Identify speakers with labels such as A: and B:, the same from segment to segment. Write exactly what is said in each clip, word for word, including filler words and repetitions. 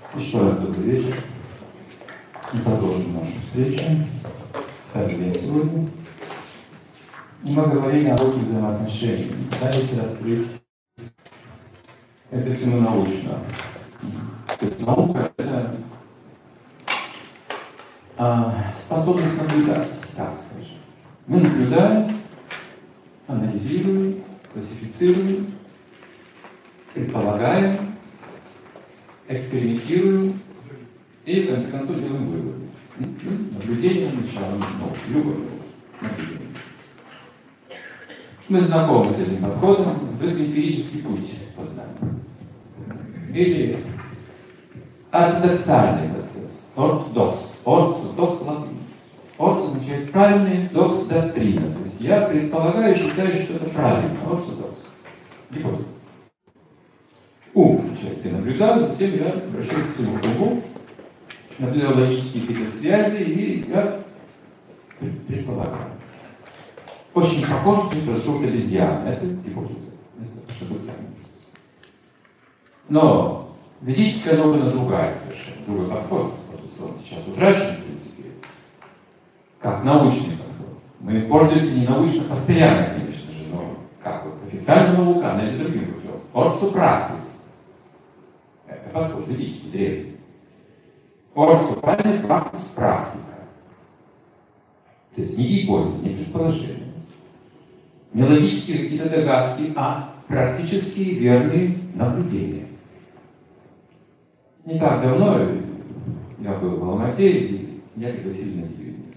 A: Еще раз добрый вечер. Мы продолжим нашу встречу. Второй день сегодня. И мы говорили о науке взаимоотношений. Пытались раскрыть эту тему научно. То есть наука — это а, способность наблюдать, так скажем. Мы наблюдаем, анализируем, классифицируем, предполагаем, экспериментируем и, в конце концов, делаем выводы. Наблюдение начало науки, любое наблюдение. Мы знакомы с этим подходом, называется эмпирический путь познания. Или ортодоксальный процесс, ортодокс, ортодокс латынь. Орт означает правильный, докс — доктрина. То есть я предполагаю, считаю, что это правильно, ортодокс. Гипотеза. Ум, значит, я наблюдал, затем я обращаюсь к своему уму, наблюдал логические какие-то связи, и я предполагаю. Очень похож, что произошел от обезьяны. Это гипотеза. Это событие. Но ведическая наука она другая совершенно, другой подход. Он сейчас утрачен, в принципе, как научный подход. Мы пользуемся не научно постоянно, конечно же, но как вот официальная наука, она идет другим путем. Орцопрактис. Это подход ведический, древний. Орцопрактис — практис, практика. То есть не гипотеза, не предположение. Не логические какие-то догадки, а практические верные наблюдения. Не так давно я был в Алмате, и я пригласил на телевидение.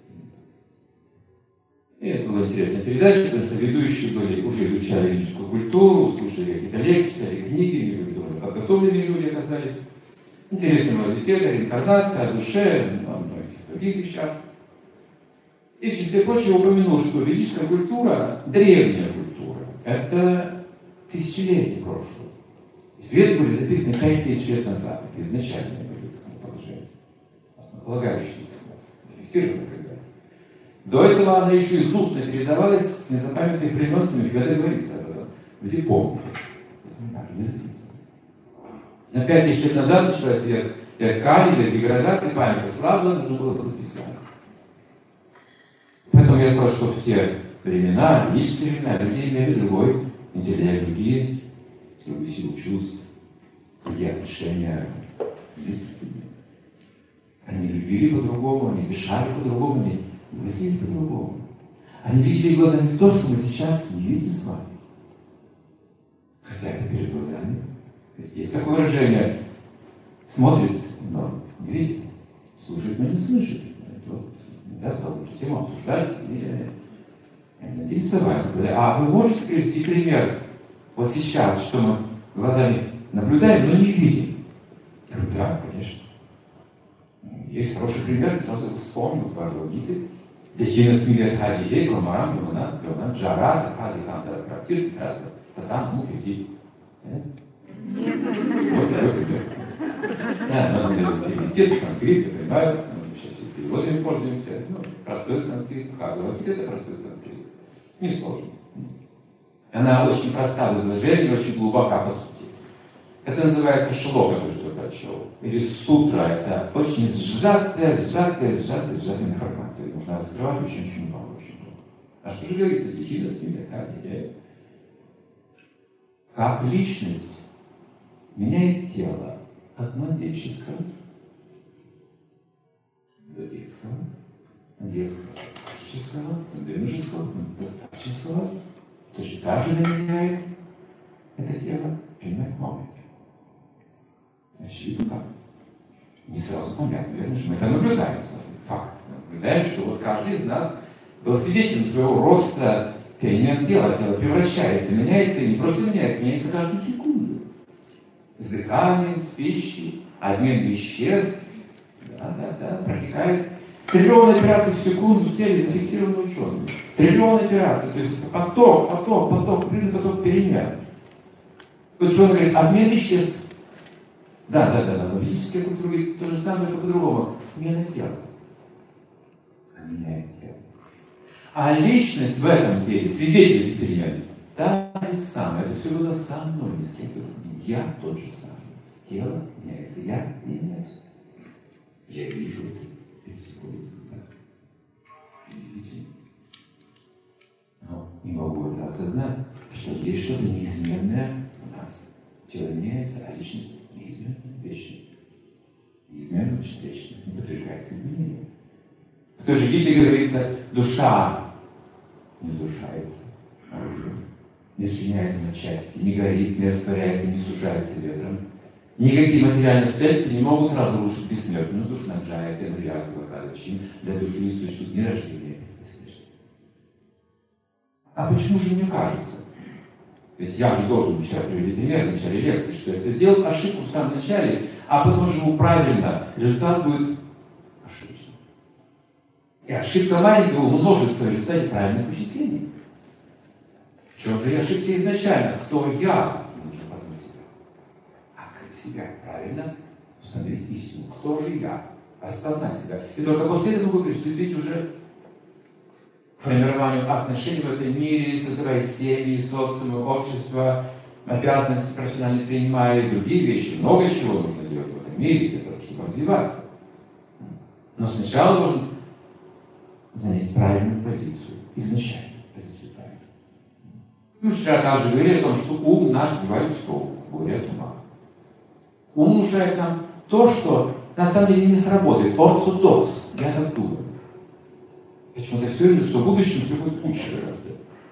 A: И это была интересная передача, потому что ведущие были, уже изучали ведическую культуру, слушали какие-то лекции, читали книги, люди довольно подготовленные люди оказались. Интересная была беседа, реинкарнация, о душе, о многих других вещах. И в числе прочего упомянул, что ведическая культура, древняя культура, это тысячелетия прошлого. Веды были записаны пять тысяч лет назад, это изначальное положение, основополагающее, фиксированное когда-то. До этого она еще из устно передавалась с незапамятных времен, с Ведой говорится об этом. Люди помнили. Не записано. На пять тысяч лет назад началась калия, деградация, память ослабла, нужно было записать. Поэтому я сказал, что в те времена, ведические времена, люди имели другой интеллект, другие, другую силу чувств, другие отношения с близкими. Они любили по-другому, они дышали по-другому, они мыслили по-другому. Они видели глазами то, что мы сейчас не видим с вами. Хотя это перед глазами. Есть такое выражение: смотрит, но не видит, слушает, но не слышит. Я стал эту тему обсуждать, и они заинтересовались. А вы можете привести пример вот сейчас, что мы глазами наблюдаем, но не видим? Я говорю, да, конечно. Есть хороший пример, сразу вспомнил с Бхагавад-гиты. Дехина смирят халидей, гомарам, гомана, гомана, джара, хали, хандара, практир, прекрасно, статан, мух, иди. Вот такой пример. Да, надо перевести санскрит, я понимаю. Переводами пользуемся. Ну, простой санскрит. Бхагавад-гита — это простой санскрит. Не сложно. Она очень проста в изложении, очень глубока по сути. Это называется шлока, то, что я прочел. Или сутра. Это очень сжатая, сжатая, сжатая, сжатая информация. Нужно раскрывать очень-очень много. Очень много. А что же говорится? Дихина с ними, как личность меняет тело от младенческого до детского, от детского до старческого, до юношеского, до старческого, точно так же меняет это тело, принимает новое тело. Очевидно, как? Не сразу понятно, верно, что мы это наблюдаем с вами, факт. Наблюдаем, что вот каждый из нас был свидетелем своего роста, перемен тела, тело превращается, меняется, и не просто меняется, меняется каждую секунду. С дыханием, с пищей, обмен веществ, да, да, да, протекает. Триллион операций в секунду в теле зафиксированы учеными. Триллион операций, то есть поток, поток, поток, прыгает поток перемен. Ученый говорит, обмен веществ. Да, да, да, да, но физическая культура говорит то же самое, только по-другому. Смена тела. А меняет тело. А личность в этом теле, свидетель этих перемен, та же самая. Это все было со мной, ни с кем-то другим. Я тот же самый. Тело меняется, я меняюсь. Я вижу это перед собой. Видите? Но не могу это осознать, что есть что-то неизменное у нас. Тело меняется, а личность неизменная, вечная. Неизменно, вечная, не подвергается изменению. В той же Библии говорится, душа не разрушается оружием, не расчленяется на части, не горит, не растворяется, не сужается ветром. Никакие материальные обстоятельства не могут разрушить бессмертную душу Наджая, Темрия, Блокадачин. Для души не существует ни рождения, ни смерти. А почему же мне кажется? Ведь я же должен вчера привести пример в начале лекции, что если сделал ошибку в самом начале, а потом живу правильно, результат будет ошибочным. И ошибка маленького умножится в результате правильных вычислений. В чем же я ошибся изначально? Кто я? Нужно подумать себя. Открыть себя правильно, установить истину. Кто же я? Распознать себя. И только после этого могу приступить уже к формированию отношений в этом мире, создавая семьи, социумы, общество, обязанности профессионально принимая и другие вещи. Много чего нужно делать в этом мире для того, чтобы развиваться. Но сначала должен занять правильную позицию, изначально позицию правильную. Мы вчера также говорили о том, что ум наш сбивает с толку, горе от ума. Ум внушает нам то, что на самом деле не сработает. Орцодокс, я так думаю. Почему-то все видно, что в будущем все будет лучше гораздо.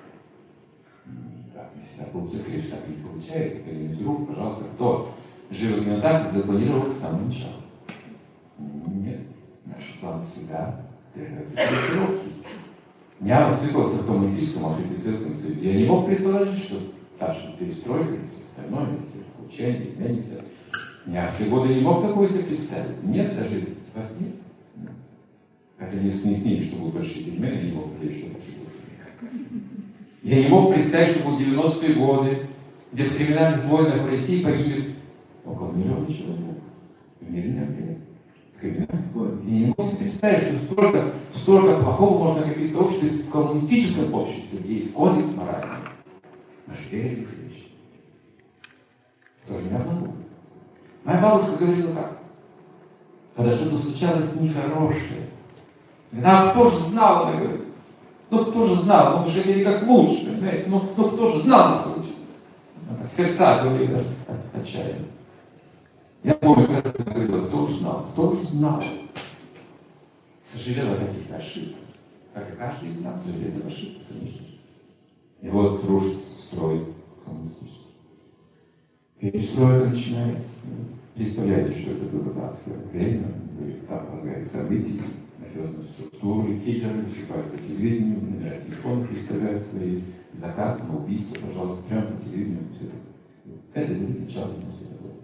A: Так, не всегда получится, скорее всего, так не получается. Поднимите руку, пожалуйста, кто живет именно так, как запланировал с самого начала. Нет, наш план всегда требуется корректировки. Я воспитывался в коммунистическом обществе-естественном союзе. Я не мог предположить, что та же перестройка и все остальное, все получение изменится. Я в те годы не мог такого себе представить. Нет, даже во сне. Хотя мне снилось, что будут большие перемены, я не мог представить, что это будет. Я не мог представить, что будут девяностые годы, где в криминальных войнах в России погибнет около миллиона человек. В мире не объявляется. В криминальных войнах. Я не мог себе представить, что столько, столько плохого можно накопить в обществе, в коммунистическом обществе, где есть кодекс моральный. Наши верили в вещи. Тоже не обманул. Моя бабушка говорила как? Когда что-то случалось нехорошее. А кто же знал, она говорит. Ну кто же знал, ну уже хотели как лучше, понимаете? Ну, ну кто же знал, как получится. Она в сердца говорила отчаянно. Я помню, когда она говорила, кто же знал, кто же знал. Сожалела о каких-то ошибках. Как и каждый из нас сожалеет о ошибках, конечно. И вот рушится строй коммунистический. Перестройка начинается. Представляете, что это было за адское время, там возникают события, мафиозные структуры, киллеры выступают по телевидению, номера телефонов представляют свои заказы на убийство, пожалуйста, прямо по телевидению. Это будет начало девяностых годов.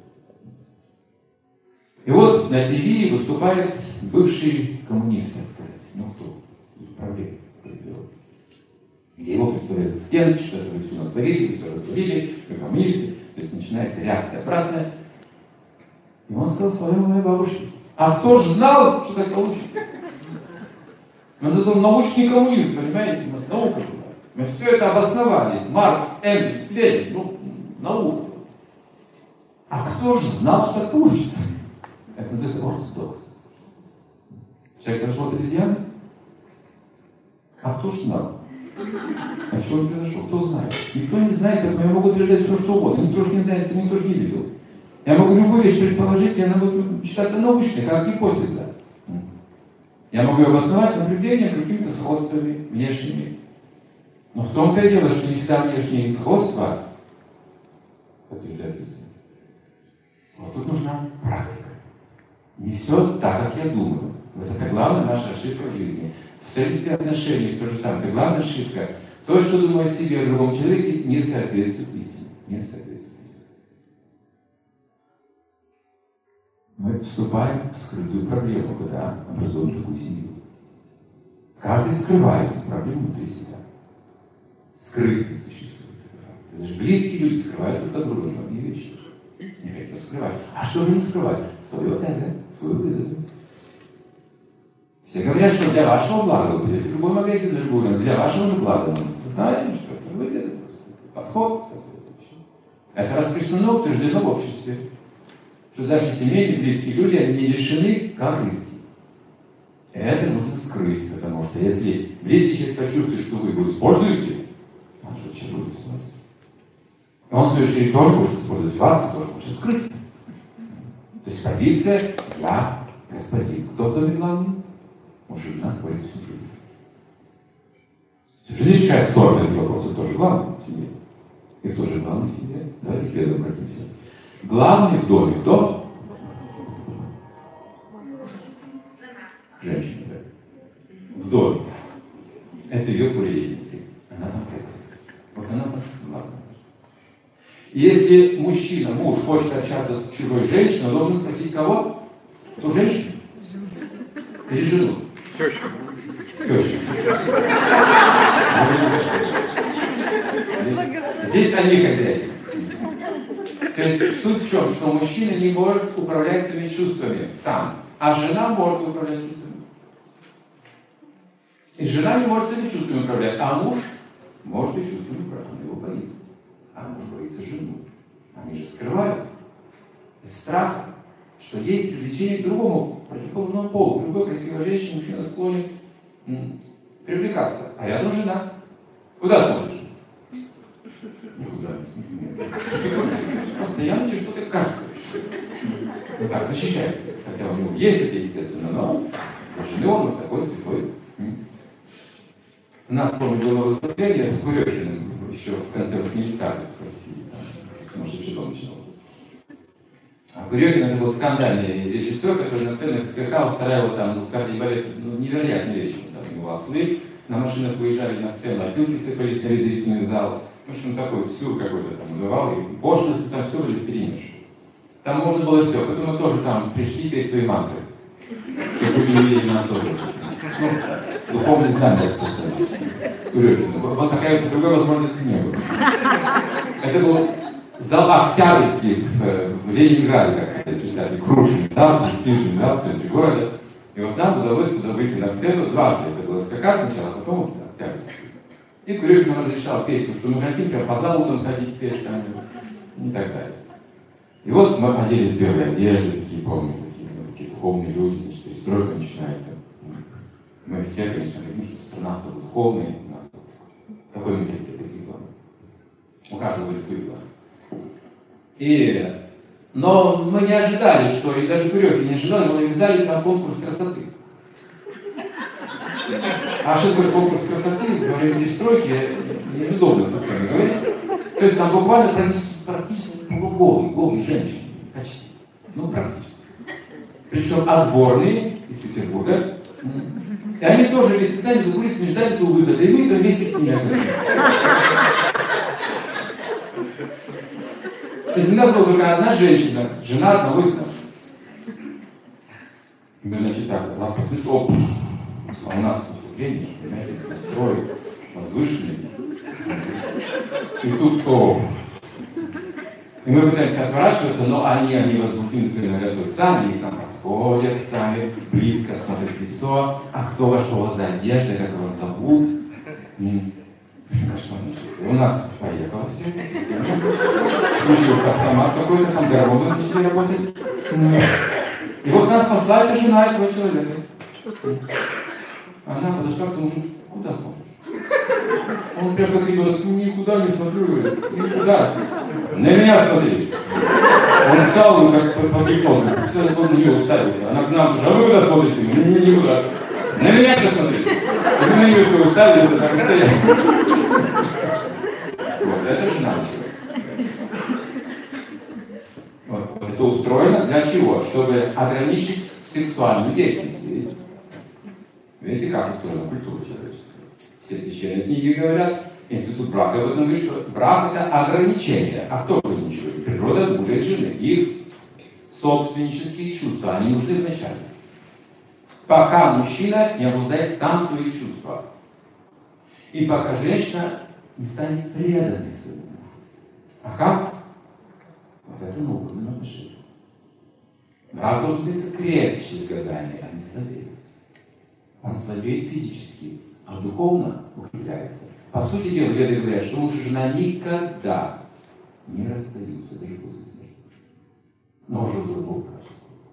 A: И вот на ТВ выступает бывший коммунист, так сказать, ну кто, управляет, где его представляют стены, что это вы все натворили, вы все натворили, вы коммунисты. То есть начинается реакция обратная. И он сказал своей моей бабушке: а кто же знал, что так получится? Мы это научный коммунист, понимаете? У нас наука была. Мы все это обосновали. Маркс, Энгельс, Ленин, ну, наука. А кто же знал, что так получится? Это называется ортодокс. Человек нашел обезьяны? А кто же знал? А что он произошел? Кто знает? Никто не знает, поэтому я могу утверждать все, что угодно. Никто же не знает, никто же не видел. Я могу любую вещь предположить, и она будет считаться научной, как гипотеза. Я могу ее обосновать наблюдением какими-то сходствами внешними. Но в том-то и дело, что не всегда внешние сходства подтверждают истину. Вот тут нужна практика. Не все так, как я думаю. Вот это главная наша ошибка в жизни. В строительстве отношений то же самое. Это главная ошибка. То, что думаю о себе, о другом человеке, не соответствует истине. Не соответствует истине. Мы вступаем в скрытую проблему, когда образуем такую семью. Каждый скрывает эту проблему внутри себя. Скрытый существует. Даже близкие люди скрывают друг от друга многие вещи. Не хотят скрывать. А что же не скрывать? Свое эго, свою выгоду. Все говорят, что для вашего блага вы придете в любой магазин, для любого, для вашего же блага. Мы знаем, что это выгода, подход соответствующий. Это распространено, утверждено в обществе. что даже семейные близкие люди, они не лишены корысти. Это нужно скрыть, потому что если близкий человек почувствует, что вы его используете, он же сейчас будет использовать. И он, в свою очередь, тоже будет использовать вас, и тоже хочет скрыть. То есть позиция «я господин». Кто в доме главный? Муж и жена спорят всю жизнь. Всю жизнь решает стороны эти вопросы, тоже главный в семье. И кто же главный в семье? Давайте к этому обратимся. Главный в доме кто? Женщина, да. В доме. Это ее курильницы. Она там прятает. Вот она там главная. Если мужчина, муж, хочет общаться с чужой женщиной, он должен спросить кого? Ту женщину? Или жену?
B: Тещу.
A: Тещу. Здесь они хозяйки. То есть суть в чем, что мужчина не может управлять своими чувствами сам, а жена может управлять чувствами. И жена не может своими чувствами управлять, а муж может и чувствами управлять, он его боится. А муж боится жену. Они же скрывают из страха, что есть привлечение к другому, противоположному полу. Любой красивой женщине мужчина склонен м, привлекаться. А рядом жена. Куда смотришь? Никуда не смотришь. Постоянно тебе что-то кажется. Ну так, защищается. Хотя у него есть это, естественно, но у жены он вот такой святой. У нас, помню, было выступление с Курехиным еще в конце восьмидесятых в России. Там, может, еще дом начинался. А Курехин это был скандальный режиссер, который на сценах скакал, устраивал там в каждой балет ну, невероятные вещи. Там у него ослы на машинах выезжали на сцену, опилки сыпались на зрительный зал. В общем, такой сюр какой-то там вызывал, и пошлости там все были вперемешку. Там можно было все, поэтому мы тоже там пришли перед своей мантрой. Чтобы люди увидели нас тоже. Ну, духовное знание, с Курехиным. Вот такая вот другой возможности не было. Это был зал Октябрьский в, в Ленинграде, как сказать, представьте, крупный зал, престижный зал в центре города. И вот нам удалось туда выйти на сцену дважды. Это было скакать сначала, а потом Октябрьский. И Курехин нам разрешал песню, что мы хотим прям по залу там ходить, петь там, и так далее. И вот мы оделись в белые одежды, такие, помню, такие, ну, такие духовные люди, значит, перестройка начинается. Мы все, конечно, хотим, чтобы страна стала духовной, у нас такой менталитет, такие планы. У каждого были свои планы. И... Но мы не ожидали, что, и даже Курехин не ожидал, но навязали там конкурс красоты. А что такое конкурс красоты? Во время перестройки неудобно совсем говорить. То есть там буквально практически, практически полуголые, голые женщины. Почти. Ну, практически. Причем отборные из Петербурга. И они тоже вместе с нами за кулисами ждали своего выхода. И мы вместе с ними оказались. Среди нас была только одна женщина, жена одного из нас. Мы, значит, так, нас посмотрели, оп, а у нас выступление, понимаете, настрой, возвышенный. И тут оп. И мы пытаемся отворачиваться, но они, они возбуждены своей наготой сами, и к нам подходят сами, близко смотрят в лицо, а кто во что у вас за одежда, как вас зовут. И у нас поехало все. Включился автомат какой-то, там гармоны начали работать. И вот нас послала эта жена этого человека. Она подошла к тому, куда смотришь? Он прям как ребенок, никуда не смотрю, никуда. На меня смотри. Он встал, как по приколу, все, он на нее уставился. Она к нам тоже, а вы куда смотрите? Ни, никуда. На меня все смотрите. И мы на нее все уставились, так и стояли. Вот, это жена. Вот, это устроено для чего? Чтобы ограничить сексуальную деятельность. Видите? Видите, как устроена культура человеческая? Все священные книги говорят, институт брака об этом говорит, что брак это ограничение. А кто ограничивает? Природа мужа и жены. Их собственнические чувства, они нужны вначале. Пока мужчина не обладает сам своими чувствами. И пока женщина не станет преданной своему мужу. А как? Вот это новое взаимоотношение. Брак должен быть крепче с годами, а не слабее. Он слабеет физически, а духовно укрепляется. По сути дела, веды говорят, что муж и жена никогда не расстаются, даже после смерти. но уже в другом качестве.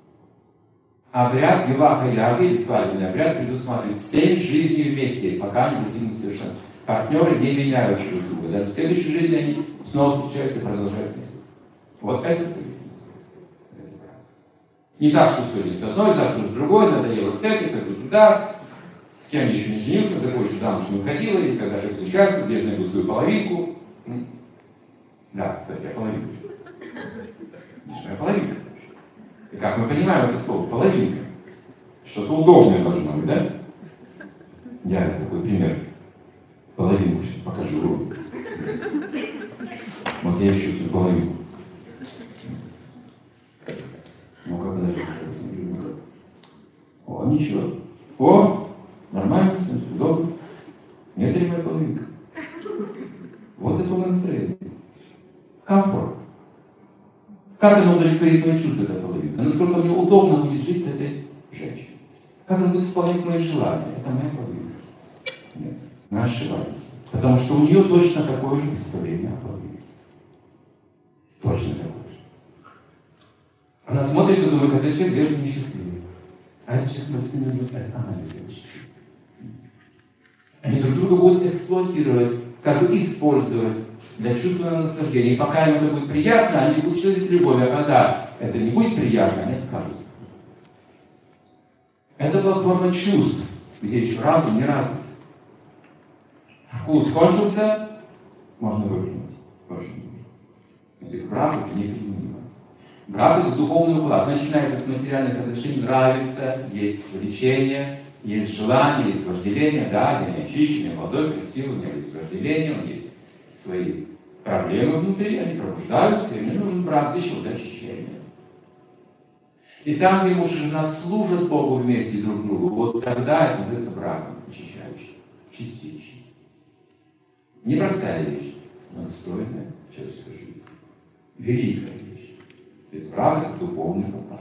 A: Обряд Виваха-яга или свадебный обряд предусматривает семь жизней вместе, пока они достигнут совершенства. Партнеры не меняют друг друга. Даже в следующей жизни они снова встречаются и продолжают вместе. Вот это справедливость. Не так, что сегодня с одной, завтра с другой, надоело с этой, пойду туда, с кем еще не женился, за кого еще замуж не выходила, или когда же включался, где найду свою половинку. Да, кстати, я половинка. Я половинка. И как мы понимаем это слово, половинка. Что-то удобное должно быть, да? Я такой пример. Половинку сейчас покажу. Вот я ищу свою половинку. Ну-ка, подожди. О, ничего. О, нормально, удобно. Нет ли моя половинка? Вот это у нас настроение. Комфорт. Как она удовлетворит мои чувства, эта половинка? Насколько мне удобно будет жить с этой женщиной? Как она будет исполнять мои желания? Это моя половинка. Нет, мы ошибаемся. Потому что у нее точно такое же представление о половинке. Точно такое же. Она смотрит и думает, этот человек делает меня счастливым. А этот человек смотрит и думает, она делает счастливым. Они друг друга будут эксплуатировать, как бы использовать для чувственного наслаждения. И пока им это будет приятно, они будут чувствовать любовь. А когда это не будет приятно, они откажутся. Это платформа чувств, где еще разум не развит. Вкус кончился, можно выплюнуть. Больше не нужно. Этих брак это неприменимо. Брак это духовный уклад. Начинается с материальных отношений, нравится, есть влечение, есть желание, есть вожделение. Да, я не очищенный, молодой, красивый, у меня есть вожделение, у меня есть свои проблемы внутри, они пробуждаются, и мне нужен брак для чего? Для очищения. И там, где муж и жена служат Богу вместе друг другу, вот тогда это называется браком, очищающим, чистящим. Непростая вещь, но достойная человеческой жизни. Великая вещь. То есть брак это духовный уклад.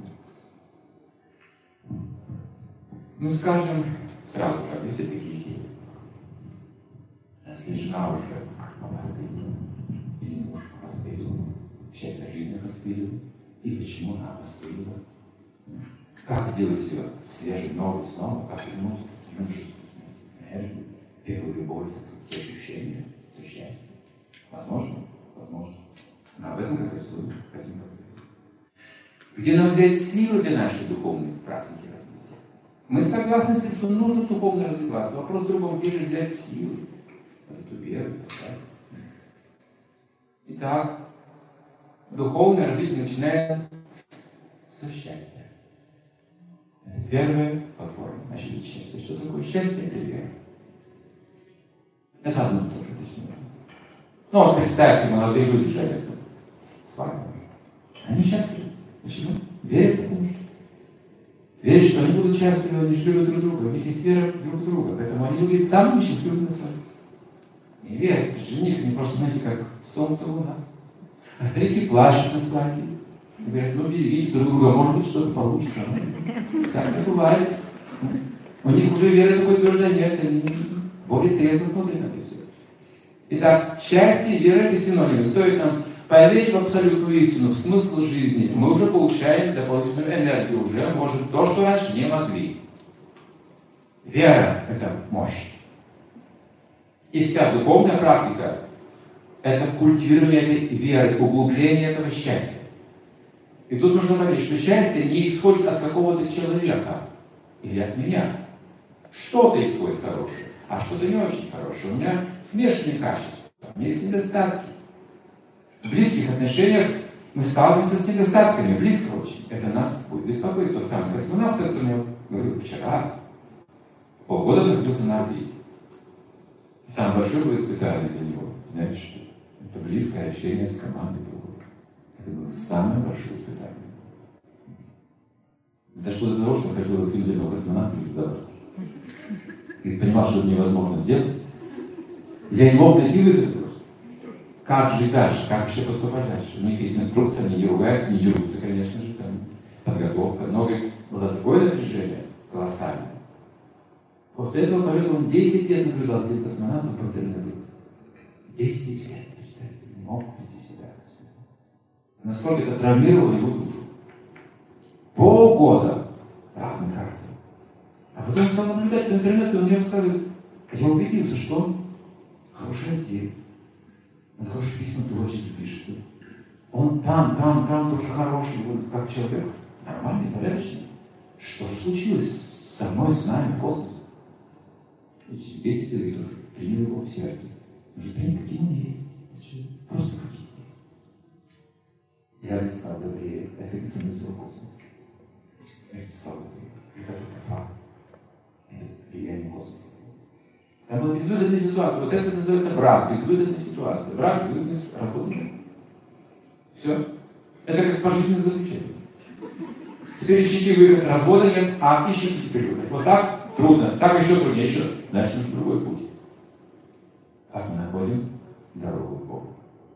A: Ну, скажем, сразу же, а все такие силы. Если жена уже постыдила, или муж постыдил, вся эта жизнь постыдила, и почему она постыдила? Как сделать ее свежей, новой, снова, как вернуть юношескую энергию, первую любовь, те ощущения, то счастье? Возможно? Возможно. Но об этом как раз мы хотим поговорить. Где нам взять силы для нашей духовной практики развития? Мы согласны с тем, что нужно духовно развиваться. Вопрос в другом, где же взять силы? Эту веру, так. Итак, духовное развитие начинается со счастья. Это первая платформа. Значит, счастье. Что такое счастье? Это вера. Это одно и то же, это семья. Ну вот представьте, молодые люди женятся с вами. Они счастливы. Почему? Верят, потому что. Верят, что они будут счастливы, они же любят друг друга. У них есть вера друг в друга. Поэтому они будут самыми счастливыми на свадьбе. Невеста, жених, они просто, знаете, как солнце, луна. А старики плачут на свадьбе. И говорят, ну берегите друг друга, может быть, что-то получится. Всякое бывает. У них уже веры такой твердой нет, они более трезво смотрят на это все. Итак, счастье и вера — это синонимы. Стоит нам поверить в абсолютную истину, в смысл жизни, мы уже получаем дополнительную энергию, уже можем то, что раньше не могли. Вера — это мощь. И вся духовная практика — это культивирование этой веры, углубление этого счастья. И тут нужно понять, что счастье не исходит от какого-то человека или от меня. Что-то исходит хорошее, а что-то не очень хорошее. У меня смешанные качества, у меня есть недостатки. В близких отношениях мы сталкиваемся с недостатками, близко очень. Это нас будет беспокоить. Тот самый космонавт, который мне говорил вчера, полгода находился на орбите. Самое большое было испытание для него. Знаете что? Это близкое общение с командой было. Это было самое большое испытание. Дошло до того, что он хотел кинуть этого космонавта и сдавать. И понимал, что это невозможно сделать. Я не мог найти выход просто. Как жить дальше? Как вообще поступать дальше? У них есть инструкция, они не ругаются, не дерутся, конечно же, там подготовка. Но было такое напряжение колоссальное. После этого полета он десять лет наблюдал за космонавтом по интернету. десять лет, представьте, не мог прийти в себя. Насколько это травмировало его душу. Полгода разный характер. А потом стал наблюдать по интернету, и он мне рассказывает, я убедился, что он хороший отец. Он хорошие письма дочери пишет. Он там, там, там тоже хороший, вот как человек. Нормальный, порядочный. Что же случилось со мной, с нами, в космосе? десять лет принял его в сердце. Может, принял, какие он есть. Просто какие есть. Я стал добрее. Это не смысл космоса. Я стал добрее. Это только факт. Это влияние космоса. Там была безвыгодная ситуация. Вот это называется брак. Безвыгодная ситуация. Брак, безвыгодная ситуация. Развод. Все. Это как пожизненное заключение. Теперь ищите выход. Развода нет, а ищите теперь выход. Вот так трудно. Так еще труднее. Еще. Значит, нужен другой путь. Так мы находим дорогу к Богу.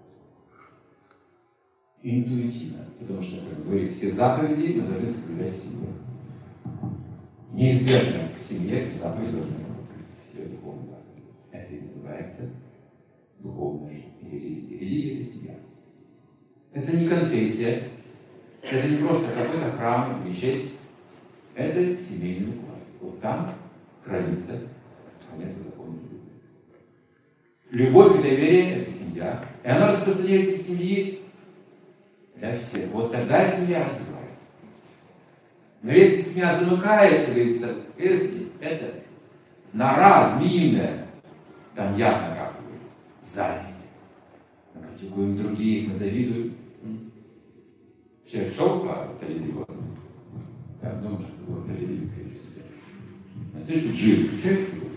A: Интуитивно. Потому что, как говорит, все заповеди мы должны соблюдать в семье. Неизбежно в семье все заповеди должны быть. Все духовные заповеди. Это и называется духовная жизнь. Религия – это семья. Это не конфессия. Это не просто какой-то храм, мечеть. Это семейный уклад. Вот там хранится конец закона любви. Любовь и доверие – это семья. И она распространяется из семьи для всех. Вот тогда семья развивается. Но если семья замыкается, говорится, если это нора змеиная, там яд накапливается, зависть. Мы критикуем других, мы завидуем. Человек шел по Тель-Авиву. Я думаю, что это было в Тель-Авиве, скорее всего. На встречу джип встречаешь, что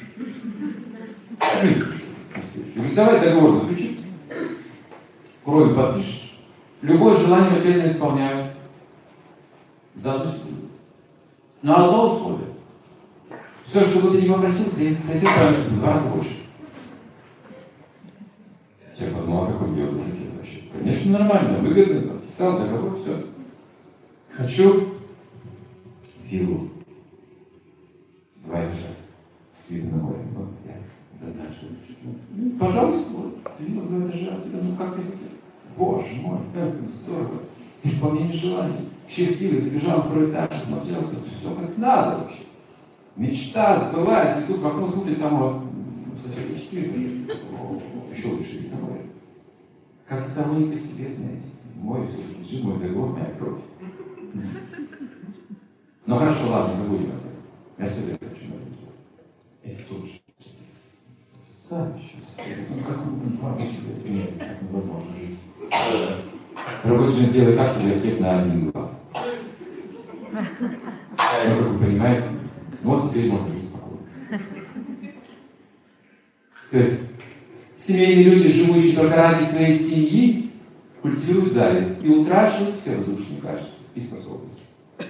A: в Тель-Авиве? Говорит, давай договор заключим. Кровью подпишешь. Любое желание материально исполняют. За одну секунду. На одно условие. Все, что бы ты не попросил, если сосед станет в два раза больше. Я подумал, а какой дело сосед вообще? Конечно, нормально, выгодно. Подписал договор, все. Хочу виллу. Два этажа. С видом на море. Вот я. Да, знаешь, что ну, пожалуйста, вот. Вилла, два этажа. Ну как это? Боже мой, как это здорово. Исполнение желаний. Счастливый, забежал в второй этаж, смотрелся, все как надо вообще. Мечта сбывается, и тут в окно смотрит, там вот соседи четыре тоже. Еще лучше вид на море. Как сторонник по себе, знаете. Мой все, мой договор, моя кровь. Ну хорошо, ладно, забудем об этом. Я всегда хочу маленький. Это тоже. Сами еще. Ну как мы два себе, нет, так невозможно жить. Рабочий жизнь делает так, чтобы я слеп на один глаз. Ну, как вы понимаете, вот теперь можно быть спокойным. То есть, семейные люди, живущие только ради своей семьи, культивируют зависть и утрачивают все воздушные качества и способности.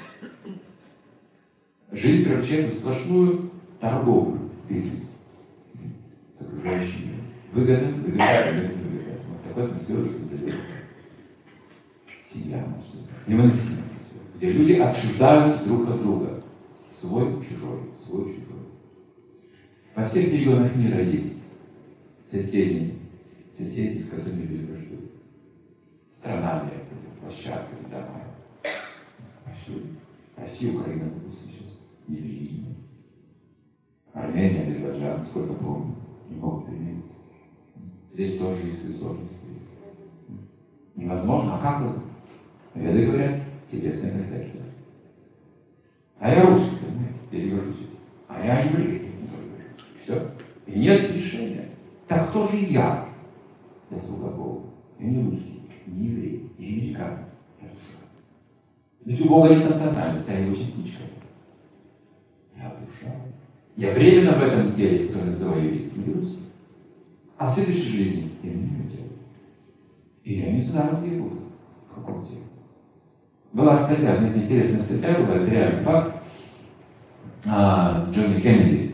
A: Жизнь превращается в сплошную торговую бизнес с окружающим миром. Выгодно, выгодно, выгодно, выгодно. Вот такой атмосферу создает семья, может быть. Невыносимая атмосфера, где люди отчуждаются друг от друга. Свой, чужой, свой, чужой. Во всех регионах мира есть соседи, соседи, с которыми люди враждуют. Странами, площадками, домами. Повсюду. Россия, Украина, допустим, сейчас невидимы. Армения, Азербайджан, сколько помню, не могут применить. Здесь тоже есть свои сложности. Невозможно, а как это? Веды говорят, телесное хозяйство. А я русский, понимаете, перевожу. А я еврей. Все. И нет решения. Так кто же я? Я слуга Бога. Я не русский, не еврей, не американец. Я душа. Ведь у Бога нет национальности, а его частичка. Я душа. Я временно в этом теле, которое называю еврейским и русским. А в следующей жизни я не имею тела. И я не знаю, где я буду. В каком теле. Была статья, знаете, интересная статья была, это реальный факт. А, Джонни Кеннеди.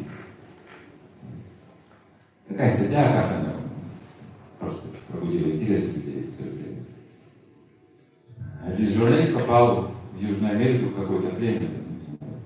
A: Такая статья, как она просто пробудила интерес у людей в свое время. Один журналист попал в Южную Америку в какое-то племя, не знаю.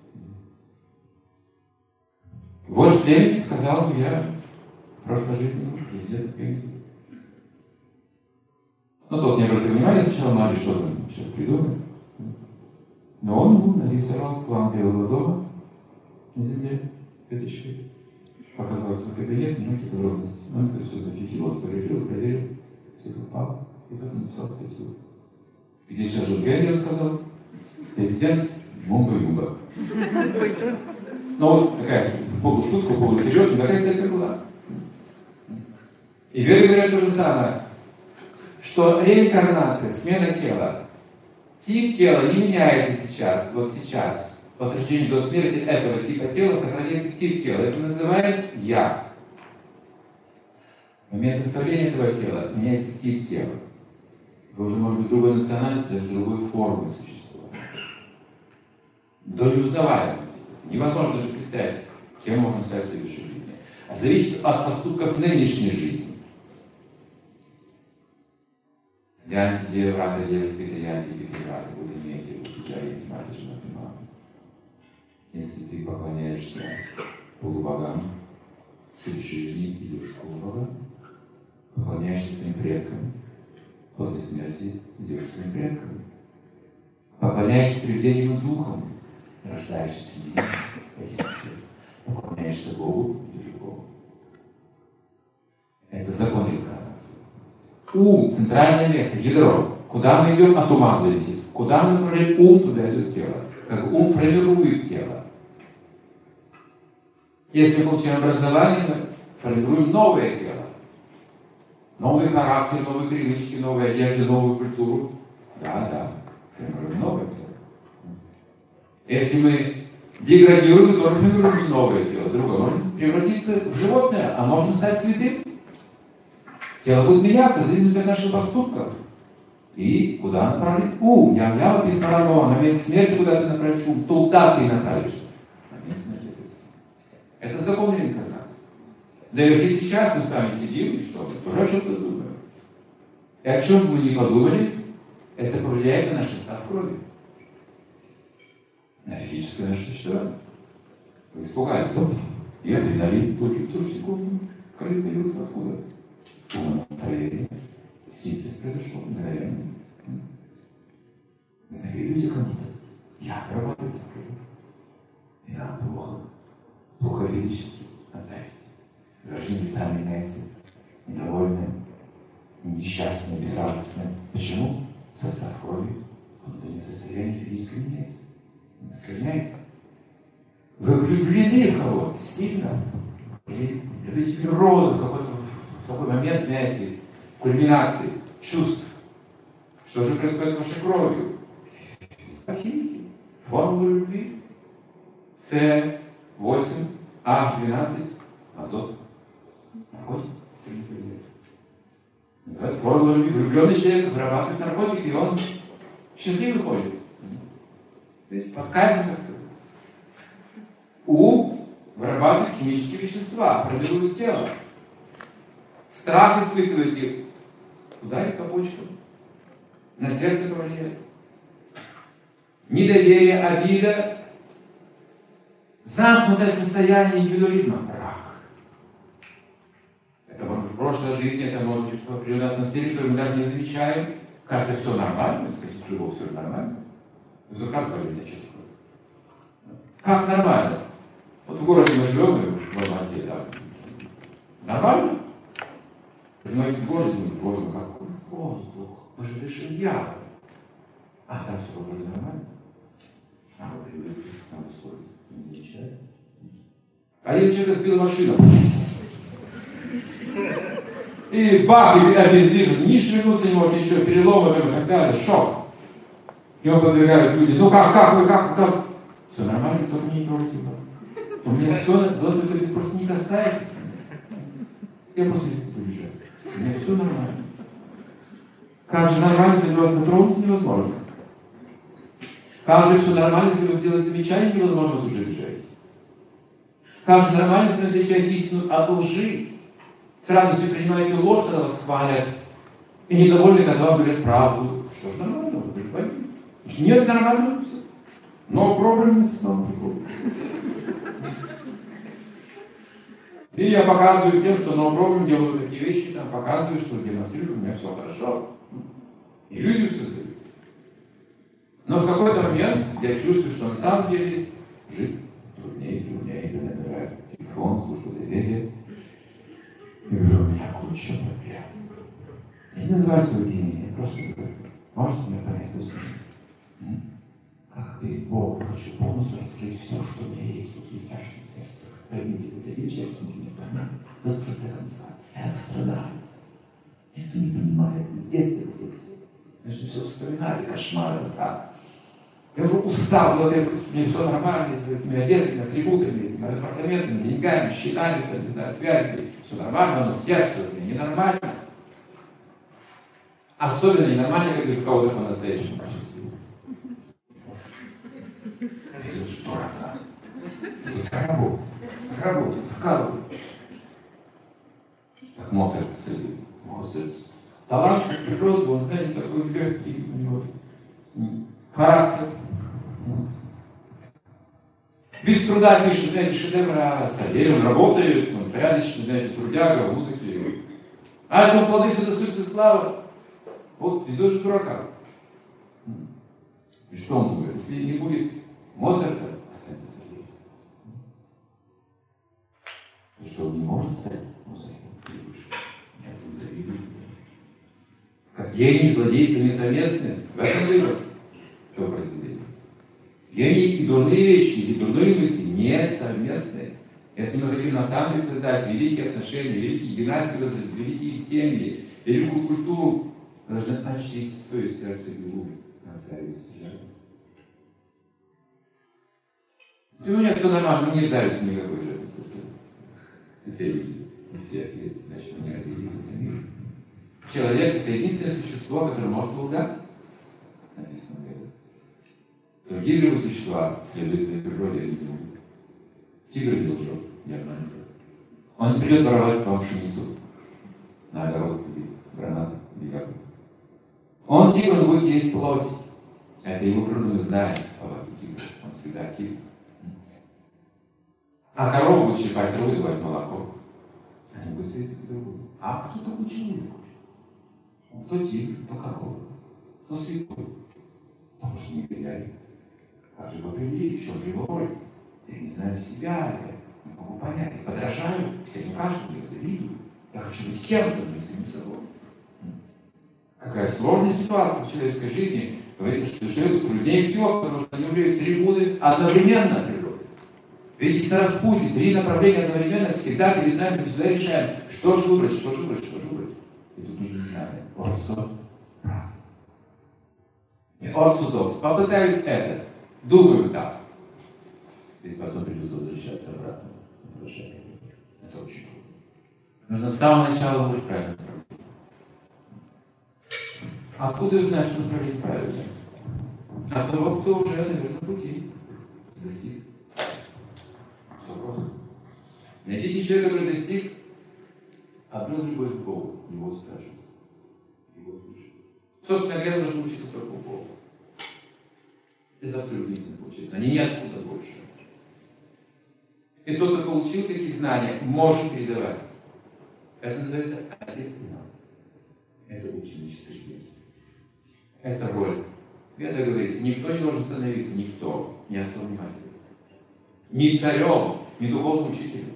A: Вождь племени сказал, я в прошлой жизни президент Кеннеди. Но тот не обратил внимания, сначала Мари что-то что придумает. Но он ему нарисовал план Белого дома на земле пятичкой. Показалось в кабинет, мелкие подробности. Он это все зафиксировал, сфотографировал, проверил, все совпало. И потом написал статью. Где сейчас же Генри сказал, президент Мумба-Юмба. Ну вот такая полушутка, полусерьезная, такая статья была. И веды говорят то же самое, что реинкарнация, смена тела, тип тела не меняется сейчас, вот сейчас. От рождения до смерти этого типа тела сохраняется тип тела. Это называем «я». В момент оставления этого тела меняется тип тела. Вы уже, может быть, другой национальности, даже другой формы существования. До неузнаваемости. Невозможно даже представить, кем можно стать в следующей жизни. А зависит от поступков нынешней жизни. Янти, Деврата, Деврата, Янти, Деврата, Будинеки, Будинеки, Мати, Жматимам. Если ты поклоняешься полубогам, в следующей жизни идешь к полубогам, поклоняешься своим предкам, после смерти идешь к своим предкам, поклоняешься привидениям и духам, рождаешься среди этих людей, поклоняешься Богу, идешь к Богу. Это закон реинкарнации. Ум – центральное место, ядро. Куда мы идем, от ума зависит. Куда мы направляем ум, туда идет тело. Как ум формирует тело. Если мы получаем образование, мы формируем новое тело. Новый характер, новые привычки, новые одежды, новую культуру. Да, да, формируем новое тело. Если мы деградируем, то формируем новое тело. Другое может превратиться в животное, а можно стать святым. Тело будет меняться в зависимости от наших поступков. И куда направить ум? Я взял письмо, на месте смерти куда ты направишь ум, туда ты направишь. На месте смерти. Это закон реинкарнации. Да и сейчас мы с вами сидим, и что? Мы тоже о чем-то думаем. И о чем бы мы ни подумали, это повлияет на наш состав крови. На физическое наше существование. Вы испугались. И адреналин только в ту же секунду в крови появился откуда? Настроение, синтез произошел, мгновенно. Завидуйте кому-то. Я работаю с кровью. И нам плохо. Плохо физически, от зависти. Выражение лица меняется. Недовольное, несчастное, безрадостное. Почему? Состав крови, внутреннее состояние физически меняется. Искореняется. Вы влюблены в кого-то сильно. Или любите природу в какой-то в такой момент, знаете, кульминации чувств. Что же происходит с вашей кровью? Химики. Формула любви. С восемь, H двенадцать, азот. Наркотик. Называется формула любви. Влюбленный человек вырабатывает наркотик, и он счастливый ходит. Видите, под кайфом, так сказать. Ум вырабатывает химические вещества, формирует тело. Страх испытываете. Ударить по почкам. На сердце повлияет. Недоверие, обида. Замкнутое состояние индивидуализма. Рак. Это может быть в прошлой жизни, это может быть в определенной атмосфере, которую мы даже не замечаем. Кажется, все нормально, сказать, любовь, все же нормально. Вдруг раз болезнь начать. Как нормально? Вот в городе мы живем, в Алмате, да. Нормально? Приносит в городе, думает, боже мой, какой воздух, мы же дышим я. А там все вроде нормально. А вы привыкли, нам ускориться, не замечаете. Один человек сбил машину. И бах, и обездвижен, ни шевельнуться не может, ничего, переломы и так далее, шок. К нему подбегают люди, ну как, как вы, как, как? Все нормально, только мне не трогайте его. У меня все, должно быть, просто не касается. Я просто здесь побежаю. У меня все нормально. Как же нормально, если вас дотронуться невозможно? Как же все нормально, если вы сделаете замечание, невозможно тут же бежать? Как же нормально, если вы отличаете истину от лжи? С радостью принимаете ложь, когда вас хвалят, и недовольны, когда вам говорят правду. Что ж нормально, вы же поймете. Нет, нормально все. Но проблем написал. И я показываю всем, что no problem, делаю такие вещи, там показываю, что демонстрирую, у меня все хорошо. иллюзию создают. Но в какой-то момент я чувствую, что на самом деле жить труднее и труднее. Я набираю телефон, службу доверия. И говорю, у меня куча проблем. Я не называю свое имя, я просто говорю, можете меня понять, вы слушаете? Как перед Богом хочу полностью раскрыть все, что у меня есть в тяжком сердце. Поймите, вот один человек смогли меня понять, дослушать до конца. Я страдаю. Никто не понимает, с детства родился. Значит, все вспоминали, кошмары, да. Я уже устал, вот это, у меня все нормально, с этими одеждами, атрибутами, этими апартаментами, деньгами, счетами, там, не знаю, связями. Все нормально, но в сердце у меня ненормально. Особенно ненормально, когда у кого-то по-настоящему почувствовал. Это же дурака. Это как работает. Как работает, вкалывает. Как Моцарт целый. Моцарт. Талант природы, он, знаете, такой легкий у него характер. Без труда пишет, знаете, шедевр, а Савелий, он работает, он порядочный, знаете, трудяга, в музыке. А это он плоды все достоинства славы. Вот, везет же дурака. И что он думает? Если не будет Моцарта, останется Савелий. И что он не может стать Моцартом? Я тут завидую. Как гений, злодейство несовместны. В этом вывод. Что произведение? Гений и дурные вещи, и дурные мысли не совместны. Если мы хотим на самом деле создать великие отношения, великие династии, великие семьи, великую культуру, мы должны очистить свое сердце и ум от зависти. И у меня все нормально, нет зависти никакой жертвы. Это люди, не все есть, значит, мы не родились в этом мире. Человек — это единственное существо, которое может лгать. Написано в этом. Другие живые существа, следуя своей природе, они не могут. Тигр не лжет, не обманет. Он не придет воровать вам пшеницу на огород или гранат или ягод. Он тигр, он будет есть плоть. Это его природа, мы знаем, повадки тигра. Он всегда тигр. А корова будет черпать траву и давать молоко. Они будут сидеть друг друга. А кто такой человек? Кто тигр, кто корова, кто святой, кто просто негодяй. Как же его определить, в чем же его роль? Я не знаю себя, я не могу понять. Я подражаю всем, каждому, я завидую. Я хочу быть кем-то, но самим собой. Какая сложная ситуация в человеческой жизни. Говорится, что человеку труднее всего, потому что они умеют три буды одновременно природы. Видите, на распутье, три направления одновременно, всегда перед нами, мы всегда решаем, что же выбрать, что же выбрать, что же выбрать. И тут нужно знание. Орсо, правда. Не ортодокс. Попытаюсь это. Думаю так. И потом придется возвращаться обратно. Это очень трудно. Нужно с самого начала выбрать правильное направление. Откуда я знаю, что направление правильное? От того, кто уже, наверное, на пути достиг. Все просто. Найдите человека, который достиг, обрел любовь к Богу, его спрашивать. Его слушать. Собственно говоря, должны учиться только у Бога. Это абсолютно истинно получается. Они ниоткуда больше. И тот, кто получил такие знания, может передавать. Это называется отец и мать. Это ученическое действие. Это роль. Веда говорит, никто не должен становиться, никто, ни отцом, ни матерью. Ни царем, ни духовным учителем.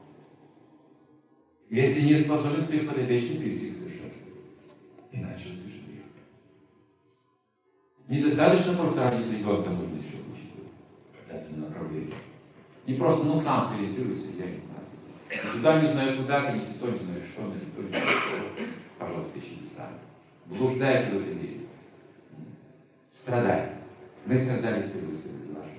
A: Если не способен своих подопечных привести к совершенству. Иначе он совершит грех. Недостаточно просто родить ребенка, нужно еще учить. Дать ему направление. Не просто, ну сам сориентируйся, я не знаю. Туда не знаю куда, конечно, то не знаю что, но то не знаю что. Пожалуйста, ищите сами. Блуждайте в этой мире. Страдайте. Мы страдали, теперь вы страдали ваши.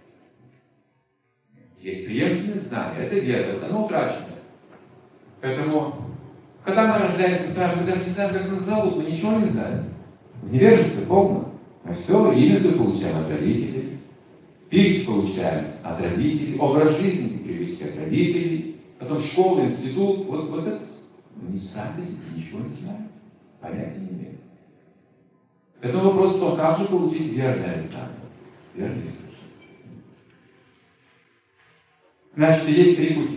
A: Есть преемственность знания, это вера, это оно утрачено. Поэтому, когда мы рождаемся с вами, мы даже не знаем, как нас зовут, мы ничего не знаем. В невежестве полно. Мы все, имя свое получаем от родителей, пищу получаем от родителей, образ жизни и привычки от родителей, потом школа, институт, вот, вот это. Мы не сами ничего не знаем, понятия не имеем. Поэтому вопрос в том, как же получить верное знание, верное слышание. Значит, есть три пути.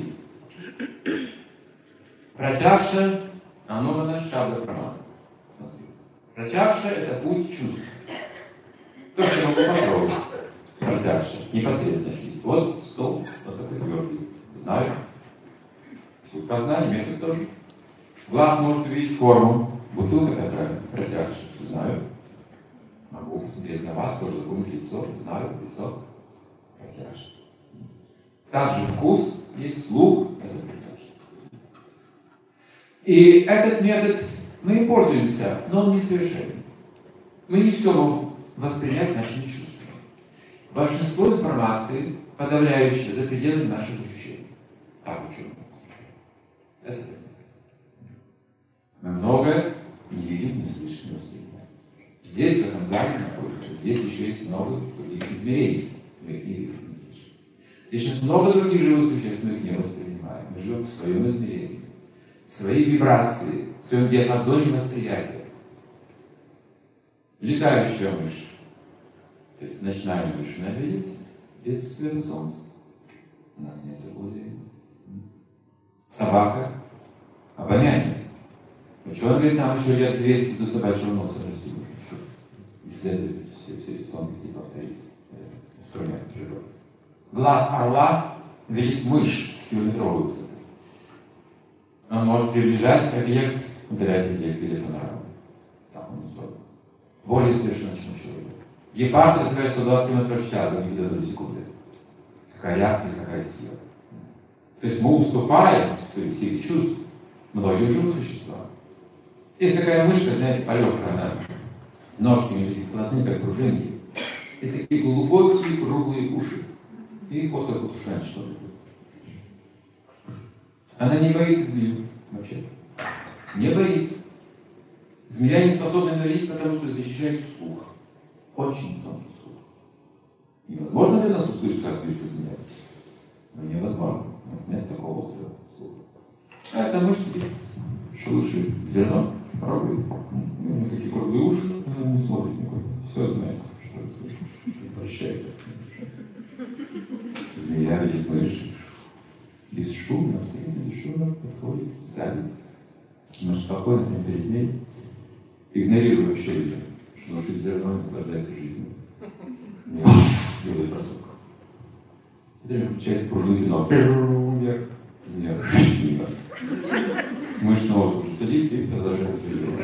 A: Пратякша, анумана, шабда, прамана. Пратьякша — это путь чувств. То, что я могу потрогать. Пратьякша. Непосредственно ощутить. Вот стол, вот такой твердый. Знаю. Тут познание, метод тоже. Глаз может увидеть форму. Бутылка такая. Пратьякша. Знаю. Могу посмотреть на вас, тоже запомнить лицо. Знаю, лицо. Пратьякша. Также вкус есть, слух. Это пратьякша. И этот метод мы им пользуемся, но он несовершенен. Мы не все можем воспринять нашими чувствами. Большинство информации подавляющее за пределами наших ощущений. Так ученые. Это мы многое не видим, не слышим, не воспринимаем. Здесь, в этом зале находится, здесь еще есть много других измерений. Мы их не видим, не слышим. Здесь сейчас много других живых существ, мы их не воспринимаем. Мы живем в своем измерении. Свои вибрации, в своем диапазоне восприятия. Летающая мышь. То есть ночная мышь она видит без света солнца. У нас нет такого зрения. Собака. Обоняние. Ученый говорит, нам еще лет двести до собачьего носа расти нужно, чтобы исследовать все, все эти тонкости, повторить инструмент природы. Глаз орла видит мышь с километровой высоты. Он может приближать объект, удалять объект или панораму. Так он устроен. Более совершенно, чем человек. Гепард развивает сто двадцать километров в час за некоторые доли секунды. Какая реакция, какая сила. То есть мы уступаем в своих силе чувств многим живым существам. Есть такая мышка, знаете, полевка, она ножки у нее такие складные, как пружинки. И такие глубокие круглые уши. И после потушнать что-то. Она не боится змею вообще. Не боится. Змея не способна говорить, потому что защищает слух. Очень тонкий слух. Невозможно для нас услышать, как говорит змея? Но невозможно. У нас нет такого острого слуха. А это мышь себе шелушит зерно, пробует. У нее такие круглые уши, она не смотрит никуда. Все знает, что слышит. Не прощает. Змея видит мышь. Бесшумно, абсолютно бесшумно подходит сзади. Но спокойно перед ней, игнорируя вообще ее, что шить зерно наслаждается жизнью. Делает бросок. Затем включается пружинки ног. Вверх. Вверх. Мышь снова уже садится и продолжает свою дело.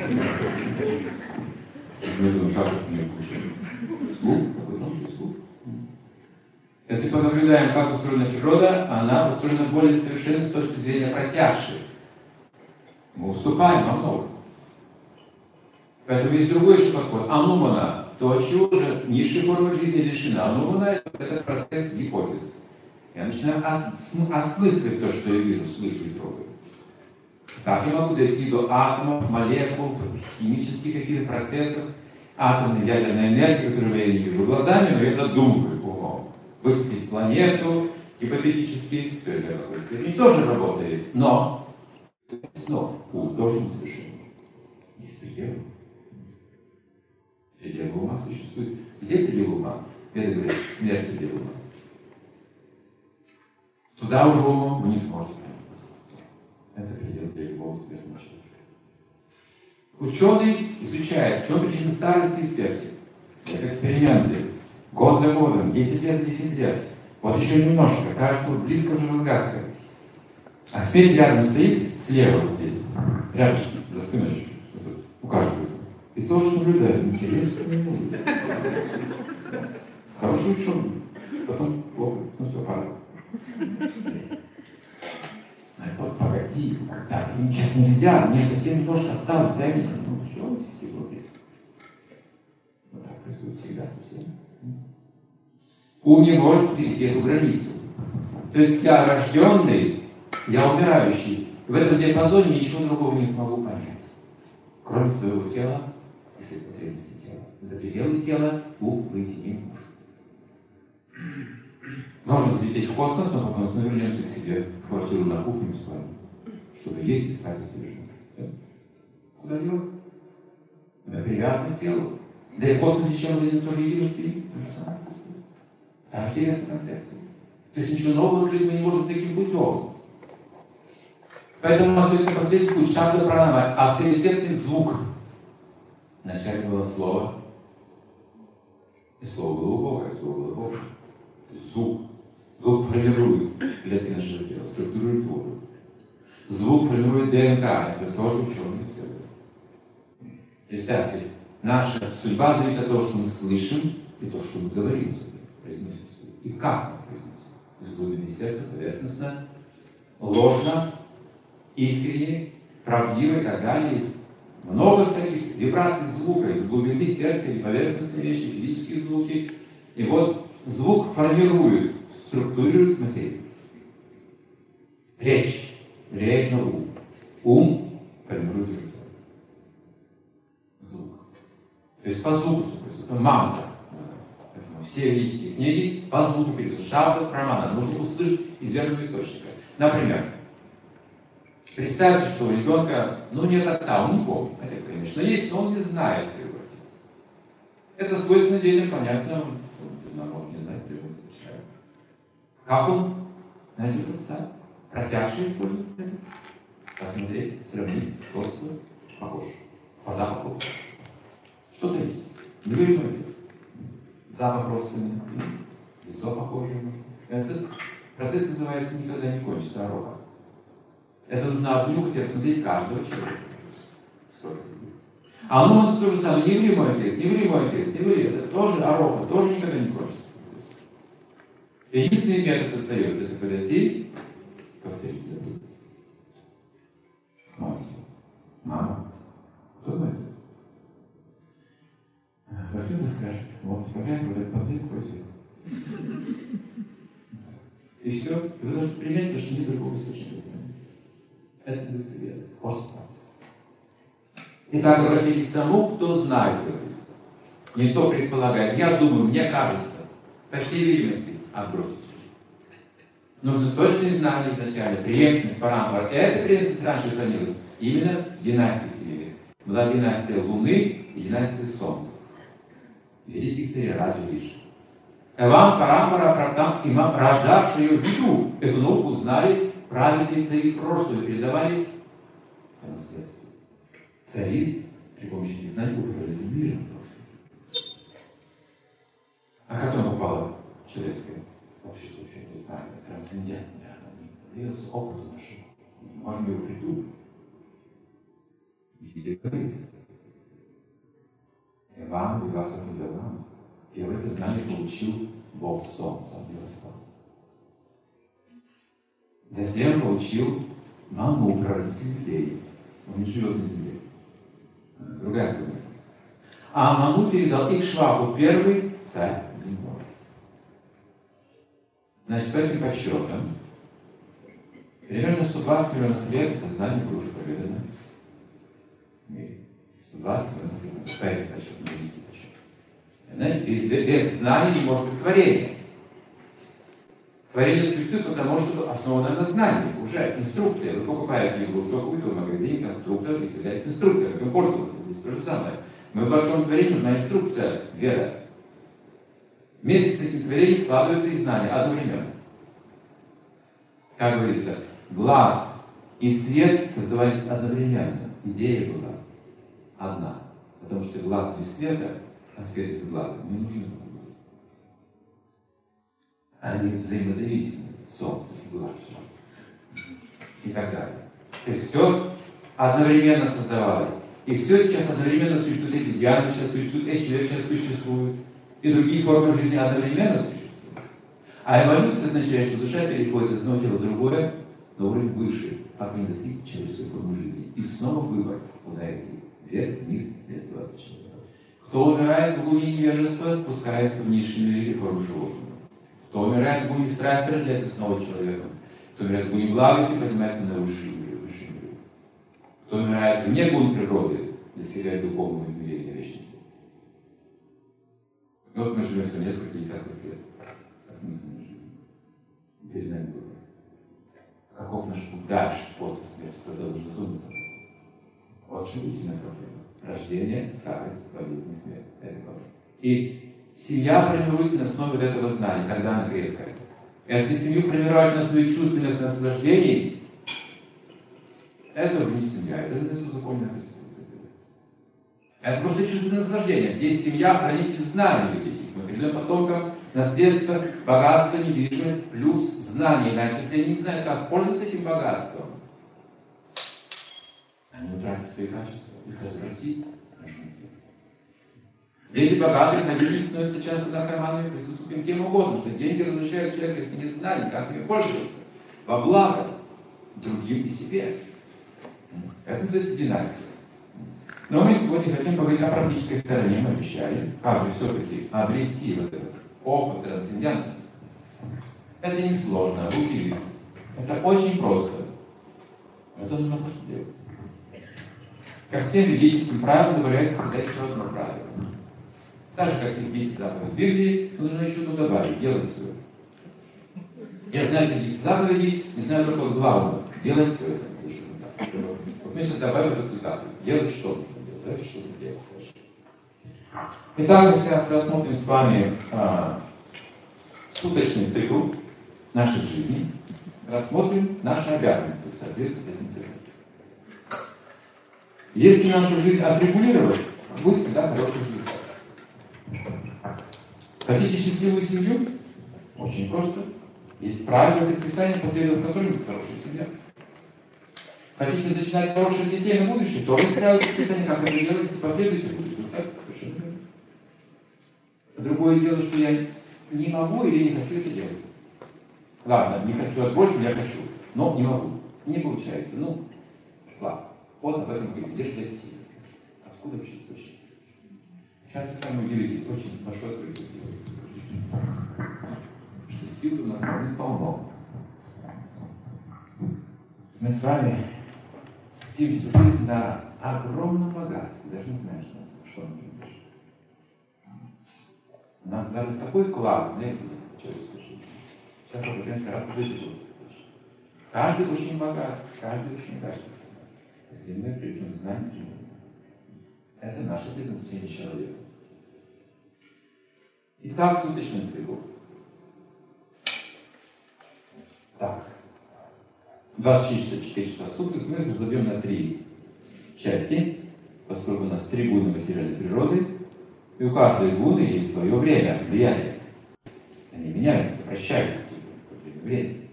A: Между шагов не включаем. Слух, такой тонкий слух. Если понаблюдаем, как устроена природа, она устроена более совершенно с точки зрения протяжки. Мы уступаем во многом. Поэтому есть другой еще подход. Анумана, то, чего же низшая форма жизни лишена. Анумана — это процесс гипотез. Я начинаю ос- осмысливать то, что я вижу, слышу и трогаю. Как я могу дойти до атомов, молекул, химических каких-то процессов, атомной ядерной энергии, которую я не вижу глазами, но я додумываю умом. Высветить планету, гипотетически, то есть какой степени тоже работает, но, но ум тоже несовершенен. Есть предел. Предел ума существует. Где предел ума? Это говорит, смерть предел ума. Туда уже умом вы не сможете. Это предел для любого смертного человека. Ученый изучает, в чем причина старости и смерти. Это эксперименты. Год за годом, десять лет за десять лет. Вот еще немножко, кажется, вот близко уже разгадка. А смерть рядом стоит, слева вот здесь, рядом, за спиной, у каждого. И тоже наблюдает, интересно. Хороший ученый. Потом плохо, ну все, пора. Вот погоди, так, сейчас нельзя, мне совсем немножко осталось, дай мне. Ну все, здесь вот так происходит всегда совсем. Ум не может перейти эту границу. То есть я рожденный, я умирающий. В этом диапазоне ничего другого не смогу понять. Кроме своего тела и своей потребности тела. За пределы тела ум выйти не может. Можно взлететь в космос, но потом снова вернемся к себе в квартиру на кухню с вами, чтобы есть и спать освеженно. Куда делать? Мы привязаны к телу. Да и в космосе чем за ним тоже единственный. То же самое. Там интересная концепция. То есть ничего нового открыть мы не можем таким путем. Поэтому у нас есть последний путь, шабда пранама, авторитетный звук. Вначале было слово, и слово было Бога, и слово было Бога. То есть звук. Звук формирует клетки нашего тела, структурирует воду. Звук формирует ДНК, это тоже ученые исследуют. Представьте, наша судьба зависит от того, что мы слышим, и то, что мы говорим себе, произносим себе. И как мы произносим. Из глубины сердца, поверхностно, ложно, искренне, правдиво и так далее. Есть много всяких вибраций звука из глубины сердца и поверхностные вещи, физические звуки. И вот звук формирует, структурирует материю. Речь влияет на ум. Ум формирует ритуал. Звук. То есть по звуку все происходит. Это мантра. Поэтому все ведические книги по звуку передают. Шабда, прамана. Нужно услышать из верного источника. Например, представьте, что у ребенка, ну, нет отца, он не помнит. Отец, конечно, есть, но он не знает природы. Это свойственно детям, понятно, он может не знать природы. Как он найдет отца? Протяжно использует это. Посмотреть, сравнить, просто похож. По запаху. Что-то есть. Не говорим отец. Запах родственный, лицо похоже. Этот процесс называется никогда не кончится, арома. Это нужно обнюхать и осмотреть каждого человека. Сколько людей. А ну это то же самое. Не ври мой отец, не ври мой отец, не ври. Это тоже арома, тоже никогда не кончится. Единственный метод остается, это подойти к авторитету. Мать. Мама. Кто это? Кто-то скажет, вот, смотрите, вот этот подписку отец. И все. И вы должны принять, потому что нет другого источника знания. Это для себя. Просто так. Итак, обращайтесь к тому, кто знает это. Не кто предполагает. Я думаю, мне кажется, по всей видимости, отбросить. Нужно точные знания изначально, преемственность парампар. Эта преемственность раньше хранилась именно в династии Селеве. Была династия Луны и династия Солнца. Видите, история Раджа Виши. Эвам парампара пратам имам Раджа Шию Виду. Эту науку знали праведные цари прошлого, передавали по наследству. Цари при помощи этих знаний управляли миром прошлого. А как оно попало в человеческое общество? Это трансцендентное, оно не подается опыту нашему. Мы можем его придумать. Видите, говорится. Иван, Виваса Тудаван. Первое это знание получил Бог Солнца от Ярослава. Затем получил Ману, проростил людей. Он не живет на земле. Другая планета. А Ману передал Икшваку, первый царь земной. Значит, по этим подсчетам, примерно сто двадцать миллионов лет это знание было уже поведано в мире. сто двадцать миллионов лет. По этим подсчетам, близким подсчетам. Без, без знаний не может быть творения. Творение существует, потому что основано на знании. Уже инструкция. Вы покупаете игрушку какую-то в магазине, конструктор, и всегда есть инструкция, как им пользоваться. Здесь то же самое. Мы в большом творении нужна инструкция, вера. Вместе с этим творением вкладываются и знания одновременно. Как говорится, глаз и свет создавались одновременно. Идея была одна. Потому что глаз без света, а свет без глаза не нужен. Они взаимозависимы. Солнце и глаз. И так далее. То есть все одновременно создавалось. И все сейчас одновременно существует. Обезьяны сейчас существуют, и человек сейчас существует. И другие формы жизни одновременно существуют. А эволюция означает, что душа переходит из одного тела в другое на уровень выше, пока не достиг человеческой формы жизни. И снова выбор, куда идти. Вверх, вниз, без двадцать человек. Кто умирает в луне невежества, спускается в низшие миры формы животного. Кто умирает в луне страсти, рождается снова человеком. Кто умирает в луне благости, поднимается на высшие миры, высшие миры. Кто умирает вне гун природы, достигает духовного измерения вечности. И вот мы живем всего несколько десятков лет. Осмысленной жизни. Перед нами выбор. Каков наш путь дальше, после смерти? Кто должен задуматься? Очень истинная проблема. Рождение, старость, болезнь, смерть. Это проблема. И семья формируется на основе вот этого знания, когда она крепкая. Если семью формировать на основе чувственных наслаждений, это уже не семья, это законная конституция. Это просто чувство наслаждения. Здесь семья, хранитель знаний великих. Мы передаем потомкам наследство, богатство, недвижимость, плюс знания. Иначе, если они не знают, как пользоваться этим богатством, они утратят свои качества, их развратит наше наследство. Дети богатых надеялись становятся часто наркоманами, преступниками, кем угодно, что деньги разрушают человека, если нет знаний, как ими пользоваться. Во благо другим и себе. Это называется династия. Но мы сегодня хотим поговорить о практической стороне, мы обещали, как же все-таки обрести вот этот опыт трансцендентный. Это не сложно, руки вниз. Это очень просто. Это нужно просто делать. Ко всем ведическим правилам добавляется всегда еще одно правило. Так же, как и в десять заповедей в Библии, нужно еще одно добавить, делать все. Я знаю эти десять заповедей, не знаю только главное. Делать все это. Вот мы сейчас добавим эту заповедь. Делать что нужно делать, дальше что нужно делать. Итак, мы сейчас рассмотрим с вами а, суточный цикл нашей жизни. Рассмотрим наши обязанности в соответствии с этим циклом. Если нашу жизнь отрегулировать, будет всегда хороший результат. Хотите счастливую семью? Очень просто. Есть правила предписания, последовав которым будет хорошая семья. Хотите зачинать хороших детей на будущее? То есть правила предписания, как это делать, если последуете, будет результат совершенно верно. Другое дело, что я не могу или не хочу это делать. Ладно, не хочу отбросить, я хочу, но не могу. Не получается. Ну, слабо. Вот об этом говорит. Где взять силы? Откуда вообще случится? Сейчас вы сами удивитесь, очень большое открытие делается. Что сил у нас не полно. Мы с вами спим всю жизнь на огромном богатстве. Даже не знаешь, что мы думаешь. У нас дали такой класс, знаете, человеческой жизни. Сейчас только несколько раз выделилось. Каждый очень богат, каждый очень каждый. Остальное причем знание. Это наше предназначение человека. Итак, суточный цикл. Так. двадцать четыре часа в сутки мы разобьем на три части, поскольку у нас три гуны материальной природы, и у каждой гуны есть свое время, влияние. Они меняются, вращаются во время времени.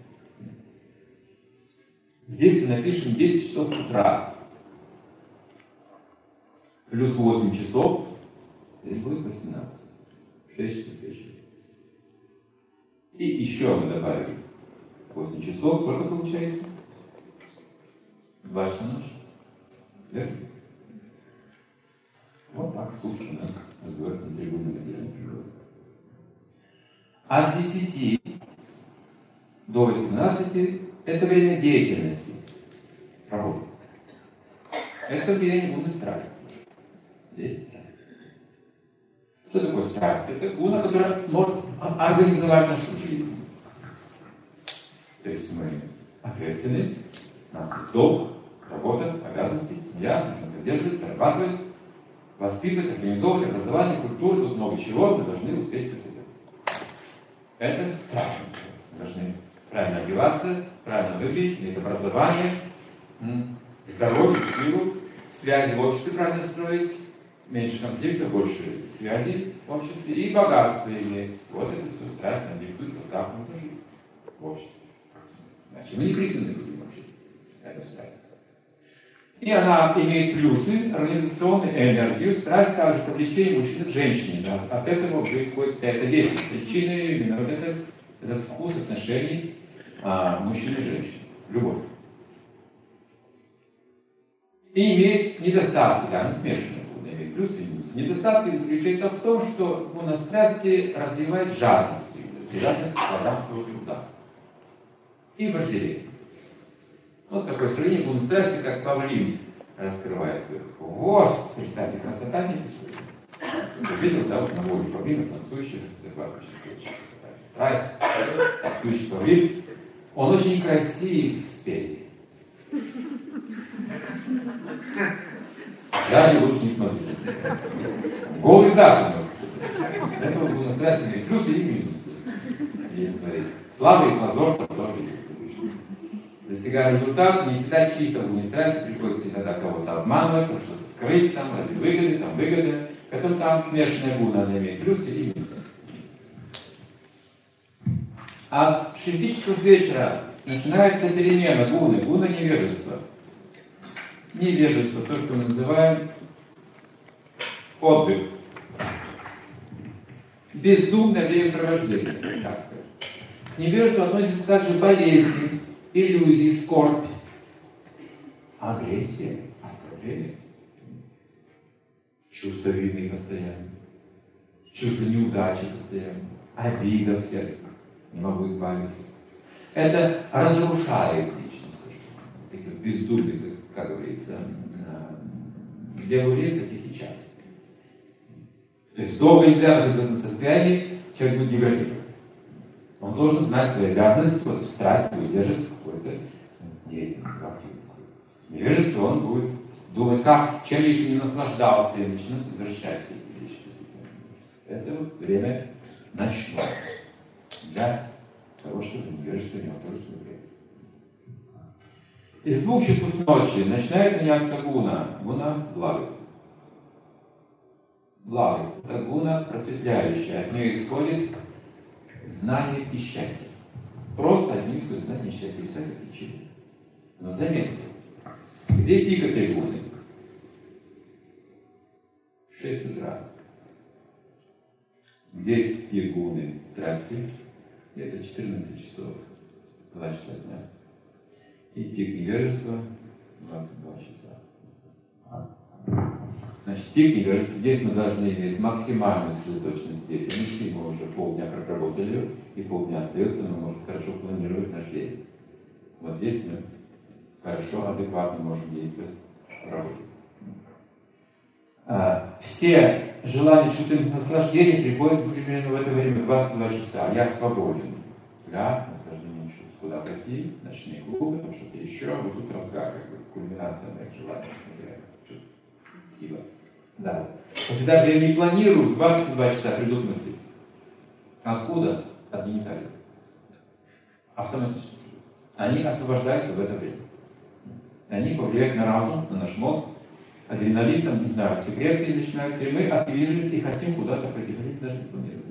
A: Здесь мы напишем десять часов утра. Плюс восемь часов, здесь будет восемнадцать. шесть часов вечера. И еще мы добавим восемь часов. Сколько получается? два часа ночи. Верно? Вот так сутки у нас называется на трибуне материальной природы. От десяти до восемнадцати это время деятельности, работы. Это время гуны страсти. Здесь страсть. Что такое страсть? Это гуна, которая может организовать нашу жизнь. То есть мы ответственны, у нас есть долг, работа, обязанности, семья, нужно поддерживать, зарабатывать, воспитывать, организовывать образование, культуру, тут много чего, мы должны успеть это делать. Это страсть. Мы должны правильно одеваться, правильно выглядеть, иметь образование, здоровье, силу, связи в обществе правильно строить, меньше конфликтов, больше связей в обществе и богатство иметь. Вот это все страсть нам диктует, вот так нужно жить в обществе. Иначе мы не признаны будем в обществе. Это страсть. И она имеет плюсы, организационную энергию. Страсть также по влечению мужчины к женщине. Да? От этого происходит вся эта деятельность. Причина именно вот это, этот вкус отношений а, мужчины и женщины. Любовь. И имеет недостатки, да, она смешанная, имеет плюсы и минусы. Недостатки заключаются в том, что гуна страсти развивает жадность, жадность к плодам своего труда. И вожделение. Вот такое сравнение гуны страсти, как павлин раскрывает свой хвост. Представьте, красота не рисует. Ты видел, да, вот на воле павлина, танцующих, захватывающих страсть, танцующий павлин. Он очень красив спереди. Да, не лучше не смотрите. Голый запад. Это вот гуна страсти имеет плюсы и минусы. Есть свои славы и позор, тоже есть. Достигая результата, не всегда чисто не старается, приходится иногда кого-то обманывать, там что-то скрыть, там, ради выгоды, там выгоды. Поэтому там смешанная гуна, она имеет плюсы и минусы. От шести часов вечера начинается перемена гуны, гуна невежества. Невежество, то, что мы называем отдых. Бездумное времяпровождение, так сказать. К невежеству относятся также болезни, иллюзии, скорбь, агрессия, оскорбление, чувство вины постоянно, чувство неудачи постоянно, обида в сердце, не могу избавиться. Это разрушает личность, такие вот бездумные, как говорится, в левую время, таких и час. То есть долго нельзя находиться в этом состоянии, человек будет деградировать. Он должен знать свои обязанности, вот страсть выдержать в какой-то деятельности, активности. Невежество, он будет думать, как, чем еще не наслаждался, и начнет возвращать все эти вещи. Это вот время ночное. Для того, чтобы невежество имело то же время. Из двух часов ночи начинает меняться гуна. Гуна благость. Благость – это гуна просветляющая. От нее исходит знание и счастье. Просто одни исходят знание и счастье, без всякой причины. Но заметьте, где пик этой гуны? шесть утра. Где пик гуны страсти? Это четырнадцать часов, два часа дня. И пик невежества двадцать два часа. Значит, пик невежества, здесь мы должны иметь максимальную сосредоточенность деятельности. Мы уже полдня проработали, и полдня остается, но мы можем хорошо планировать наш день. Вот здесь мы хорошо, адекватно можем действовать в работе. А, все желания чувственных наслаждений приходят примерно в это время, двадцать два часа. Я свободен для наслаждения чувств. Куда пойти, ночные клубы, там что-то еще, вот тут разгар, как бы, кульминация моих желаний, чувств, сила. Да. Если даже я не планирую, двадцать два часа придут мысли. Откуда? От гениталий. Автоматически. Они освобождаются в это время. Они повлияют на разум, на наш мозг. Адреналин, там, не знаю, секреции начинаются, и мы активизируем и хотим куда-то пойти, даже не планируем.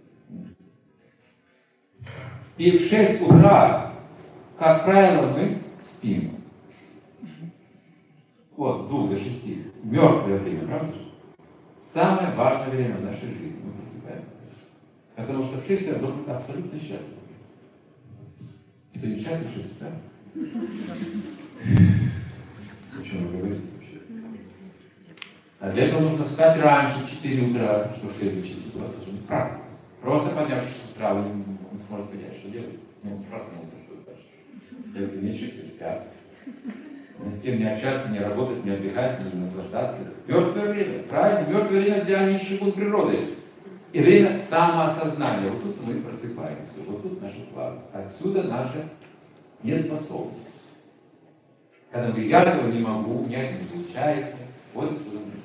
A: И в шесть утра, как правило, мы спим. Вот, с двух до шести. Мертвое время, правда же? Самое важное время в нашей жизни. Мы просыпаем. Потому что в шесть утра должен быть абсолютно счастлив. Кто не счастлив в шесть утра? О чем вы говорите вообще? А для этого нужно встать раньше, в четыре утра, что в шесть до четыре утра. Это же не практика. Просто поднявшись с утра, вы не сможете понять, что делать. Ну, просто нужно что-то дальше. Делать меньше, все спят. Ни с кем не общаться, не работать, не отдыхать, не наслаждаться. Мертвое время. Правильно? Мертвое время для низших гун природы. И время самоосознания. Вот тут мы и просыпаемся. Вот тут наша слабость. Отсюда наша неспособность. Когда мы я этого не могу, у меня это не получается. Вот отсюда мы.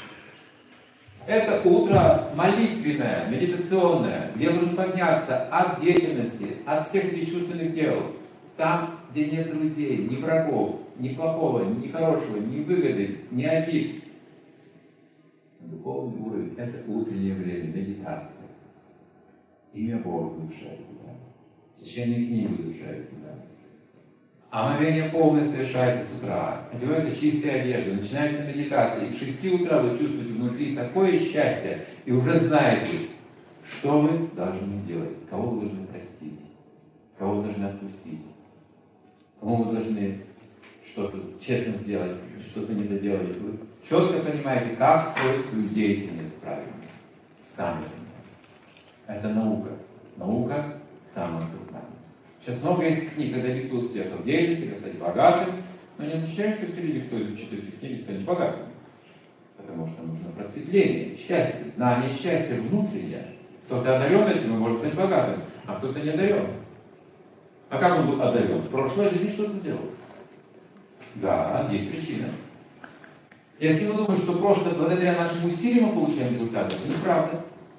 A: Это утро молитвенное, медитационное, где нужно подняться от деятельности, от всех этих чувственных дел. Там, где нет друзей, ни врагов, ни плохого, ни хорошего, ни выгоды, ни обид. Духовный уровень – это утреннее время, медитация. Имя Бога внушает туда. Священные книги внушают туда. Омовение полное совершается с утра. Одевается чистая одежда, начинается медитация. И к шести утра вы чувствуете внутри такое счастье, и уже знаете, что вы должны делать, кого вы должны простить, кого вы должны отпустить, кому вы должны что-то честно сделать, что-то не доделали. Вы четко понимаете, как строить свою деятельность правильно. Сами понимаете. Это наука. Наука самоосознания. Сейчас много есть книг, когда добиться успеха в деятельности, как стать богатым, но не означает, что все люди, кто изучит эти книги, станут богатыми. Потому что нужно просветление, счастье, знание и счастье внутреннее. Кто-то одарен этим и может стать богатым, а кто-то не одарен. А как он был одарен? В прошлой жизни что-то сделал. Да, есть причина. Если вы думаете, что просто благодаря нашим усилиям мы получаем результаты, это неправда.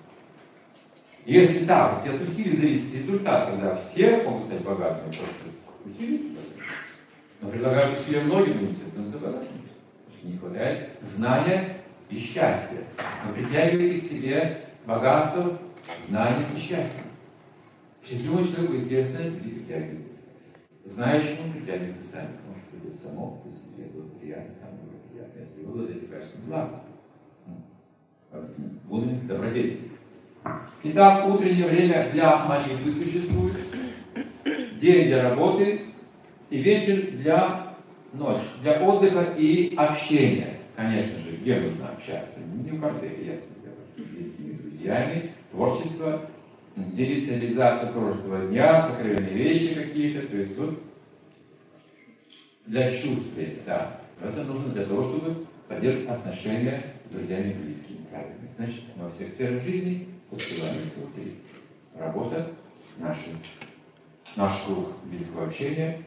A: Если так, если от усилий зависит результат, тогда все могут стать богатыми, просто усилия. Но предлагаю себе многим, но, естественно, забывать. Потому что не хватает знания и счастья. Но притягивайте к себе богатство, знания и счастье. Счастливому человеку, естественно, люди притягиваются. Знающему притягиваются сами, потому что будет само по себе благоприятно, самое благоприятное, если вы владеете качеством блага. Будем добродетели. Итак, утреннее время для молитвы существует, день для работы и вечер для ночи, для отдыха и общения. Конечно же, где нужно общаться? Не в квартире, ясно дело. С близкими друзьями, творчество, делиться реализацией прошлого дня, сокровенные вещи какие-то, то есть вот для чувств, да. Это нужно для того, чтобы поддерживать отношения с друзьями и близкими. Правильно. Значит, во всех сферах жизни успеваемся внутри. Работа, наши, наш круг близкого общения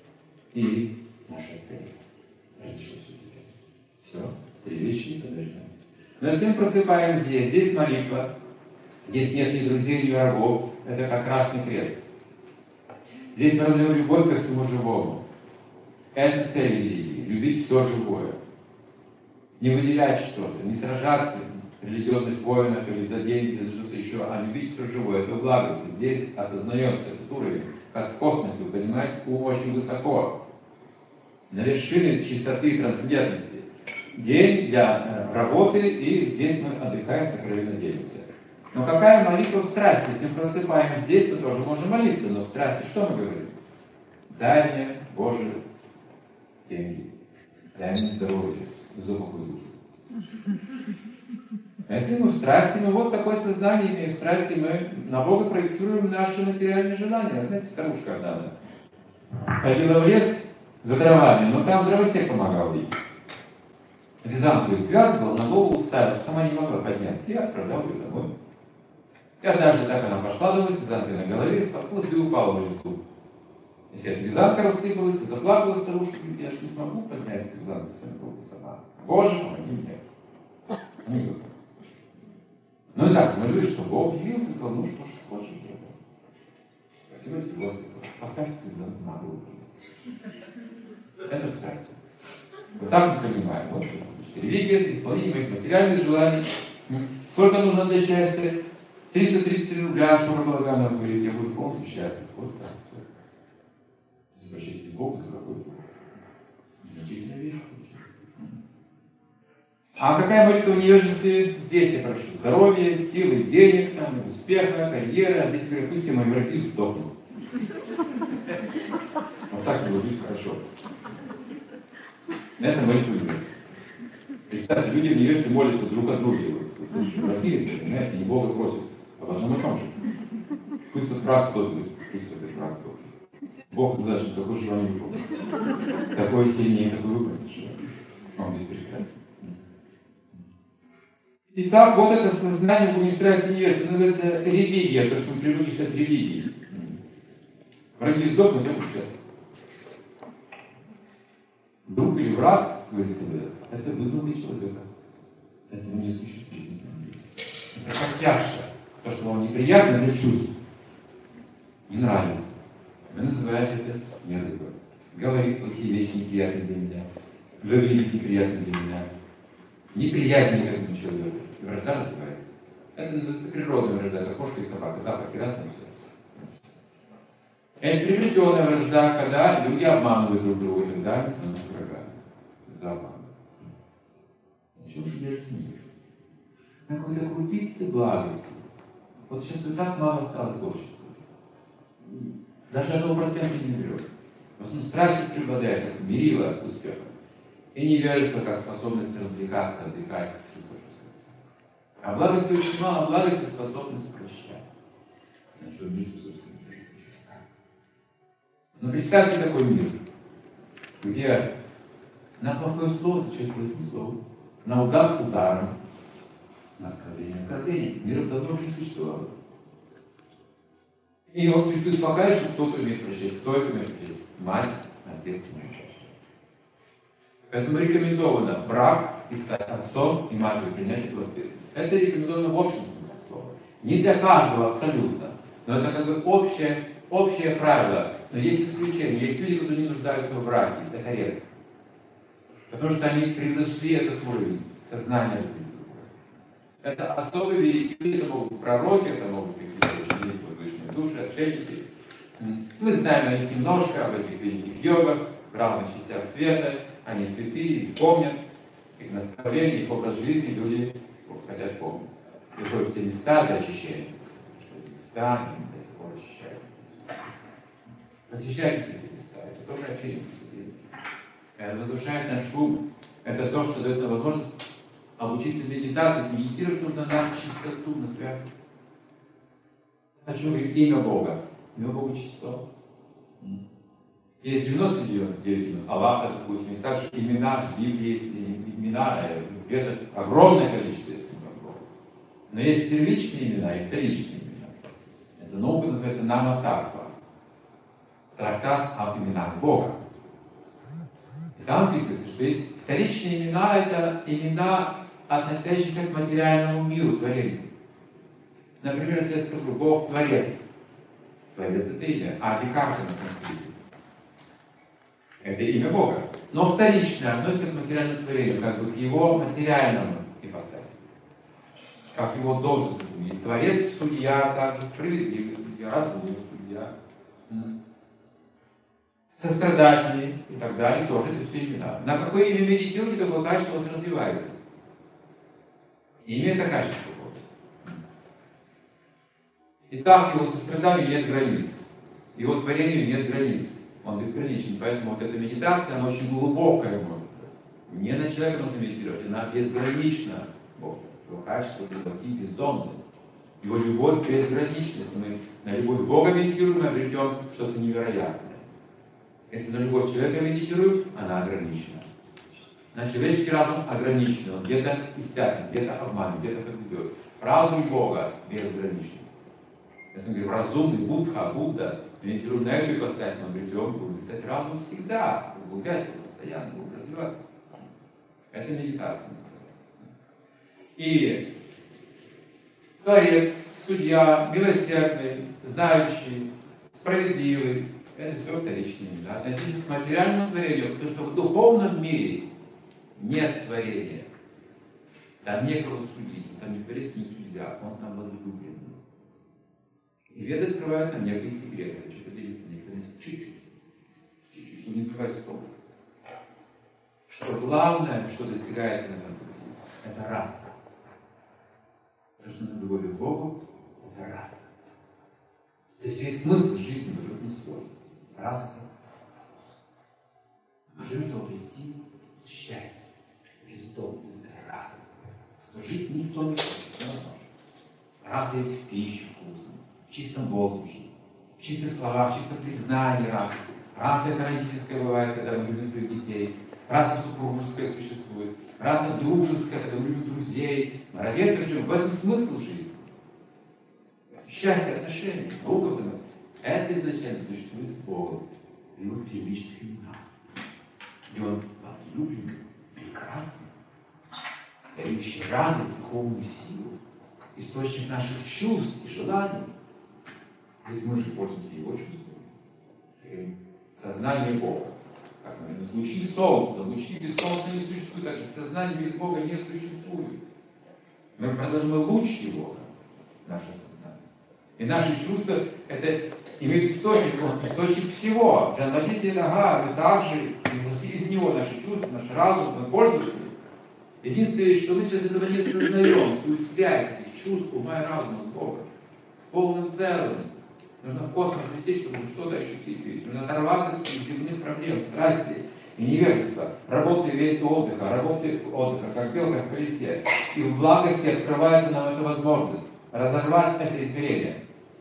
A: и наша цель. Все, три вещи подождем. Но если мы просыпаем здесь, здесь молитва, здесь нет ни друзей, ни врагов, это как красный крест. Здесь мы раздаем любовь ко всему живому. Это цель религии, любить все живое. Не выделять что-то, не сражаться в религиозных войнах или за деньги, или за что-то еще, а любить все живое. Это благо. Здесь осознается этот уровень, как в космосе, вы понимаете, ум очень высоко. На вершине чистоты и трансцендентности. День для работы, и здесь мы отдыхаем, сокровенно делимся. Но какая молитва в страсти? Если мы просыпаем здесь, мы тоже можем молиться, но в страсти что мы говорим? Дай мне, Боже, деньги, дай мне здоровье, глубокую душу. А если мы в страсти, ну вот такое сознание имеем, в страсти мы на Бога проектируем наши материальные желания. Знаете, старушка одна ходила в лес за дровами, но там дровосек помогал ей. Вязанку связывал, на голову ставил, сама не могла поднять. И отправлял ее домой. И однажды так она пошла домой, с вязанкой на голове, споткнулась и упала в лесу. Если эта вязанка рассыпалась, заплакала старушка, говорит, я же не смогу поднять эту вязанку с головы сама. Боже, помоги мне. Не говорю. Ну и так, смотрю, что Бог явился и сказал, ну что ж ты хочешь делать? Спасибо тебе, Господи, поставь эту вязанку на голову. Это страсть. Вот так мы понимаем. Вот, религия, исполнение моих материальных желаний. Сколько нужно для счастья? триста тридцать три рубля, Шура Балаганова говорит, я буду полностью счастлив. Вот так. Обращайтесь к Богу за какой-то значительную вещь. А какая молитва в невежестве? Здесь я прошу здоровья, силы, денег, там, успеха, карьеры. А здесь говорят, пусть все мои враги сдохнут. Вот так было жить хорошо. На этом молитву нет. Представьте, люди в невежестве молятся друг от друга. Враги, понимаете, не Бога просят, а в одном и том же. Пусть этот враг сдохнет, пусть этот враг сдохнет. Бог знает, что такое желание Бога. Такое сильнее, такое выполнится желание. Он беспристрастен. Итак, вот это сознание администрации невежества, называется религия, то, что мы привыкли считать религией. Враги сдохнут, я буду счастлив. Друг или враг, говорится, это выдумка человека. Этого не существует на самом деле. Это как тяжко. То, что вам неприятно для чувств. Не нравится. Вы называете это языком. Говорит плохие вещи неприятные для меня. Выглядит неприятно для меня. Неприятнее к этому человеку. Вражда называется. Это называется природная вражда, как кошка и собака. Запахи разные все. Это приобретенная вражда, когда люди обманывают друг друга, и тогда они становятся врагами. За обман. Ничего же держится мир. На какой-то крупице благости. Вот сейчас вот так мало осталось в обществе. Даже одного процента не берет. В основном страсть преобладает, как мерило успеха. И невежество, как способность развлекаться, отдыхать. А благости очень мало, а благость — способность прощать. Значит, мир, собственно, но представьте такой мир, где на плохое слово человек говорит не слово, на удар ударом, на оскорбление оскорблением. Мир давно уже не существовало. И его существует пока, что кто-то умеет прощать. Кто это умеет прощать? Мать, отец, мать. Поэтому рекомендовано брак и стать отцом и матерью, принять эту ответственность. Это рекомендовано в общем смысле слова. Не для каждого абсолютно. Но это как бы общее, общее правило. Но есть исключения. Есть люди, которые не нуждаются в браке. Это редко. Потому что они превзошли этот уровень сознания. Это особые великие люди, это могут быть пророки, это могут быть какие-то очень возвышенные души, отшельники. Мы знаем о них немножко, об этих великих йогах, в разных частях света. Они святые, их помнят, их наставления, их образ жизни люди хотят помнить. Приходят в те места для очищения. Что эти места, они до сих пор очищают. Посещайте эти места, это тоже общение с людьми. Это возвышает наш ум. Это то, что дает нам возможность обучиться медитации. Медитировать нужно на чистоту, на святость. О чем говорит имя Бога? Имя Бога чисто. Есть девяносто девять имен. Аллах, это, допустим, есть также имена, в Библии есть имена, где-то огромное количество есть имен Бога. Но есть первичные имена и вторичные имена. Эта наука называется Нама-Татва. Трактат об именах Бога. И там описывается, что есть вторичные имена, это имена, относящиеся к материальному миру, творению. Например, если я скажу Бог Творец. Творец это имя, а Викарса на санскрите. Это имя Бога. Но вторичное относится к материальному творению, как бы к его материальному ипостаси. Как его должность. Творец, судья, также справедливый судья, разумный судья. Сострадательный и так далее, тоже это все имена. На какое имя медитируете, такое качество у вас развивается. Имя это качество Бога. Итак, его состраданию нет границ. Его творению нет границ. Он безграничен. Поэтому вот эта медитация, она очень глубокая. Не на человека нужно медитировать, она безгранична. Бог. Его качество глубокие, бездомные. Его любовь безгранична. Если мы на любовь Бога медитируем, мы обретем что-то невероятное. Если на любовь человека медитируем, она ограничена. На человеческий разум ограничен. Он где-то иссякнет, где-то обманет, где-то подведет. Разум Бога безграничен. Если мы говорим разумный, Будха, Будда, медитируем на эту ипостась, мы обретем, будет этот разум всегда углублять его, постоянно будет развиваться. Это медитация. И Творец, судья, милосердный, знающий, справедливый, это все вторичные имена. Относительно к материальному творению, потому что в духовном мире нет творения. Там некого судить, там не творец, не судья, он там возлюбленный. И Веды открывают нам некие секреты, что поделиться некоторыми чуть-чуть. Чуть-чуть, чтобы не сбивать с толку. Что главное, что достигается на этом пути, это раса. То, что на любовь к Богу, это раса. То есть весь смысл жизни в этом свой. Раса это вкус. Мы живем, чтобы обрести счастье, бездомность, раса. Что жить никто не хочет. Раса есть в пище вкусной, в чистом воздухе, в чистых словах, в чистом признании расы. Раса это родительская бывает, когда мы любим своих детей. Раса супружеская существует. Раса дружеская, когда мы любим друзей. Мы ради этого живем. В этом смысл жизни. Счастье, отношения, наука взаимодействия. Это изначально существует с Богом. В его первичных именах. И он возлюбленный, прекрасный, дающий радость, духовную силу, источник наших чувств и желаний. Ведь мы же пользуемся его чувствами. Сознание Бога. Как мы говорим, лучи солнца, лучи без солнца не существуют, также сознание без Бога не существует. Мы продолжим луч его, наше сознание. И наши чувства, это имеют источник, источник всего. Джанмадиси Нага, мы также из него наши чувства, наш разум, мы пользуемся. Единственное, что мы сейчас этого не осознаем, свою связь этих чувств, ума и разума с Богом, с полным целым. Нужно в космос лететь, чтобы что-то ощутить. Нужно оторваться от земных проблем, страсти и невежества. Работы веет отдыха, работы отдыха, как белка в колесе. И в благости открывается нам эта возможность разорвать это измерение.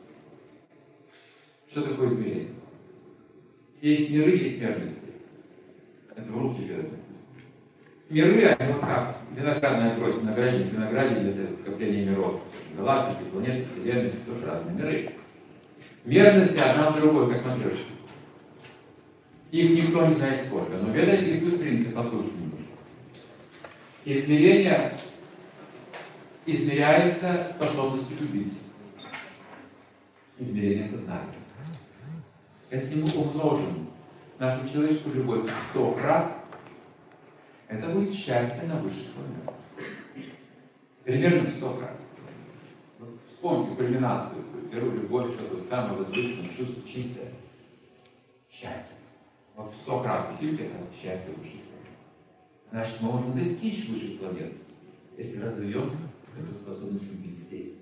A: Что такое измерение? Есть миры, есть мерности. Это в русский перевод. Миры, они вот как виноградная гроздь, виноградник, виноградник это скопление миров. Галактики, планеты, вселенные, это тоже разные миры. Мерности одна в другой, как матрешки. Их никто не знает сколько, но Веда рисует принцип, послушайте немножко. Измерение измеряется способностью любить. измерение сознания. Если мы умножим нашу человеческую любовь в сто крат, это будет счастье на высших планетах. Примерно в сто крат. Вспомните кульминацию, первую любовь, что-то самое возвышенное, чувство чистое. Счастье. Вот в сто крат усилите это счастье высших планет. Значит, мы можем достичь высших планет, если развивем эту способность любить здесь.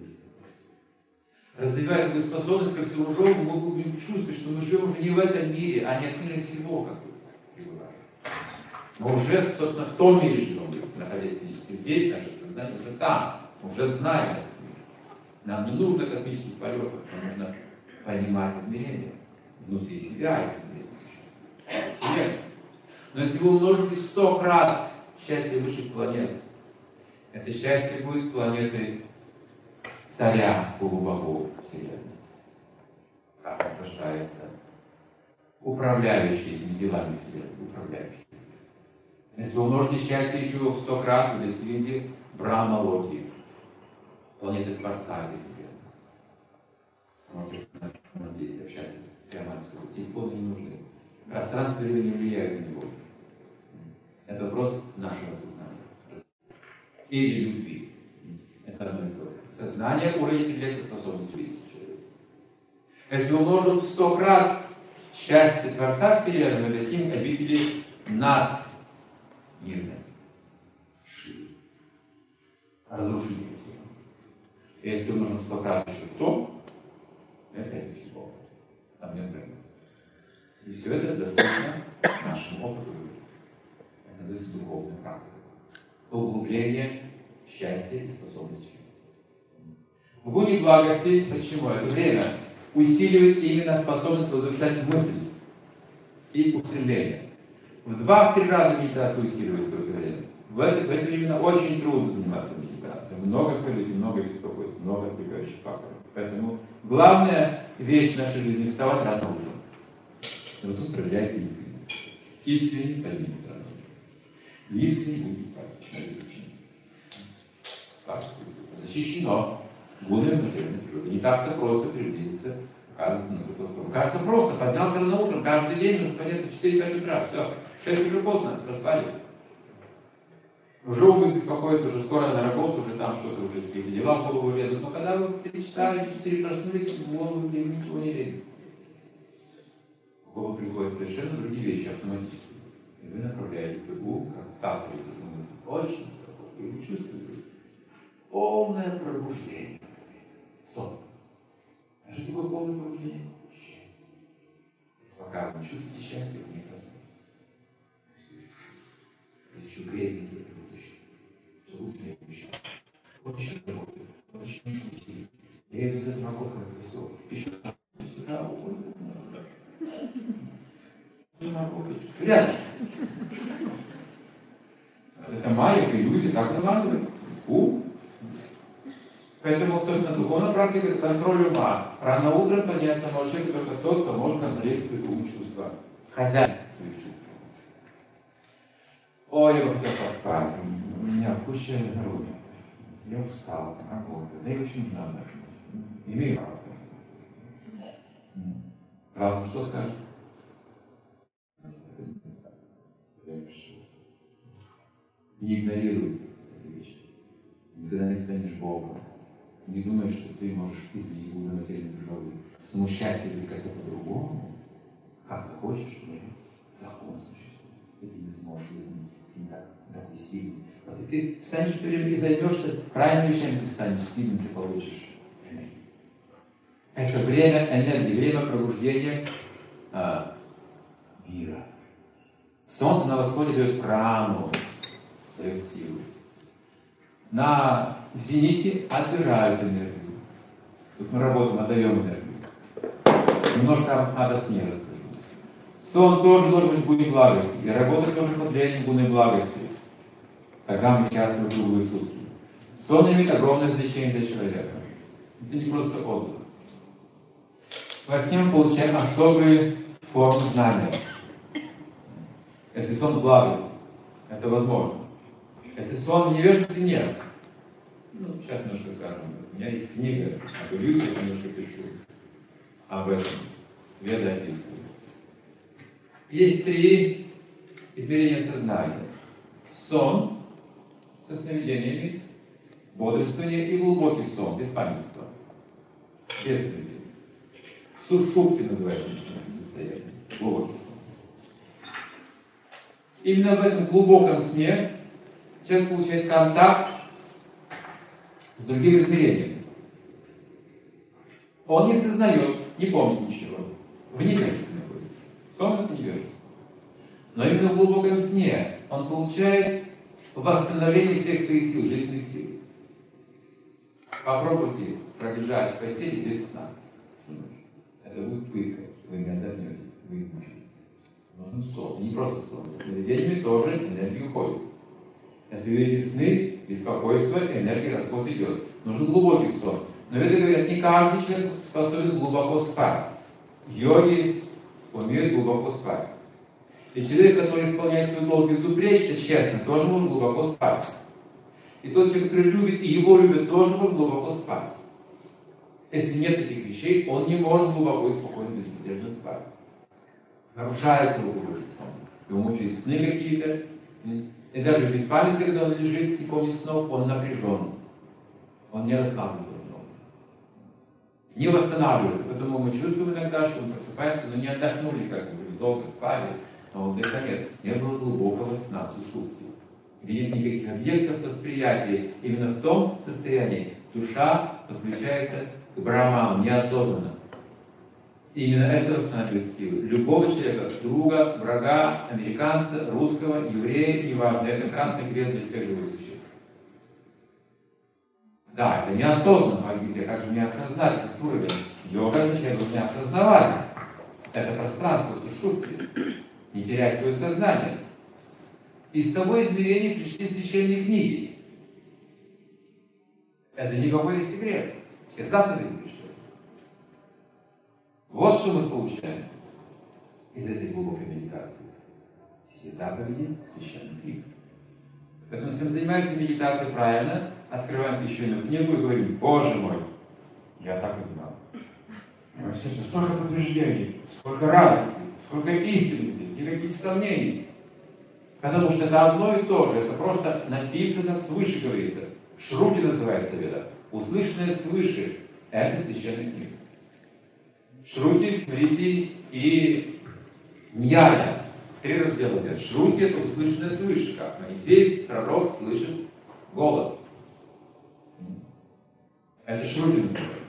A: Развивая эту способность ко всему живому, мы будем чувствовать, что мы живем уже не в этом мире, а не от мира сего, как вы пребываем. Мы уже, собственно, в том мире живем, находясь физически здесь, наше сознание уже там, мы уже знаем этот мир. Нам не нужно космических полетов, нам нужно понимать измерения. Внутри себя это измерения. Но если вы умножите в сто крат счастье высших планет, это счастье будет планетой царя полубогов Вселенной. Как наслаждается управляющий этими делами Вселенной, управляющий. Если вы умножите счастье еще в сто крат, вы достигнете Брахма Локи, планеты Творца Вселенной. Смотрите, здесь общайтесь прямо отсюда. Телефоны не нужны. Пространство и время не влияют на него. Это вопрос нашего сознания. Или любви. Это одно и то же. Сознание уровень определяется способностью видеть человека. Если умножим в сто крат счастье Творца Вселенной, мы достигнем обители над мирной Шивы. Разрушитель всего. Если умножим в сто крат еще то, это обитель Бога. Там нет границ. И все это доступно нашему опыту. Это называется духовная практика. Углубление счастья и способности. В гуне благости, почему? Это время усиливает именно способность возвышать мысль и устремление. В два-три раза медитация усиливается в это время. В это, в это время очень трудно заниматься медитацией. Много событий, много беспокойств, много отвлекающих факторов. Поэтому главная вещь в нашей жизни — вставать рано утром. И вот тут проявляется искренность. Искренне поднимется рано утром. Искренне будет спать. Так, защищено. Гуны материальной природы. Не так-то просто приблизиться, оказывается, на какой-то. Кажется просто. Поднялся рано утром, каждый день, ну, понятно, четыре-пять утра. Все. шесть уже поздно, проспали. Уже будет беспокоиться, уже скоро на работу, уже там что-то, уже какие-то дела в голову лезут. Но когда вы в три часа или четыре проснулись, в голову ничего не лезет. В голову приходят совершенно другие вещи автоматически. И вы направляете свой ум, как статуя, очень высоко. И вы чувствуете полное пробуждение. Сон. А что такое полное пробуждение? Счастье. Пока вы чувствуете счастье, вы не проснулись. Вы еще грезните это будущее. Что будет мне будущее? Вот еще работаю. Вот еще не шутите. Я иду за этим работой, это все. Еще сюда, уходит. Рядом. Это майя, иллюзия, так называемый. Ум. Поэтому, собственно, духовная практика — это контроль ума. Рано утром понять самого человека только тот, кто может контролировать свои ум, чувства. Хозяин своих чувств. Ой, я бы хотел поспать. У меня куча народа. Я устал, там, работа. Да и очень надо. Имею право. Разум что скажет? Не игнорируй эту вещь. Никогда не станешь Богом. Не думай, что ты можешь изменить Бога материальной природы. Но счастье будет как-то по-другому. Как ты хочешь, нет. Закон существует. И ты не сможешь изменить. Ты не так, такой сильный. Если ты встанешь в время и займешься правильными вещами, ты станешь сильным, ты получишь энергию. Это время энергии, время пробуждения а, мира. Солнце на восходе дает прану, дает силу. На зените отбирают энергию. Тут мы работаем, отдаем энергию. Немножко о сне расскажу. Сон тоже должен быть гуной благости. И работать тоже под влиянием гуной благости. Тогда мы счастливы круглые сутки. Сон имеет огромное значение для человека. Это не просто отдых. Во сне мы получаем особые формы знания. Если сон благость, это возможно. Если сон невежества, нет. Ну, сейчас немножко скажем. У меня есть книга, а то я немножко пишу. об этом Веда описывает. Есть три измерения сознания. Сон со сновидениями, бодрствование и глубокий сон, беспамятство. Без сновидений. Сушупти называется состояние. Глубокий сон. Именно в этом глубоком сне человек получает контакт с другим измерением. Он не сознает, не помнит ничего. В невежестве находится. Сон — это невежество. Но именно в глубоком сне он получает восстановление всех своих сил, жизненных сил. Попробуйте пробежать в постели без сна. Это будет пытка. Вы не отдохнете, вы измучитесь. Нужен сон. Не просто сон. С сновидениями тоже энергия уходит. Если вы видите сны, беспокойство, энергия, расход идет. Нужен глубокий сон. Но это, говорят, не каждый человек способен глубоко спать. Йоги умеют глубоко спать. И человек, который исполняет свой долг безупречно, честно, тоже может глубоко спать. И тот человек, который любит, и его любят, тоже может глубоко спать. Если нет таких вещей, он не может глубоко и спокойно, безмятежно спать. Нарушается его глубокий сон. Его мучают сны какие-то. И даже в беспамятстве, когда он лежит и помнит снов, он напряжен. Он не расслаблен. Не восстанавливается. Поэтому мы чувствуем иногда, что мы просыпаемся, но не отдохнули, как бы, долго спали. Но вот это нет. Не было глубокого сна, сушупти. Где нет никаких объектов восприятия. Именно в том состоянии душа подключается к Брахману неосознанно. И именно это восстанавливает силы. Любого человека, друга, врага, американца, русского, еврея, неважно, это красный крест для всех живых существ. Да, это неосознанно, а как же не осознать этот уровень? Йога означает не осознавать это пространство, сушупти, не терять свое сознание. Из того измерения пришли священные книги. Это никакой секрет. Все заповеди пришли. Вот что мы получаем из этой глубокой медитации. Все заповеди священных книг. Поэтому, если мы занимаемся медитацией правильно, открываем священную книгу и говорим: Боже мой, я так и знал. Но все это столько подтверждений, сколько радости, сколько истинности, никаких сомнений. Потому что это одно и то же, это просто написано свыше, говорится. Шрути называется Веда. Услышанное свыше – это священная книга. Шрути, Смрити и Ньяя. Три раздела Веда. Шрути – это услышанное свыше, как Моисей, пророк, слышит голос. Это Шрути называется.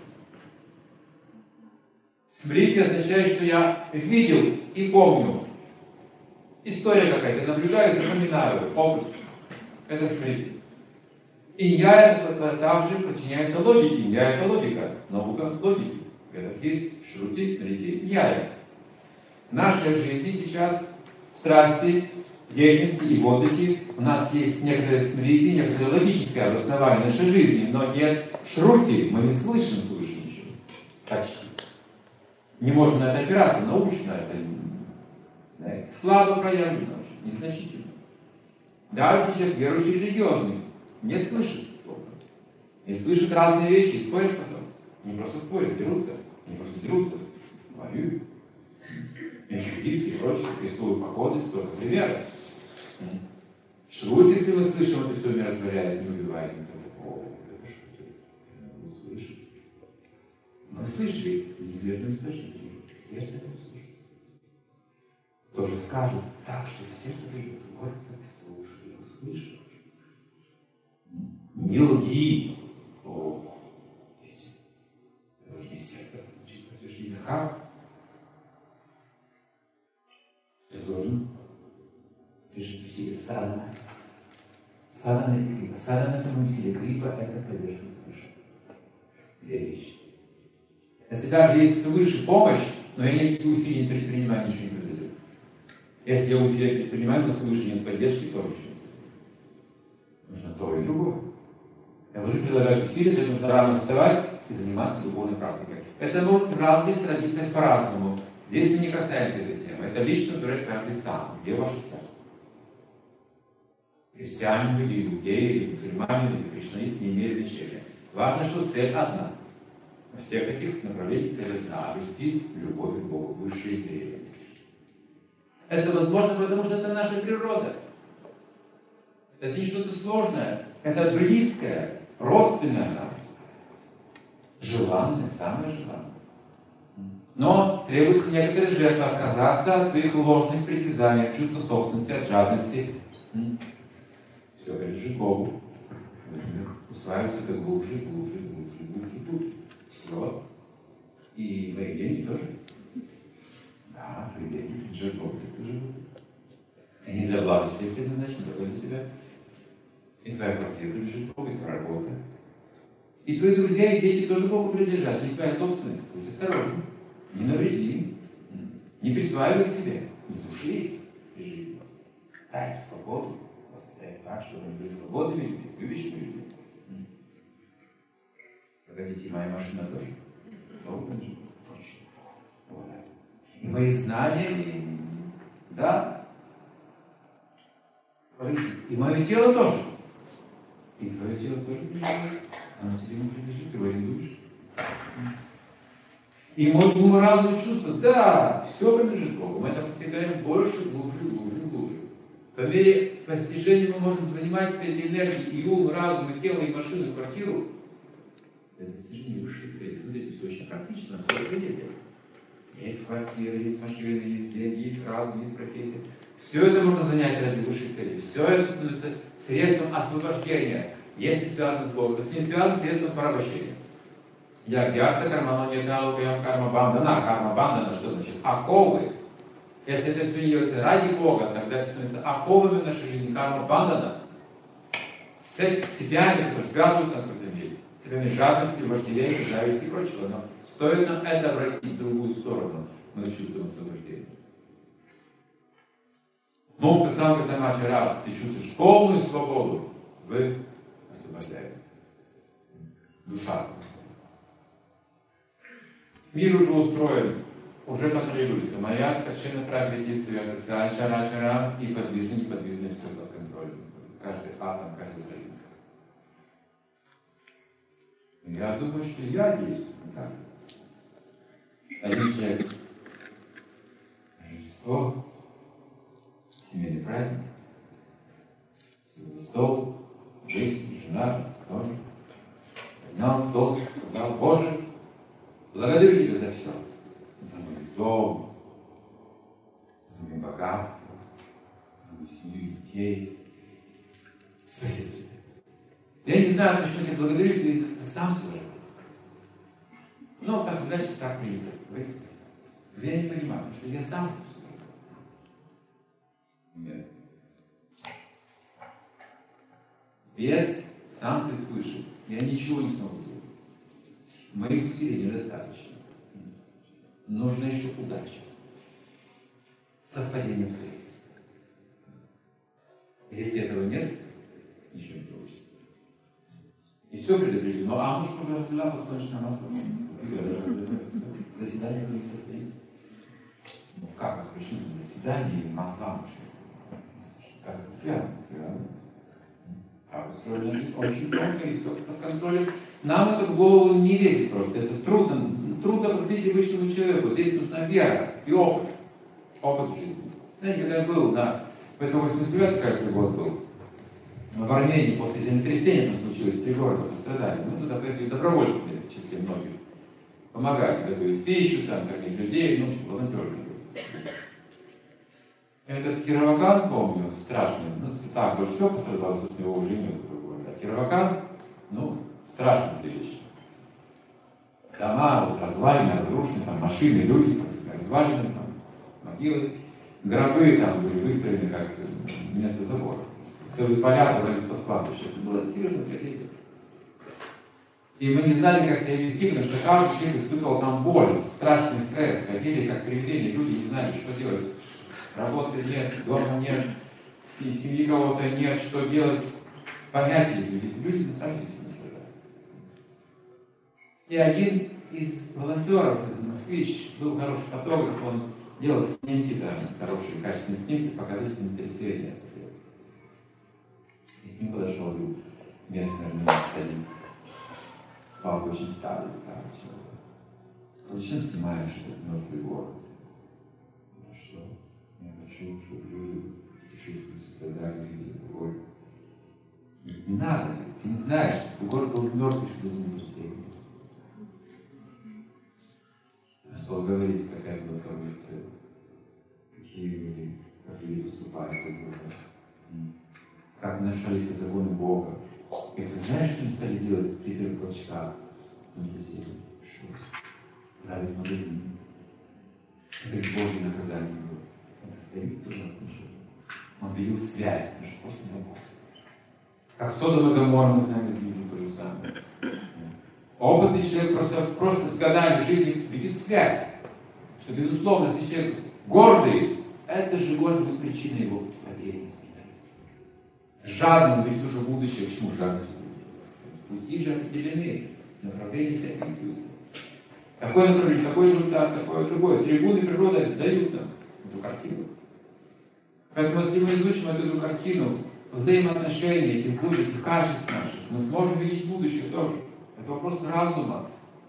A: Смрити означает, что я видел и помню. История какая-то, наблюдаю, запоминаю, опыт. Это Смрити. Инья также подчиняется логике. Инья это логика, наука логики. Это есть Шрути, Смрити, Ньяя. В нашей жизни сейчас страсти, деятельности и в отдыхе у нас есть некоторые Смрити, некоторое логическое обоснование нашей жизни, но нет Шрути, мы не слышим свыше ничего. Почти. Не можем на это опираться, научно это, знаете, слабо проявлено, незначительно. Даже человек верующий, религиозный, не слышит толком. И слышит разные вещи, и спорят потом. Не просто спорят, дерутся. Не просто дерутся, воюют. Инквизиции и прочие, крестовые походы, столько примеров. Шрути, если мы слышим, это все умиротворяет, не убивает никого. О, это шрути. Мы слышим. Мы слышали неизвестный источник. Сердце это услышит. Тоже скажет так, что сердце дает. Вот это слушай, услышишь. Не лги. О, это же не сердце, это значит подтверждение. Как? Ты должен слышать усилие садхана. Садхана это крипа. Садхана это усилие. Крипа это поддержка свыше. Две вещи. Если даже есть свыше помощь, но я никаких усилий не предпринимаю, ничего не произойдет. Если я усилия предпринимаю, но свыше нет поддержки, то ничего не произойдет. Нужно то и другое. Я должен прилагать усилия, для нужно рано вставать и заниматься духовной практикой. Это может в разных традициях по-разному. Здесь мы не касаемся этой темы. Это лично выбирает каждый сам. Где ваше сердце? Христиане или иудеи, или мусульмане, или кришнаит, не имеет значения. Важно, что цель одна. всех этих направлений цель одна — обрести любовь к Богу, высшие идеи. Это возможно, потому что это наша природа. Это не что-то сложное, это близкое, родственное нам. Желанное, самое желанное. Но требует некоторые жертвы отказаться от своих ложных притязаний, от чувства собственности, от жадности. Все принадлежит Богу. Усваивается это глубже, глубже, глубже, глубже тут. Все. И мои деньги тоже. Да, твои деньги принадлежат Богу, ты тоже. Они для блага всех предназначены, только для тебя. И твоя квартира принадлежит Богу, и твоя работа. И твои друзья и дети тоже Богу принадлежат, не твоя собственность. Будь осторожен. Не навреди. Не присваивай себе. Не души жизнь. Дай в свободу. Воспитай так, чтобы они были свободными людьми, любящими людьми. Погодите, моя машина тоже? Богу принадлежит? Точно. И мои знания, да? И мое тело тоже. И твое тело тоже принадлежит. Оно тебе не принадлежит, ты его арендуешь. И мой ум, разум и чувства, да, все принадлежит Богу. Мы это постигаем больше, глубже, глубже, глубже. По мере постижения мы можем занимать этой энергией и ум, разум, и тело, и машину, и квартиру. Это достижение высшей цели. Смотрите, все очень практично, все это делает. Есть квартира, есть машина, есть деньги, есть разум, есть профессия. Все это можно занять ради высшей цели. Все это становится средством освобождения, если связано с Богом. Если не связано, средством порабощения. Я гьярта кармано не дал, я карма бандана. Карма бандана что значит? Оковы. Если это все делается ради Бога, тогда это становится оковами нашей жизни. Карма бандана. С себя, которые связывают нас в этом мире. С этими жадностью, вожделением, завистью и прочего. Но стоит нам это обратить в другую сторону, мы чувствуем освобождение. Мукта самка сама чара, ты чувствуешь полную свободу, вы освобождаете. Душа. Мир уже устроен, уже контролируется. Моя качена прагрити света, чара, чара, и подвижно, неподвижно все под контролем. Каждый атом, каждый район. Я думаю, что я действую так. Один человек. Рождество, семейный праздник, стол, дети, жена, тоже. Поднял тост, сказал: Боже, благодарю Тебя за все. За мой дом, за мое богатство, за мою семью и детей. Спасибо Тебе. Я не знаю, почему Тебя благодарю, Ты сам служил. Но так дальше так принято. Говорить спасибо. Я не понимаю, потому что я сам служил. Нет. Без сам Ты слышишь. Я ничего не смогу сделать. Моих усилий недостаточно. Нужна еще удача. Совпадение обстоятельств. Если этого нет, ничего не получится. И все предопределено. А муж уже разделял подсолнечное масло. Заседание не состоится. Ну как это? Почему заседание и масла мужа? Как это связано? Связано. А устроена жизнь очень тонко и все под контролем. Нам это в голову не лезет просто. Это трудно. Трудно подвести обычному человеку. Здесь нужна вера и опыт. Опыт жизни. Знаете, когда я был на... Это восемьдесят девятый, кажется, год был. В Армении после землетрясения там случилось, три города пострадали. Мы туда поехали добровольцами, в числе многих. Помогали готовить пищу, там, кормить людей, ну, в общем, волонтеры. Этот Кировоган, помню, страшный. Ну, так, больше всего пострадал, собственно, его уже нет. А Кировоган, ну, страшно прилично. Дома вот, развалины, разрушены, там машины, люди, там, развалины, там, могилы. Гробы там были выстроены как вместо забора. Целые поля брались под кладбище. Это было серьезно трагедия. И мы не знали, как себя вести, потому что каждый человек испытывал там боль, страшный стресс. Ходили как привидения, люди не знали, что делать. Работы нет, дома нет, семьи кого-то нет, что делать. Понятия люди. Люди на самом деле не страдают. И один из волонтеров, из москвич, был хороший фотограф, он делал снимки, да, хорошие, качественные снимки, показательные интересуения. И к ним подошел местный армянин, один. Папа очень старый, старый человек. Зачем снимаешь этот мертвый город? Ну что? Я хочу, чтобы люди сочувствовали, сострадали, видели эту боль. Не надо, ты не знаешь, город был мертвый, что должен быть всеми. Стал говорить, какая была коррупция, какие люди, как люди выступали, как нарушались законы Бога. И ты знаешь, что они стали делать при трех толчках на друзей? Что? Править магазин. Это Божье наказание было. Это стоит тоже отношение. Он видел связь, потому что просто не работает. Как Содом и Гоморра, мы знаем, это видели то же самое. Опытный человек просто, просто с годами жизни видит связь. Что, безусловно, если человек гордый, это же гордость будет причиной его потерянности. Жадный видит уже будущее. Почему жадность? Пути же определены, направления все описываются. Какое направление, какой результат, какое другое. Трибуны природы дают нам эту картину. Поэтому, если мы изучим эту картину, взаимоотношения этих будущих, этих качеств наших, мы сможем видеть будущее тоже. Это вопрос разума.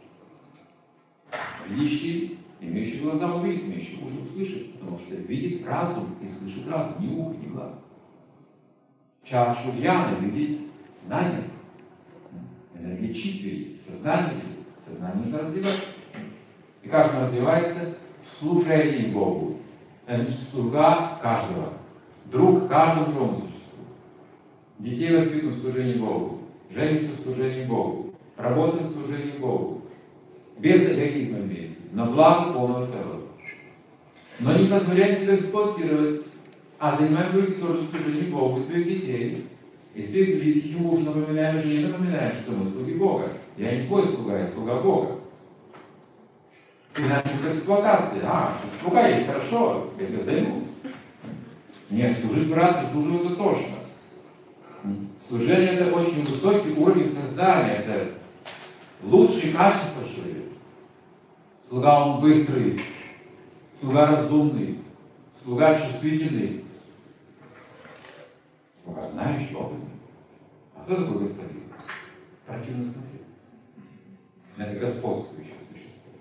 A: Видящий, имеющий глаза увидит, имеющий уши услышит, потому что видит разум и слышит разум, ни ухо, ни глаз. Чашу Яна видеть знание, энергия чит видеть, сознание видеть. Сознание нужно развивать. И как оно развивается? В служении Богу. Это значит слуга каждого. Друг каждому живому существу. Детей воспитывают в служении Богу. Женимся в служении Богу. Работаем в служении Богу. Без эгоизма имеется. На благо полного целого. Но не позволяем себя эксплуатировать. А занимаем руки тоже в служении Богу и своих детей. И своих близких и мужа напоминаем, и жене напоминаем, что мы слуги Бога. Я не твой слуга, я слуга Бога. Иначе это эксплуатация. А, слуга есть, хорошо, я тебя займу. Нет, служить брату, служить это тошно. Служение — это очень высокий уровень создания, это лучшие качества человека. Слуга он быстрый, слуга разумный, слуга чувствительный, слуга знающий, опытный. А кто такой господин? Противно смотреть. Это господствующее существо.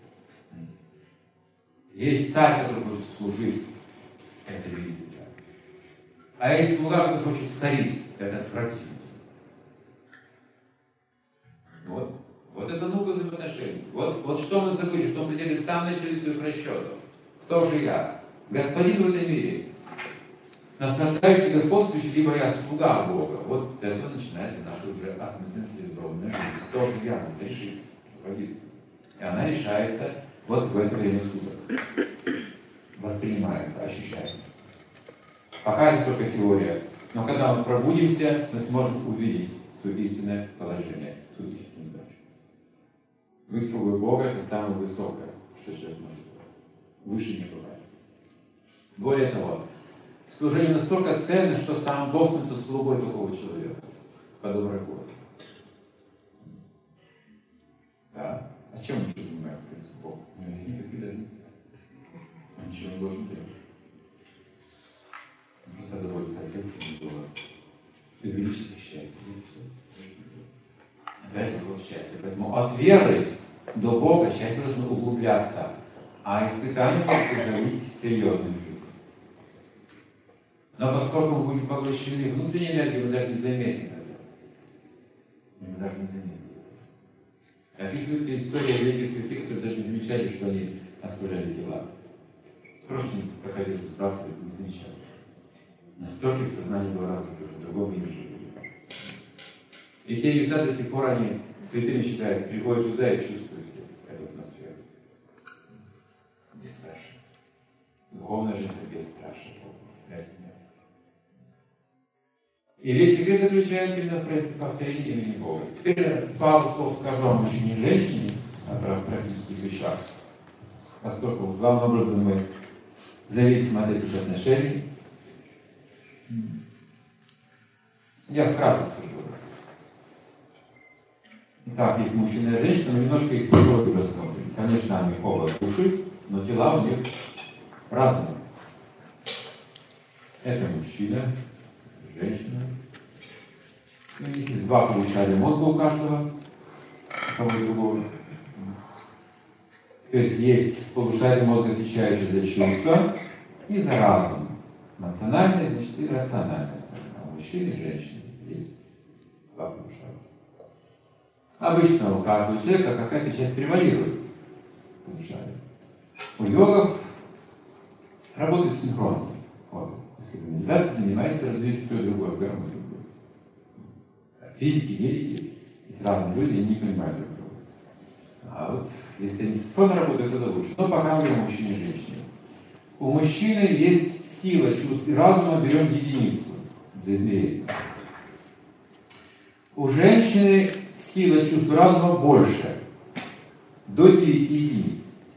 A: Есть царь, который хочет служить, это великий царь. А есть слуга, который хочет царить, это отвратительно. Вот. Вот это наука взаимоотношений. Вот, вот что мы забыли, что мы потеряли в самом начале своих расчетов. Кто же я? Господин в этом мире. Наслаждающийся господствующий, либо я слуга Бога. Вот с этого начинается наша уже осмысленная цивилизованная жизнь. Кто же я? Вот решит позицию. И она решается вот в это время суток. Воспринимается, ощущается. Пока это только теория. Но когда мы пробудимся, мы сможем увидеть свое истинное положение, свою истинную задачу. Быть слугой Бога — это самое высокое, что человек может быть. Выше не бывает. Более того, служение настолько ценно, что сам Бог становится слугой такого человека. По доброй воле. Да? А чем он еще занимается, Бог? У него никаких обязанностей. Он ничего не должен делать. Он просто заботится о тех, кто не было. И увеличит счастье. Опять вопрос счастья. Поэтому от веры до Бога счастье должно углубляться, а испытание может быть серьезным жизнью. Но поскольку мы будем поглощены внутренней энергией, мы даже не заметим этого. Мы даже не заметим. Описывается история великих святых, которые даже не замечали, что они оставляли тела. Просто как одежду сбрасывали, не замечали. Настолько их сознание было развито, уже другого не жили. И те места до сих пор они святыми считаются, приходят туда и чувствуют эту атмосферу. Бесстрашно. Духовная жизнь — это бесстрашно. Связь нет. И весь секрет заключается именно в повторении имени Бога. Теперь пару слов скажу о мужчине и женщине, о практических вещах. Поскольку главным образом мы зависим от этих отношений. Я вкратце скажу. Итак, есть мужчина и женщина, мы немножко их психологи рассмотрим. Конечно, они оба души, но тела у них разные. Это мужчина, женщина. У них есть два полушария мозга у каждого, у того и другого. То есть есть полушарие мозга, отвечающее за чувства и за разум. Эмоциональное, значит, и рациональное. А у мужчины и женщины есть два полушария. Обычно у каждого человека какая-то часть превалирует полушарие. У йогов работает синхронно. Вот. Если вы медитацией занимаетесь, развитием то и другое, в гармонии. Физики, медики, есть разные люди, они не понимают друг друга. А вот если они синхронно работают, это лучше. Но пока мы говорим о мужчине и женщине. У мужчины есть сила чувств и разума, берем единицу за измерение. У женщины сила чувств и разума больше, до девяти единиц.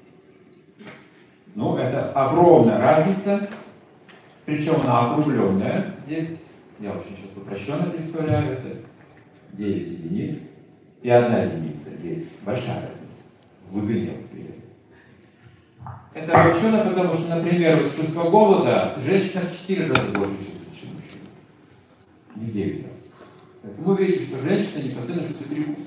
A: Ну, это огромная разница, причем она округленная здесь. Я очень сейчас упрощенно представляю это. девять единиц и одна единица. Есть большая разница в глубине восприятия. Это обобщенно, потому что, например, вот чувство голода женщина в четыре раза больше чувствует, чем мужчина. Не в девять раз. Поэтому вы видите, что женщина не постоянно что-то перекусывает.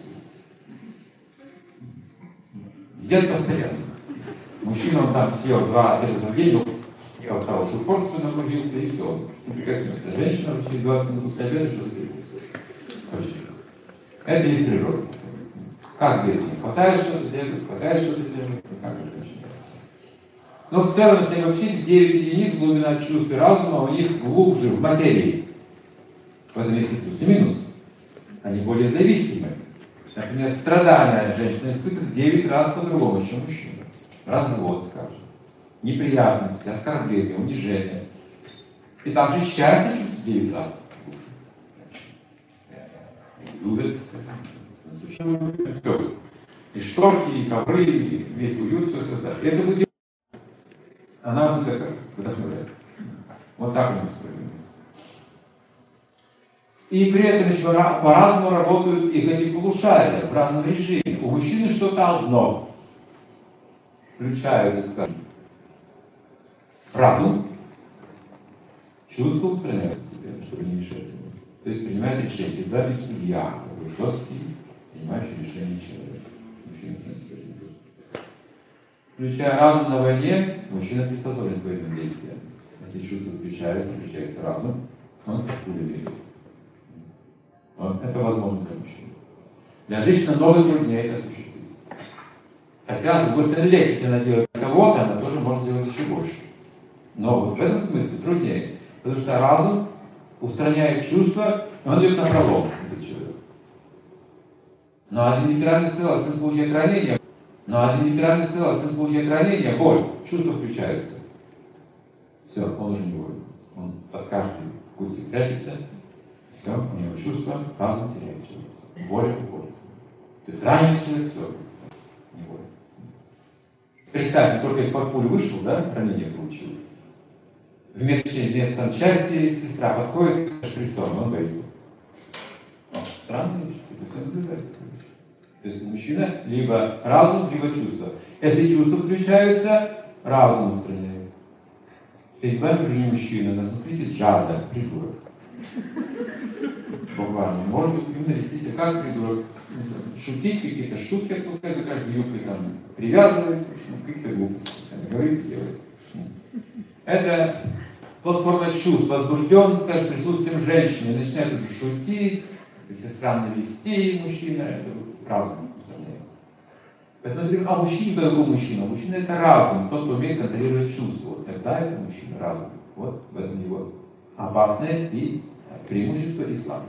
A: Едят постоянно. Мужчина, он там съел два-три раза в день, съел хорошую порцию, нагрузился и все. Не прикоснется. Женщина через двадцать минут после обеда что-то перекусывает. Это есть природа. Как дети? Хватает что-то делать, хватает что-то делать, как же женщина. Но в целом, если обобщить, девять единиц глубина чувств и разума у них глубже в материи. В этом есть и плюс, и минус. Они более зависимы. Например, страдания женщина испытывает девять раз по-другому, чем мужчина. Развод, скажем. Неприятности, оскорбления, унижения. И там же счастье чувствует девять раз. Любят. Все. И шторки, и ковры, и весь уют, все создать. Это будет. Она вот это вдохновляет. Вот так у нас справедливость. И при этом еще по-разному работают их эти полушария в разном режиме. У мужчины что-то одно. Включается, скажем, разум, чувство устраняется себе, чтобы не мешать ему. То есть принимает решение. Да, не судья, такой жесткий, принимающий решение человека. Мужчина, в принципе, этим чувствует. Включая разум на войне, мужчина приспособлен к этим действиям. Если чувства включаются, включается разум, он пуля бежит. Вот это возможно для мужчин. Для женщины намного труднее это осуществить. Хотя, с другой стороны, легче, если она делает кого-то, она тоже может сделать еще больше. Но вот в этом смысле труднее. Потому что разум устраняет чувства, и он идет на пролом, этот человек. Но один ветеран сказал, если он получает ранение, но один ветеран сказал, если он получает ранение, боль, чувства включаются. Все, он уже не воин. Он под каждый кустик прячется. Все, у него чувство, разум теряет человек. Боль уходит. То есть раненый человек, все, не боль. Представьте, только из-под пули вышел, да, ранение получил. В медсанчасти сестра подходит с шприцом, он боится. Странная вещь, это все наблюдается. То есть мужчина либо разум, либо чувство. Если чувства включаются, разум устраняет. Перед вами уже не мужчина, нас смотрите, жадно, придурок. Буквально. Может быть, именно вести себя как придурок. Шутить, какие-то шутки отпускать за каждой юбкой, там, привязывается, в общем, какие-то глупости. Говорит, делает. Это платформа чувств, возбужден, скажем, присутствием женщины, начинает уже шутить, если странно вести мужчина, это правда. Поэтому если а мужчине, кто такой мужчина? Мужчина это разум, тот, кто умеет контролировать чувства. Вот тогда это мужчина разум. Вот в этом его опасное и преимущество и слабость.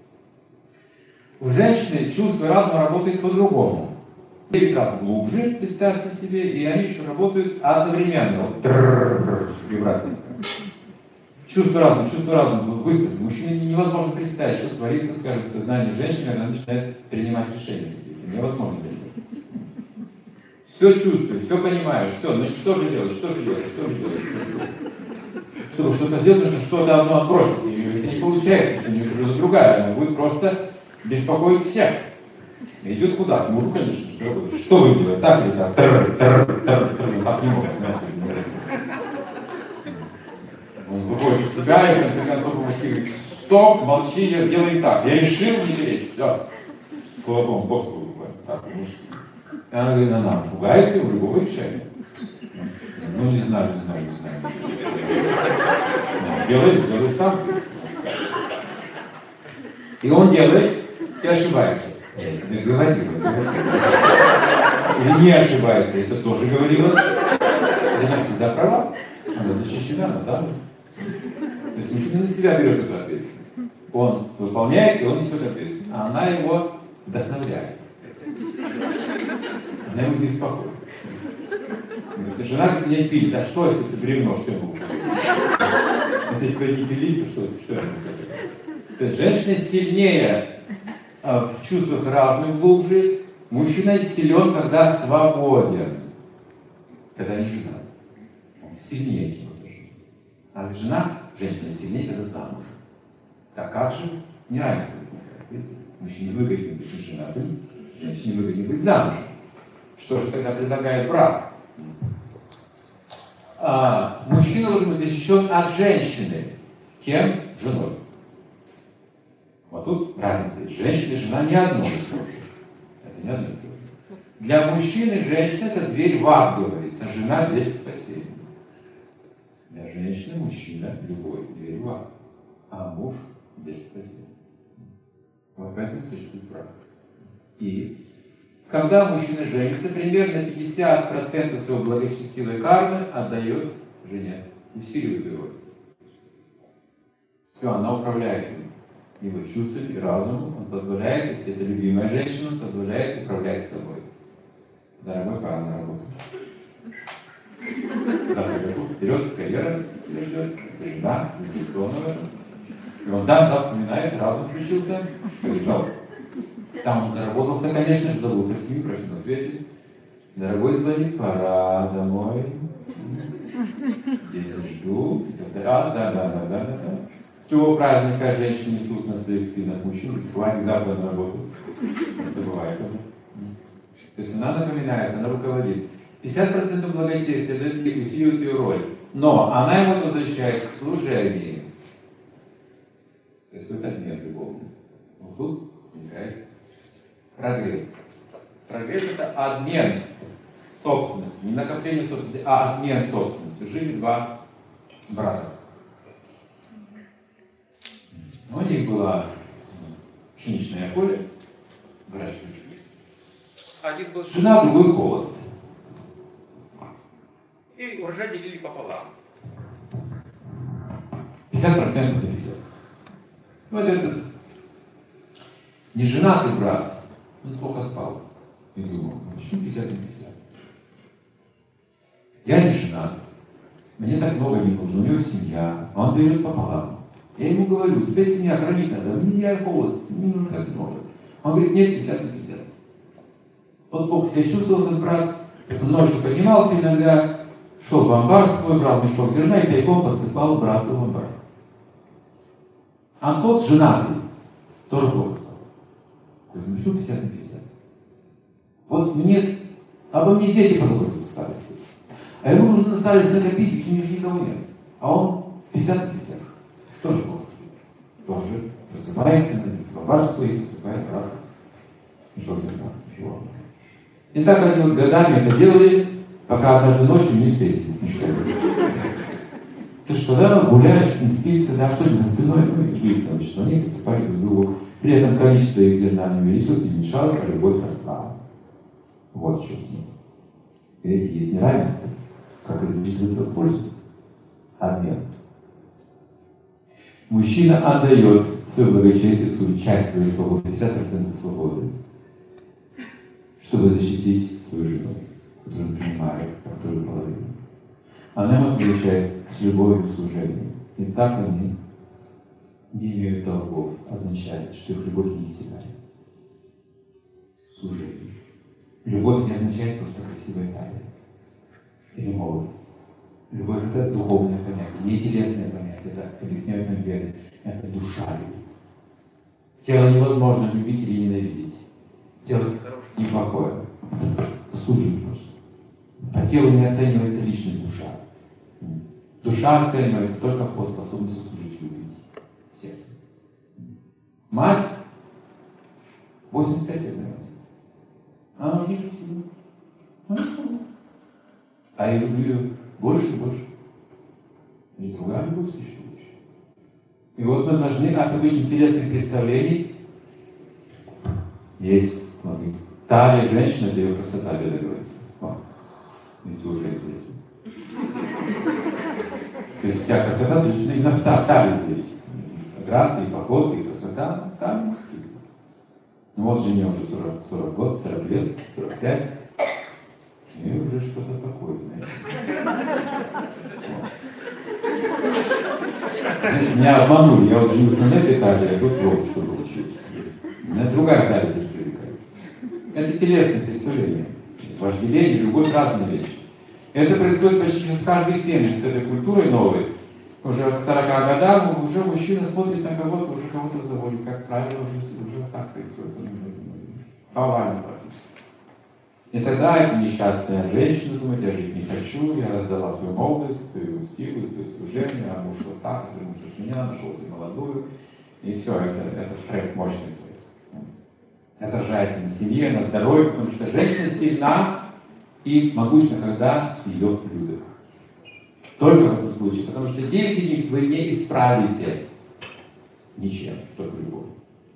A: У женщины чувство разума работает по-другому. девять раз глубже, представьте себе, и они еще работают одновременно. Вот, вибрация. Чувство разума, чувство разума быстро. Мужчине невозможно представить, что творится, скажем, в сознании женщины, когда она начинает принимать решения какие-то. Невозможно принять. Все чувствует, все понимает, все, ну что же делать, что же делать, что же делать, что же делать. Чтобы что-то сделать, нужно что-то одно отбросить. И это не получается, это не другая, она будет просто беспокоить всех. Идет куда? К мужу, конечно. Что, что вы делаете? Так или так? Тр, тр, тр, тр, так не может. Он выходит из себя, и в конце концов мужчина говорит, стоп, молчи, делай так. Я решил не лечь. Все. Кулаком по столу. Так, мужчина. И она говорит, она пугается его любого решения. Ну, не знаю, не знаю, не знаю. Делай, делай сам. И он делает и ошибается. Я тебе говорил. Или не ошибается, это тоже говорила. Она всегда права. Она защищена, она замужем. То есть мужчина на себя берет эту ответственность. Он выполняет, и он несет ответственность. А она его вдохновляет. Она его беспокоит. Говорит, жена как меня пилит, а что, если ты бревно, что я могу говорить? Если тебя не пилить, то что, что я могу говорить? То есть женщина сильнее а, в чувствах разных глубже, мужчина силен, когда свободен, когда не женат. Он сильнее, чем эта жена. А жена, женщина сильнее, когда замужем. Так как же неравенство возникает? Мужчине выгоднее быть женатым, женщине выгоднее быть замужем. Что же тогда предлагает брак? А, мужчина должен быть защищен от женщины. Кем? Женой. Вот тут разница. Женщина и жена не одно и то же. Это не одно и то же. Для мужчины женщина это дверь в ад, говорится. Жена дверь в спасение. Для женщины мужчина любой дверь в ад. А муж дверь в спасение. Вот поэтому существует брак. И когда мужчина женится, примерно пятьдесят процентов своего благочестивой кармы отдает жене, усиливает ее роль. Все, она управляет им, его чувствами и разумом. Он позволяет, если это любимая женщина, он позволяет управлять собой. Дорогой, пора на работу. Завтра готов, вперед, карьера тебя ждет, жена, инвестиционно в этом. И он там, да, вспоминает, разум включился, побежал. Там он заработался, конечно же, забыл про семью, про все на свете. Дорогой звонит, пора домой. Дети ждут. А, да, да, да, да, да, да. С того праздника женщины несут на своих спинах мужчин, хватит завтра на работу. Не забывай этого. То есть она напоминает, она руководит. пятьдесят процентов благочестия дает ей, усиливает ее роль. Но она ему возвращает к служению. То есть это обмен любовный. Вот тут возникает прогресс. Прогресс – это обмен собственностью. Не накопление собственности, а обмен собственностью. Жили два брата. У них было пшеничное поле, выращивали пшеницу. Один был жена, другой холост. И урожай делили пополам. пятьдесят процентов на пятьдесят. Вот этот неженатый брат, он плохо спал. И думал, почему пятьдесят на пятьдесят? Я не женат, мне так много не нужно, у него семья, а он дает пополам. Я ему говорю, тебе семья хранить надо, мне я холост, мне нужно так много. Он говорит, нет, пятьдесят на пятьдесят. Вот плохо себя чувствовал этот брат, он ночью поднимался иногда, шел в амбар свой, брал мешок зерна и тайком подсыпал брату в амбар. А тот женатый тоже плохо стал. Говорит, ну что пятьдесят на пятьдесят? Вот мне, обо мне дети позаботятся в старости. А ему нужно на старости накопить, ведь у него же никого нет. А он пятьдесят на пятьдесят. Тоже плохо спит. Тоже просыпается, в амбар свой, посыпает брата мешок зерна. Чего? И так они вот годами это делали, пока однажды ночью не встретились с мешком. Ты что, когда гуляешь, не спится, да, особенно спиной, ну и спится, потому что они подсыпали друг другу. При этом количество их зерна не увеличилось, не уменьшалось, а любовь росла. Вот в чем смысл. Видите, есть неравенство, как извлечь в пользу. Обмен. Мужчина отдает свое благочестие, свою часть своей свободы, пятьдесят процентов свободы, чтобы защитить свою жену, которую он принимает, как вторую половину. Она ему отвечает с любовью к служению. И так они не имеют долгов, означает, что их любовь не иссякает. Служение. Любовь не означает просто красивая талия или молодость. Любовь – это духовное понятие, не телесное понятие, это объясняют нам веды, это душа любит. Тело невозможно любить или ненавидеть. Тело не хорошее, не плохое. Это служение просто. По телу не оценивается личность, душа. Душа оценивается только по способности служить, любить. Сердце. Мать восемьдесят пять лет, наверное. Она уже не красивая. А я люблю ее больше и больше. И другая любовь существует. И вот мы должны от обычных телесных представлений есть смотри, талия женщины, где ее красота говорится. Видите, уже интересно. То есть вся красота заключена именно в талии здесь. Грация, и походка, и красота, там. Ну вот жене уже сорок, сорок год, сорок лет, сорок пять. И уже что-то такое, знаете. Меня обманули, я вот женился на этой талии, а тут вот что получилось. Меня другая талия тоже привлекает. Это телесное представление. Вожделение, любовь — разные вещи. Это происходит почти с каждой семьей, с этой культурой новой. Уже к сорока годам уже мужчина смотрит на кого-то, уже кого-то заводит. Как правило, уже, уже так происходит. Повально практически. И тогда эта несчастная женщина думает: я жить не хочу, я раздала свою молодость, свою силу, свое служение, а муж вот так, отвернулся от меня, нашел себе молодую. И все, это, это стресс, мощный стресс. Это отражается на семье, на здоровье, потому что женщина сильна и могущественна, когда ее любят. Только в этом случае, потому что девять единиц вы не исправите ничем, только любовь.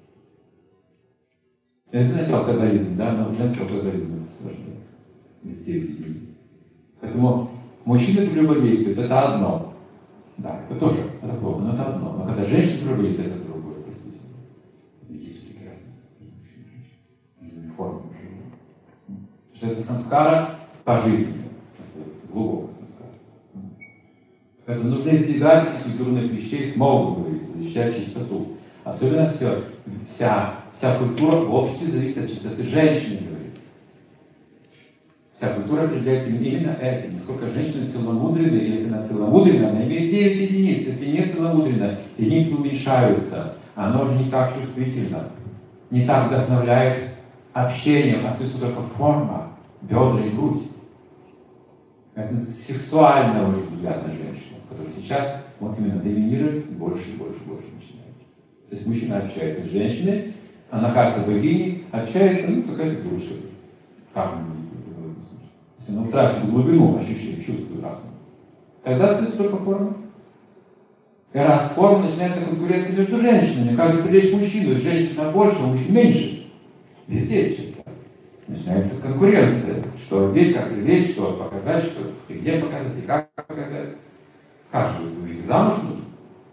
A: Если знаете алкоголизм, да, но женский алкоголизм сложнее. девять единиц. Поэтому мужчина прелюбодействует, это одно. Да, это тоже, это плохо, но это одно. Но когда женщина прелюбодействует, это другое, простите. Есть все-таки разница между мужчиной и женщиной. Форма жизни. Что это самскара пожизненно остается, глубокая самскара. Поэтому нужно избегать этих дурных вещей, смогут говорится, защищать чистоту. Особенно все, вся, вся культура в обществе зависит от чистоты женщины, говорит. Вся культура определяется именно этим. Насколько женщина целомудренна, если она целомудренна, она имеет девять единиц. Если не целомудренна, единицы уменьшаются. Она уже не так чувствительна, не так вдохновляет общением, остается только форма, бедра и грудь. Это сексуальный уже взгляд на женщину, который сейчас вот именно доминирует больше и больше и больше начинает. То есть мужчина общается с женщиной, она кажется богиней, общается, ну, какая-то душа. Как мы видим в этом случае? Если она утратит глубину ощущения, чувствует разум, тогда остается только форма. И раз форма, начинается конкуренция между женщинами. Как же привлечь мужчину? Женщина больше, а мужчин меньше. Везде сейчас. Начинается конкуренция. Что ведь, как привлечь, что показать, что и где показать, и как показать. Как же вы выйдете замуж нужно?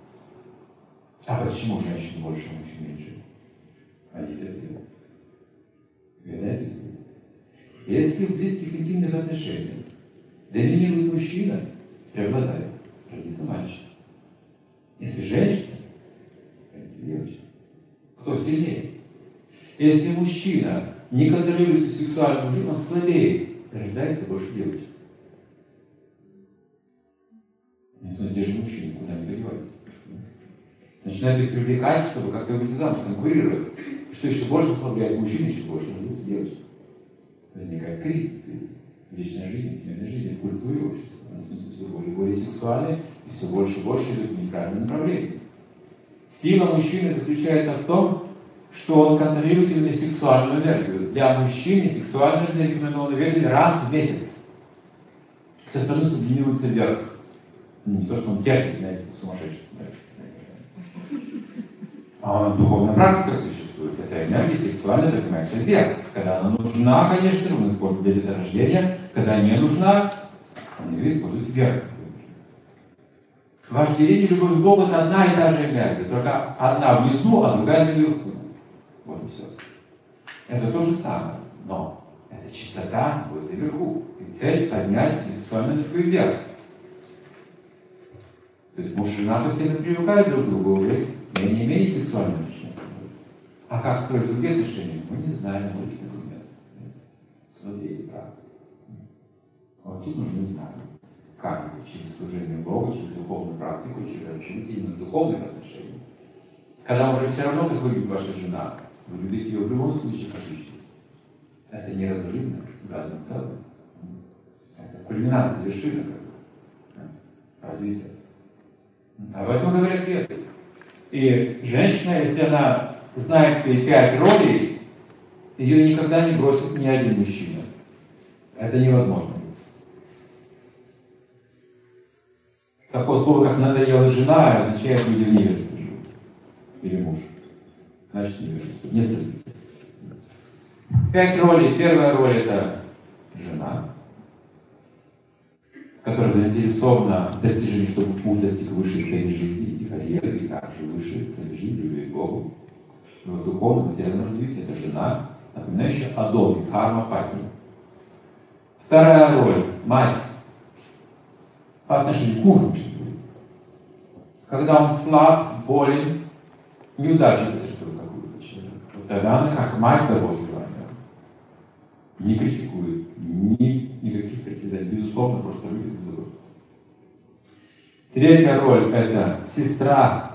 A: А почему женщин больше, а мужчин меньше? А есть ответ. Угадаете себе? Если в близких интимных отношениях доминирует мужчина, преобладает, родится мальчик. Если женщина, родится девочка. Кто сильнее? Если мужчина не контролирует свою сексуальную жизнь, он слабеет, рождается больше девочек. Но те же мужчины куда не деваются. Начинают их привлекать, чтобы как-то выйти замуж, конкурировать. Что еще больше ослабляет мужчин, еще больше рождается девочек. Возникает кризис, кризис. В личной жизни, в семейной жизни, в культуре общества. Она становится все более и более сексуальной, и все больше и больше идет в неправильном направлении. Сила мужчины заключается в том, что он контролирует именно сексуальную энергию. Для мужчины сексуальную энергию надо выделить раз в месяц. Все остальное сублимируется вверх. Не то, что он терпит, знаете, сумасшедший. А духовная практика существует. Эта энергия сексуальная поднимается вверх. Когда она нужна, конечно, он использует для деторождения. Когда не нужна, он ее использует вверх. Вожделение и любовь к Богу — это одна и та же энергия. Только одна внизу, а другая наверху. Вот и все. Это то же самое. Но эта чистота будет наверху. И цель — поднять сексуальную энергию вверх. То есть муж и жена постоянно привыкают друг к другу, уже менее и менее сексуально начинают становиться. А как строить другие отношения, мы не знаем, мы их документ. Злодеи, правда. Вот тут нужно знать, как это через служение Богу, через духовную практику, через развитие именно духовных отношений. Когда уже все равно, как любит ваша жена, вы любите ее в любом случае как личность. Это неразрывно, да, одно целое. Это кульминация, вершина как бы, развития. Об этом говорят веды. И женщина, если она знает свои пять ролей, ее никогда не бросит ни один мужчина. Это невозможно. Такое слово, как надоела жена, означает, что люди в невежестве живут. Или муж. Значит, невежество. Нет любви. Пять ролей. Первая роль — это жена, которая заинтересована в достижении, чтобы муж достиг высшей цели жизни и карьеры, и также высшей цели жизни, любви к Богу. В духовном, материальном развитии это жена, напоминающая о доме, дхарма патни. Вторая роль — мать по отношению к мужу. Когда он слаб, болен, неудачу потерпел какую-то человека, вот тогда она как мать заботится о нем. Не критикует, ни, никаких притязаний, безусловно, просто любит и заботится. Третья роль — это сестра.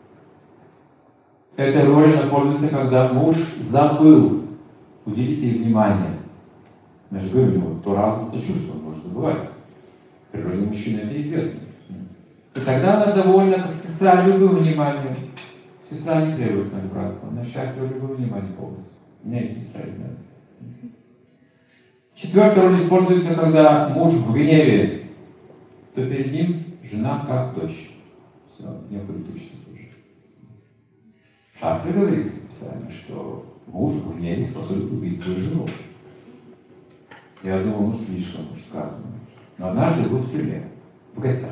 A: Этой ролью она пользуется, когда муж забыл уделить ей внимание. Мы же говорим, ну, то разум, то чувство, он может забывать. В природе мужчины это известно. И тогда она довольна, как сестра, любым вниманием. Сестра не требует на брата, она счастлива любым вниманием полностью. У меня есть сестра, я знаю. Четвертая роль используется, когда муж в гневе, то перед ним жена как дочь. Все, необходимо учиться тоже. В Шастре говорится в Писании, что муж в гневе способен убить свою жену. Я думал, ну слишком уж сказано. Но однажды был в тюрьме, в гостях.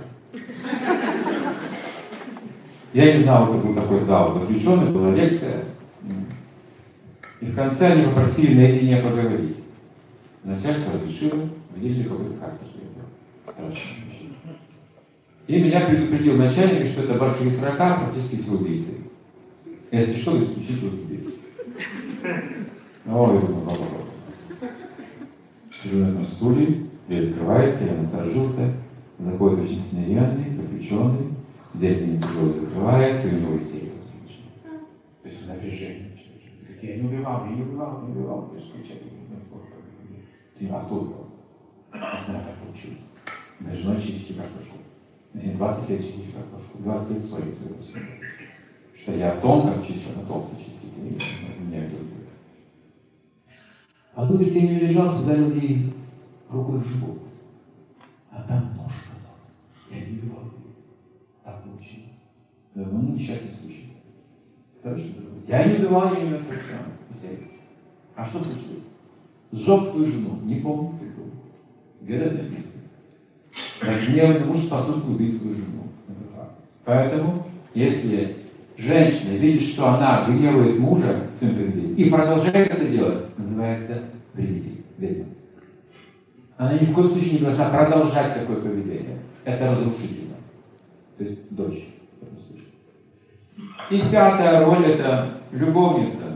A: Я не знал, что был такой зал заключенный, была лекция. И в конце они попросили наедине поговорить. Начальство разрешило, выделили какой-то кастер. Страшно. И меня предупредил начальник, что это большие срока, практически все убийцы. Если что, исключительно убийцы. Ой, я думаю, попробуй. Сижу на этом стуле, дверь открывается, я насторожился. Заходит очень смиренный, заключенный, дверь за ним тяжело закрывается, и у него истерика. То есть напряжение. Я не убивал, я не убивал, не убивал, ты же кричать. Ты, а кто убивал? Не знаю, как получилось. На женой чистить картошку. двадцать лет чистить картошку, двадцать лет ссориться. Что я тонко чищу, а толсто чистить. Меня это убивает. А тут я не лежал, ударил ей рукой в живот. А там нож оказался. Я не убивал ее. Так получилось. Ну, несчастный случай. Я не убивал ее, все. А что случилось? Сжег свою жену. Не помню, ты был. Где-то написано. Разгневанный муж способен убить свою жену. Это факт. Поэтому, если женщина видит, что она гневает мужа своим поведением и продолжает это делать, называется вредитель, ведьма. Она ни в коем случае не должна продолжать такое поведение. Это разрушительно. То есть дочь в этом случае. И пятая роль — это любовница.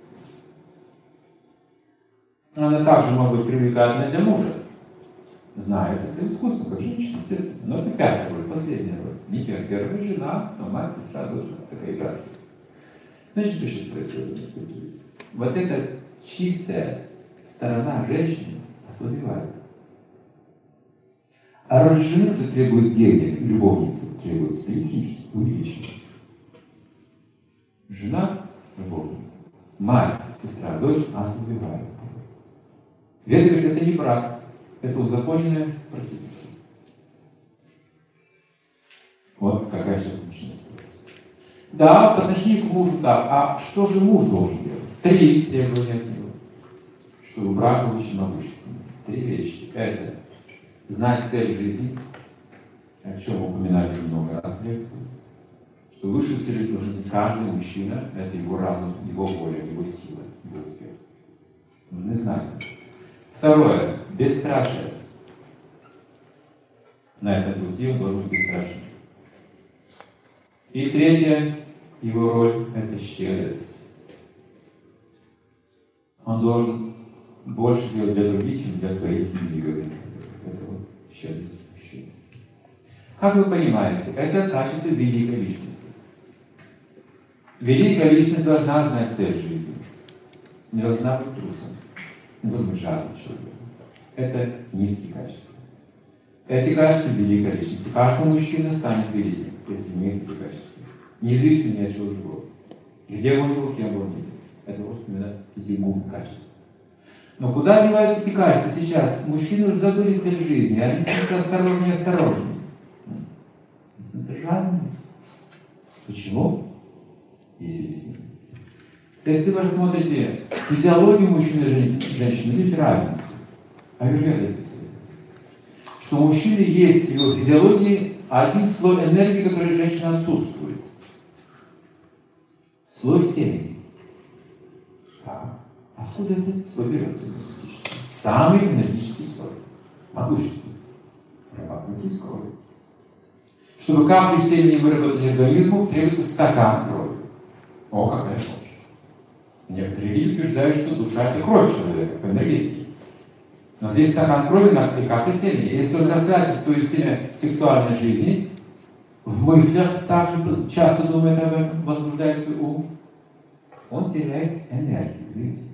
A: Она также может быть привлекательна для мужа. Знает это искусство, как женщина, естественно. Но это пятая роль, последняя роль. Не первая, первая жена, то мать, сестра, дочь. Такая игра. Знаете, что сейчас происходит? Вот эта чистая сторона женщины ослабевает. А роль жены, кто требует денег, любовницы требует электричества, увеличивается. Жена, любовница, мать, сестра, дочь ослабевает. Веда говорит, это не брак, это узаконенная проституция. Вот какая сейчас личность. Да, по отношению к мужу так. А что же муж должен делать? Три требования от него. Чтобы брак был очень могущественный. Три вещи. Это знать цель жизни, о чем упоминали уже много раз в лекции. Что высшая цель жизни каждый мужчина — это его разум, его воля, его сила, его успех. Мы знаем. Второе. Бесстрашие. На этом пути он должен быть бесстрашен. И третье, его роль — это щедрость. Он должен больше делать для других, чем для своей семьи, говорится. Это вот щедрость мужчины. Как вы понимаете, это качество великой личности. Великая личность должна знать цель жизни. Не должна быть трусом. Не должен быть жадным человеком. Это низкие качества. Эти качества великой личности. Каждый мужчина станет великим, если имеет эти качества. Независимо ни от чего другого. Где бы он был, кем бы он ни был. Это вот именно эти глупые качества. Но куда деваются эти качества сейчас? Мужчины уже забыли цель жизни, они становятся осторожнее и осторожнее. Становятся жадными. Почему? Есть объяснение. Если вы рассмотрите физиологию мужчины и женщины, видите разницу. Аюрведа описывает, что у мужчины есть в его физиологии один слой энергии, который у женщины отсутствует. Слой семени. Так. Откуда этот слой берется энергетический? Самый энергетический слой. Могущественный. Прорабатывается из крови. Чтобы капли семени выработали организму, требуется стакан крови. О, какая мощь. Некоторые религии утверждают, что душа – это кровь человека, по энергетике. Но здесь стакан крови и капля семени. Если он растратит свое семя в сексуальной жизни, в мыслях также часто думает об этом, возбуждает свой ум, он теряет энергию, видите?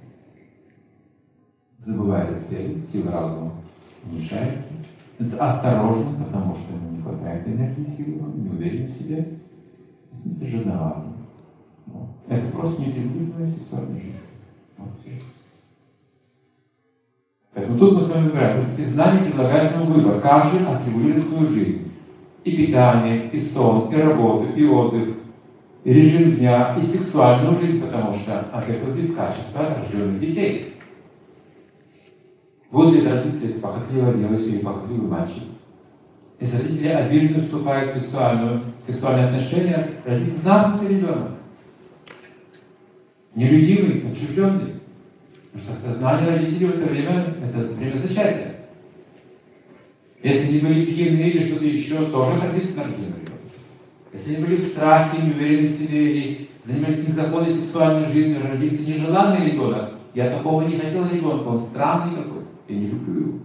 A: Забывает цели, сила разума уменьшается. Осторожно, потому что ему не хватает энергии, силы, он не уверен в себе. Это жадноватым. Это просто неперебивная сексуальная жизнь. Вот все. Поэтому тут мы с вами выбираем. Вот эти знания предлагают нам выбор, как же отрегулировать свою жизнь. И питание, и сон, и работу, и отдых, и режим дня, и сексуальную жизнь, потому что от этого зависит качество рожденных детей. Вот две традиции: это похотливая девочка и похотливый мальчик. Если родители обиженно вступают в сексуальную, сексуальные отношения, родится замкнутый ребенок. Нелюдимый, отчужденный. Потому что сознание родителей в это время – это время зачатия. Если они были пьяны или что-то еще, тоже родится нормальный ребенок. Если они были в страхе, не уверены в себе, или занимались незаконной сексуальной жизнью, родился нежеланный ребенок, я такого не хотел ребенка, он странный какой, я не люблю его.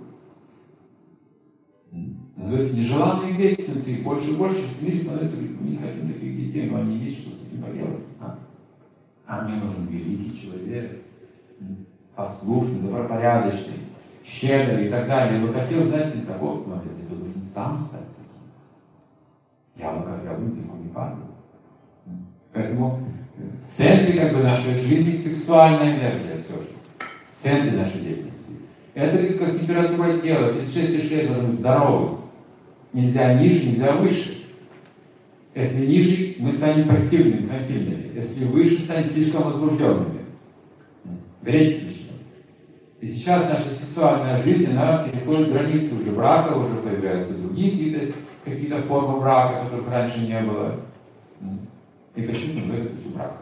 A: Назовите нежеланные дети, но их больше и больше в мире становится, говорит, мы не хотим таких детей, но они видят, что с этим поделать. А? А мне нужен великий человек, послушный, добропорядочный, щедрый и так далее. Я бы хотел, знаете, такого, но я должен сам стать таким. Я бы хотел, далеко не падаю. Поэтому в центре как бы нашей жизни сексуальная энергия все же. В центре нашей деятельности. Это как температура тела, тридцать шесть тридцать шесть должен быть здоровым. Нельзя ниже, нельзя выше. Если ниже, мы станем пассивными, инфантильными. Если выше, станем слишком возбужденными. Бредить начнем. И сейчас наша сексуальная жизнь, она переходит границы уже брака, уже появляются другие какие-то, какие-то формы брака, которых раньше не было. И почему в это все брака?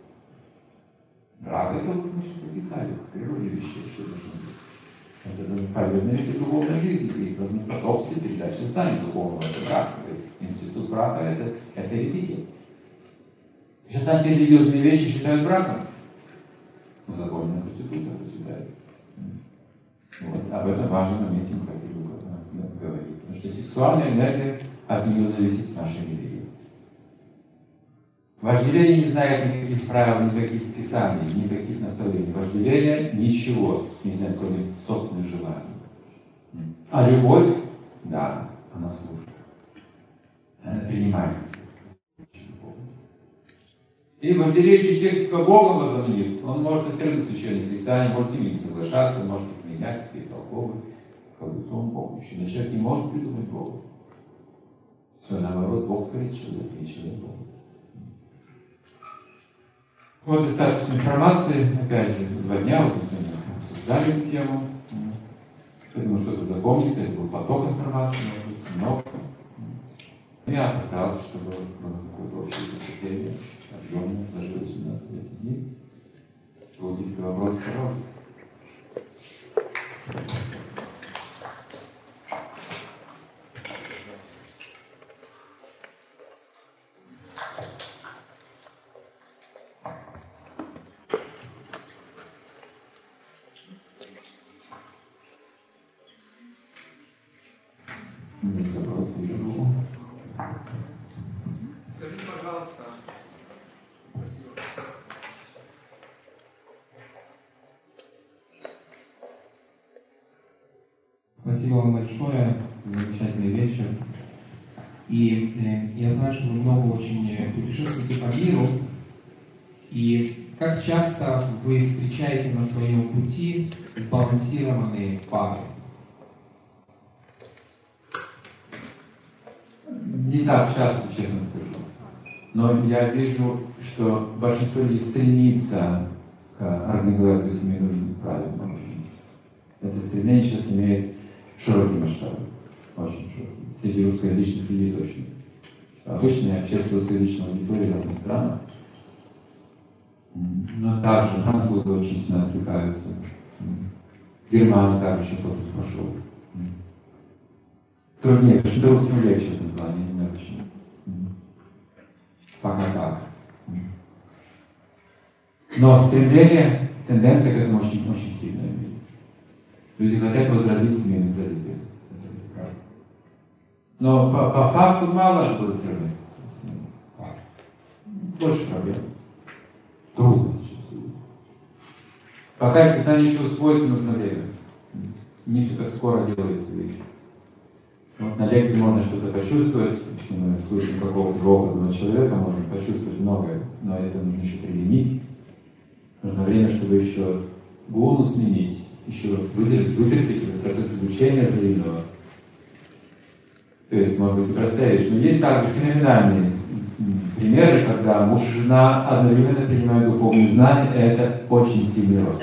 A: Брак это, вот мы сейчас записали, в природе вещей, что должно быть. Это полезная для духовной жизни, и должны потомство передать создание духовного, это брак. Институт брака это, это религия. Сейчас антирелигиозные вещи считают браком. Законная конституция посвящает. Вот, об этом важном моменте мы хотели говорить. Потому что сексуальная энергия, от нее зависит наша религия. Вожделение не знает никаких правил, никаких писаний, никаких наставлений. Вожделение ничего не знает, кроме собственных желаний. А любовь, да, она служит. Она принимает. И вожделеющий человек себя Богом возомнит, он может отвергнуть священное писание, может с ними не соглашаться, может их менять, какие-то толковые, как будто он Бог еще. Но человек не может придумать Бога. Все наоборот, Бог творит человека, и человек Бог. Вот достаточно информации, опять же, два дня, вот мы с вами обсуждали эту тему. Я думаю, что-то запомнится, это был поток информации, много. Я постарался, чтобы было какое-то общее впечатление, объемно сложилось у нас в эти дни. Какие-то вопросы, пожалуйста.
B: Скажите, пожалуйста. Спасибо. Спасибо вам большое. Замечательный вечер. И э, я знаю, что вы много очень путешествуете по миру. И как часто вы встречаете на своем пути сбалансированные пары?
A: Не так часто, честно скажу. Но я вижу, что большинство людей стремится к организации семейной жизни правильно. Это стремление сейчас имеет широкий масштаб. Очень широкий. Среди русскоязычных людей точно. Обычно я общаюсь с русскоязычной аудиторией в разных странах. Но также французы очень сильно отвлекаются. Германия также сейчас опыт пошел. Труднее, потому что русским легче в этом плане, я не знаю почему. Пока так. Но стремление, тенденция к этому очень, очень сильная. Люди хотят возродить семейную традицию. Но по, по факту мало что сделать. Больше проблем. Трудно сейчас. Пока это сознание еще усвоится, нужно время. Не все так скоро делается вещи. Вот на лекции можно что-то почувствовать, если мы слушаем какого-то опытного человека, можно почувствовать многое, но это нужно еще применить. Нужно время, чтобы еще гуну сменить, еще вытерпеть, вытерпеть этот процесс обучения взаимного. То есть, может быть, простая вещь. Но есть также феноменальные примеры, когда муж и жена одновременно принимают духовные знания, и это очень сильный рост.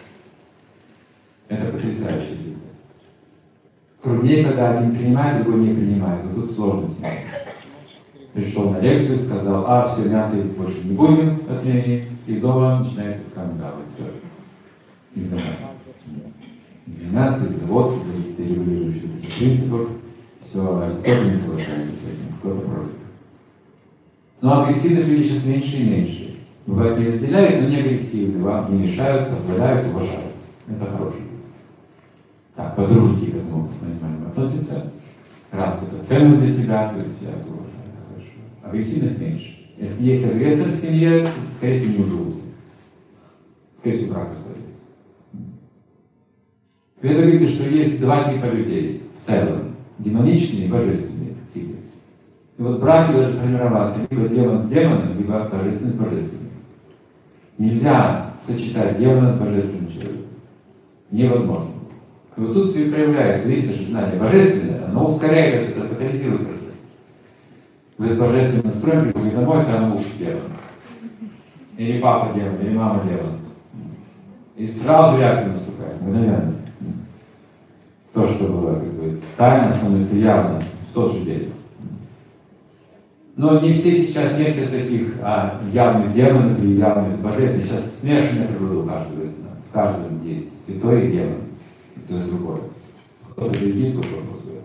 A: Это потрясающе. Труднее, когда один принимает, другой не принимает. Но тут сложность. Пришел на лекцию, сказал, а, все, мясо есть больше не будем отменить, и дома начинается скандал. Все. Из-за мяса. Из-за мяса, из-за водки, из-за каких-то регулирующих принципов. Все, кто-то не соглашается с этим, кто-то против. Но агрессивных людей сейчас меньше и меньше. Бывает, не разделяют, но не агрессивны, вам не мешают, позволяют, уважают. Это хороший. Так, по-дружески к этому с пониманием относится. Раз это ценно для тебя, то есть я это уважаю, это хорошо. Агрессивных меньше. Если есть агрессор в семье, скорее всего, не уживутся. Скорее всего, брак остается. Вы говорите, что есть два типа людей в целом. Демоничные и божественные типы. И вот браки должны формироваться либо демон с демоном, либо божественный с божественным. Нельзя сочетать демона с божественным человеком. Невозможно. И вот тут все проявляется, видите, что знание божественное, оно ускоряет это, катализирует процесс. Вы с божественным настроем приходите домой, там муж демон. Или папа демон, или мама демон. И сразу реакция наступает, мгновенно. То, что было как бы тайно, становится явно в тот же день. Но не все сейчас, не все таких а, явных демонов или явных божественных. Сейчас смешанная природа у каждого из нас. В каждом есть святой и демон. И то и другое. Кто-то едит, кто-то послует.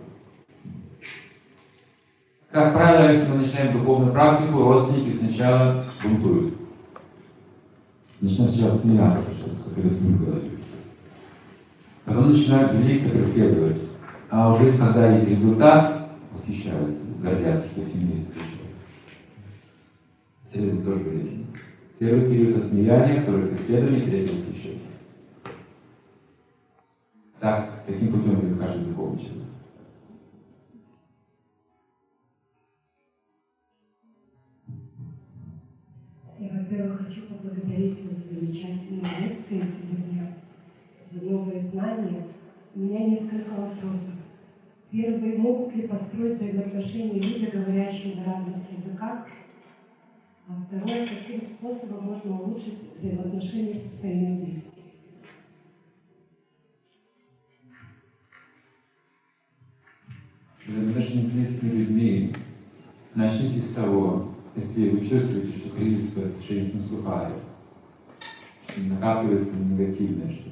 A: Как правило, если мы начинаем духовную практику, родственники сначала бунтуют. Начинают сначала смеяться, как это не говорит. Потом начинают злиться, преследовать. А уже когда есть результат, восхищаются, гордятся, что с ним есть встреча. Это тоже времени. Первый период осмеяния, второй преследование, третий восхищение. Так, таким путем идет каждый духовный человек.
C: Я, во-первых, хочу поблагодарить вас за замечательную лекцию сегодня, за новые знания. У меня несколько вопросов. Первый, могут ли построить взаимоотношения люди, говорящие на разных языках? А второе, каким способом можно улучшить взаимоотношения со своими близкими?
A: Взаимоотношения с близкими людьми. Начните с того, если вы чувствуете, что кризис в отношениях наступает, накапливается негативное что-то.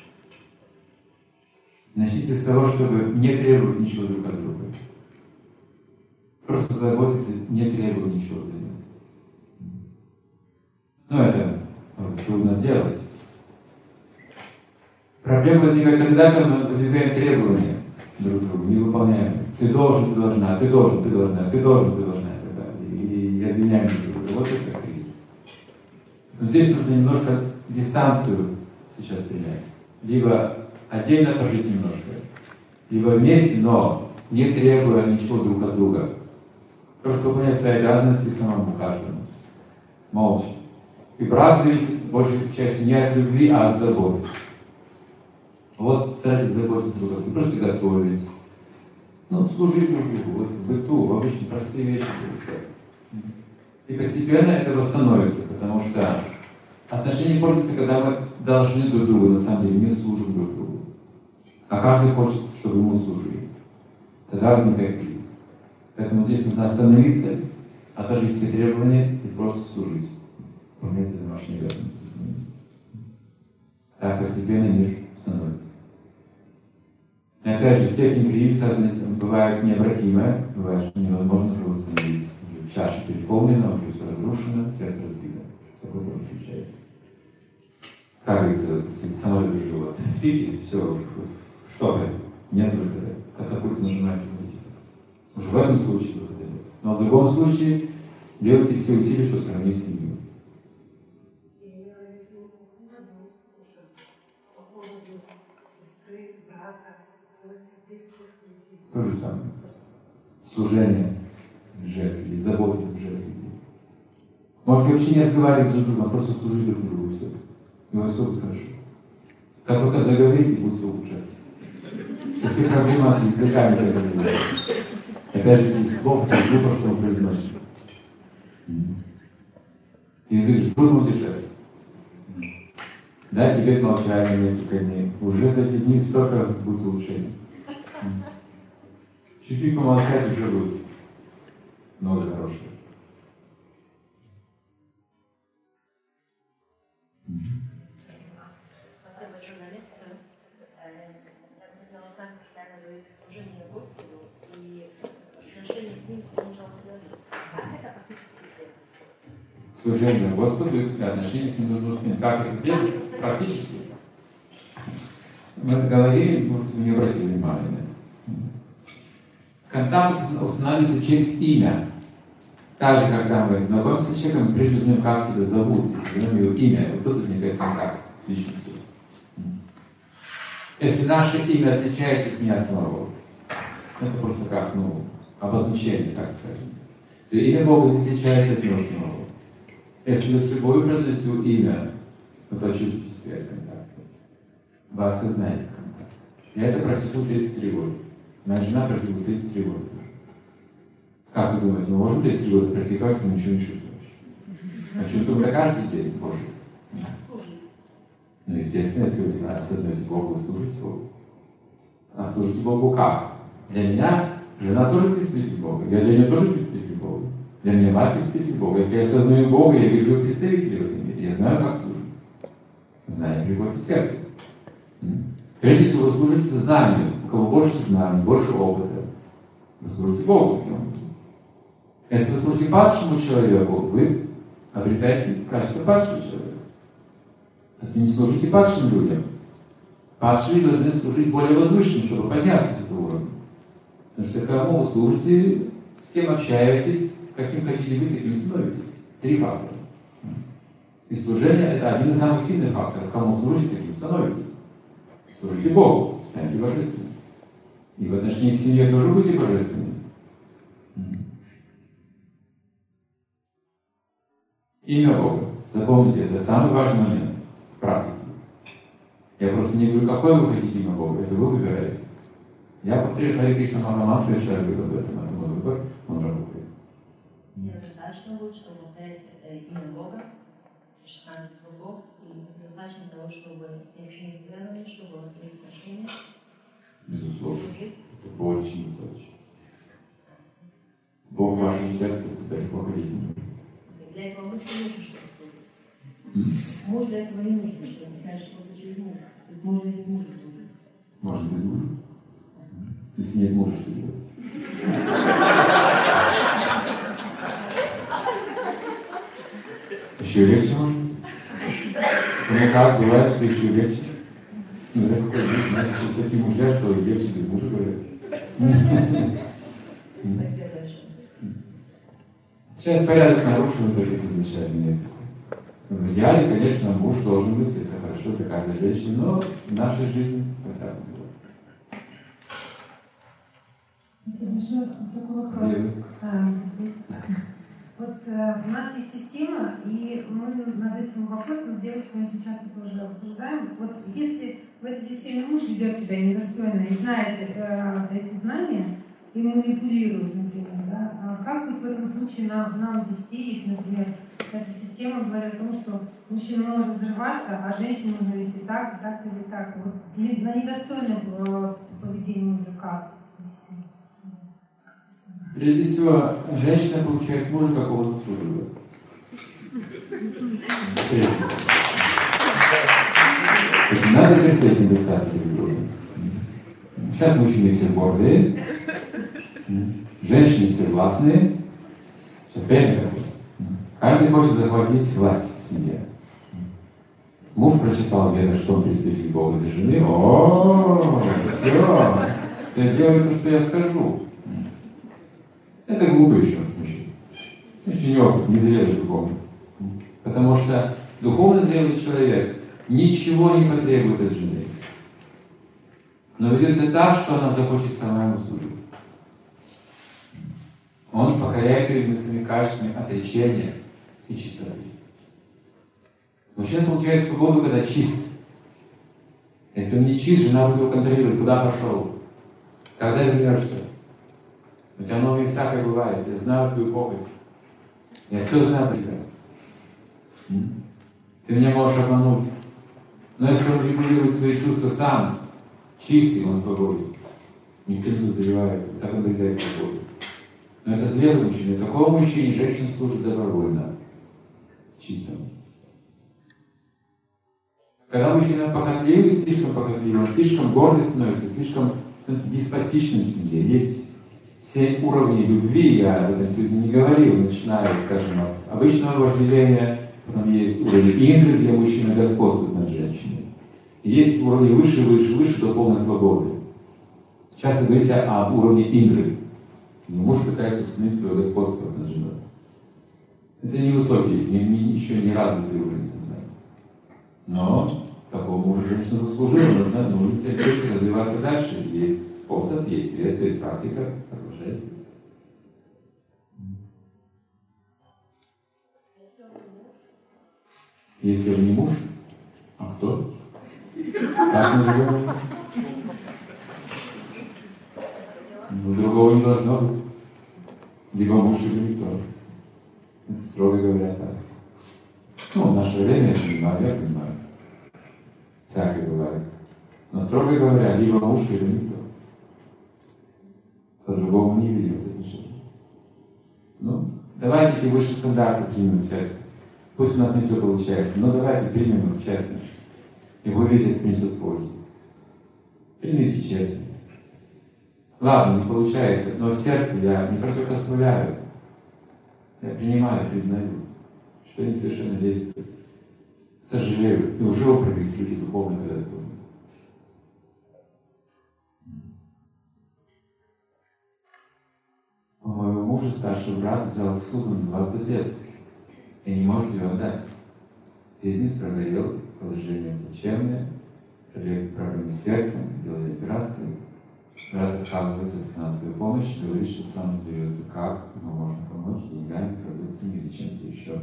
A: Начните с того, чтобы не требовать ничего друг от друга. Просто заботиться, не требуя ничего взаимно. Ну, это трудно сделать. Проблема возникает тогда, когда мы выдвигаем требования друг к другу, не выполняем. Ты должен, ты должна, ты должен, ты должна, ты должен, ты должна. И обвиняем друг друга. Вот это кризис. Но здесь нужно немножко дистанцию сейчас принять. Либо отдельно пожить немножко, либо вместе, но не требуя ничего друг от друга. Просто выполнять свои обязанности самому каждому. Молча. И брак зависит большей частью не от любви, а от заботы. Вот старайтесь заботиться друг о друге, просто готовить. Ну, служить друг другу, вот в быту, в обычные простые вещи. И постепенно это восстановится, потому что отношения портятся, когда мы должны друг другу, на самом деле, не служим друг другу. А каждый хочет, чтобы ему служили. Тогда возникает кризис. Поэтому здесь нужно остановиться, отложить все требования и просто служить. Выполнять домашние обязанности. Так постепенно мир становится. И опять же, степень кризиса бывает необратимая, бывает, что невозможно уже восстановить. Чаша переполнена, уже все разрушено, сердце разбито. Такое тоже случается. Как говорится, самолет уже у вас в пике, все, что это? Нет выхода. Катапульт нажимает выходить. Уже в этом случае выхода нет. Но в любом случае делайте все усилия, чтобы сохранить семью. То же самое. Служение в жертве, забота в жертве. Можете вообще не разговаривать друг с другом, а просто служить друг другу, все. И у вас все будет хорошо. Как только заговорите, будет все улучшаться. Все проблемы с языками заговорите. Опять же, есть слов, так глупо, что он произносит. Язык же трудно удержать. Да, теперь молчание несколько дней. Уже за эти дни столько будет улучшений. Чуть-чуть помолчать уже будет много хорошего.
D: Спасибо большое за лекцию. Я бы хотела с вами постоянно говорить о служении Господу и отношения с Ним, потому что Как это фактически сделать?
A: Служение Господу и отношения с Ним нужно установить. Как это сделать? Практически. Мы говорили, может, вы не обратили внимания. Контакт устанавливается через имя. Также, когда мы знакомимся с человеком, прежде узнаем, как тебя зовут, узнаем его имя, вот тут возникает контакт с личностью. Если наше имя отличается от меня самого, это просто как, ну, обозначение, так скажем, то имя Бога не отличается от него самого. Если вы с любовью произносите его имя, вы почувствуете связь контакта. Вы осознаете контакт. Я это практикую тридцать три года. Моя жена практикует тридцать три года. Как вы думаете, мы можем тридцать три года практиковать, если мы ничего не чувствуем? А чувствуем это каждый день, Боже. Ну, естественно, если вы осознаете Богу, вы служите Богу. А служите Богу как? Для меня жена тоже представитель Бога. Я для нее тоже представитель Бога. Для меня мать представитель Бога. Если я осознаю Бога, я вижу представителей в этом мире. Я знаю, как служить. Знание приходит в сердце. Прежде всего, вы служите знанию. У кого больше знаний, больше опыта, вы служите Богу. Если вы служите падшему человеку, вы обретаете качество падшего человека. Так не служите падшим людям. Падшие должны служить более возвышенным, чтобы подняться с этого уровня. Потому что кому вы служите, с кем общаетесь, каким хотите быть, таким становитесь. Три фактора. И служение – это один из самых сильных факторов. Кому служите, таким становитесь. Служите Богу, станьте божественными. И в отношении к семье тоже будьте божественными. Имя Бога. Запомните, это самый важный момент в практике. Я просто не говорю, какое вы хотите имя Бога, это вы выбираете. Я повторяю Харе Кришна Махамантру, я сейчас говорю об этом, это мой выбор, он работает.
D: Мне достаточно будет, чтобы повторять имя Бога, Шишхан Бог, и достаточно того, чтобы я вообще не взглянули, чтобы у вас были отношения.
A: Безусловно. Это очень достаточно. Бог в вашем сердце, это плохо видно.
D: Для этого муж не нужен, чтобы служить. Муж для этого не нужен, чтобы не сказать, что это через мужа. То есть можно без мужа служить.
A: Можно без мужа. Если нет мужа, что делать? Еще легче может быть? Ну как, бывает, что еще легче. Ну, это какой-то, знаете, что такие мужья, что легче без мужа говорят.
D: Спасибо большое.
A: Сейчас порядок нарушен, только это замечательно. В идеале, конечно, муж должен быть, это хорошо для каждой женщины, но в нашей жизни по-всякому было.
C: Спасибо большое. Такой вопрос. А, вот э, у нас есть система, и мы
E: над этим вопросом с девушкой очень часто тоже обсуждаем. Вот если в этой системе муж ведет себя недостойно и знает э, эти знания и манипулирует, например, да, а как быть в этом случае нам, нам вести, если, например, эта система говорит о том, что мужчина может взрываться, а женщине нужно вести так, и так или так. Вот, на недостойное поведение мужика.
A: Прежде всего, женщина получает мужа, какого заслуживает. Надо терпеть недостатки друг. Сейчас мужчины все гордые, женщины все властные. Сейчас время такое. Каждый хочет захватить власть в семье. Муж прочитал где-то, что он представитель Бога для жены. О, все, я делаю то, что я скажу. Это глупо еще мужчина. Еще не опыт, не зрелый духовный. Потому что духовно зрелый человек ничего не потребует от жены. Но ведет себя так, что она захочет сама ему служить. Он покоряет ее мыслями, качествами отречения и чистоты. Мужчина получает свободу, когда чист. Если он не чист, жена будет его контролировать, куда пошел, когда вернешься. У тебя много всякое бывает, я знаю твою похоть. Я все знаю про тебя. Ты меня можешь обмануть. Но если он регулирует свои чувства сам, чистый, он свободен. Никто не задевает, так он обретает свободу. Но это зрелый мужчина. Такого мужчине женщина служит добровольно. Чисто. Когда мужчина похотливый, слишком похотливый, он слишком гордый становится, слишком деспотичным в семье. Есть семь уровней любви, я об этом сегодня не говорил, начиная, скажем, от обычного вожделения, потом есть уровень интры, где мужчина господствует над женщиной. И есть уровни выше, выше, выше до полной свободы. Сейчас вы говорите о уровне интры. Муж пытается установить свое господство над женой. Это невысокий, не, не, еще не развитый уровень сознания. Но такого мужа женщина заслужила, нужно, нужно терпеть и развиваться дальше. Есть способ, есть средства, есть практика. Продолжайте. Если он не муж, а кто? Как назовем? Ну, другого не должно быть. Либо муж, либо никто. Это строго говоря так. Ну, в наше время я понимаю, я понимаю. Всякое бывает. Но строго говоря, либо муж, либо никто. По-другому не ведет отношения. Ну, давайте эти высшие стандарты примем честно. Пусть у нас не все получается, но давайте примем их честно. И вы видите, принесут пользу. Примите честно. Ладно, не получается, но в сердце я не противопоставляю. Я принимаю, признаю, что они совершенно действуют. Сожалею, и уже вы прогрессируете духовно, когда это будет. У моего мужа старший брат взял суд на двадцать лет и не может ее отдать. Бизнес прогорел, положение плачевное, проблемы с сердцем, делали операцию. Брат отказывается от финансовой помощи, говорит, что сам разберется, как ему можно помочь деньгами, продуктами или чем-то еще.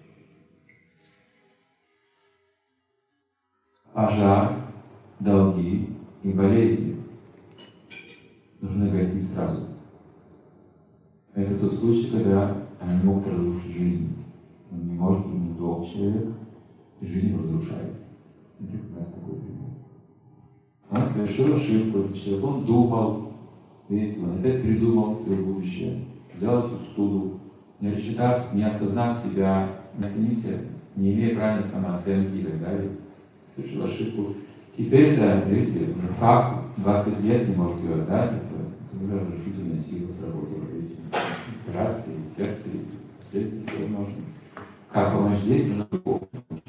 A: Пожар, долги и болезни нужно гасить сразу. Это тот случай, когда они могут разрушить жизнь. Он не может иметь долг человека, и жизнь разрушается. Это как раз такой пример. Он совершил ошибку, этот человек, он думал, видите, он опять придумал свое будущее, взял эту студу, не рассчитав, не осознав себя, не оценив себя, не имея правильной самооценки и так далее, совершил ошибку. Теперь это, видите, уже факт, двадцать лет не может ее отдать, это уже разрушительная сила сработала, видите, операции, сердце, последствия всевозможные. Как помочь здесь, нужно духовно.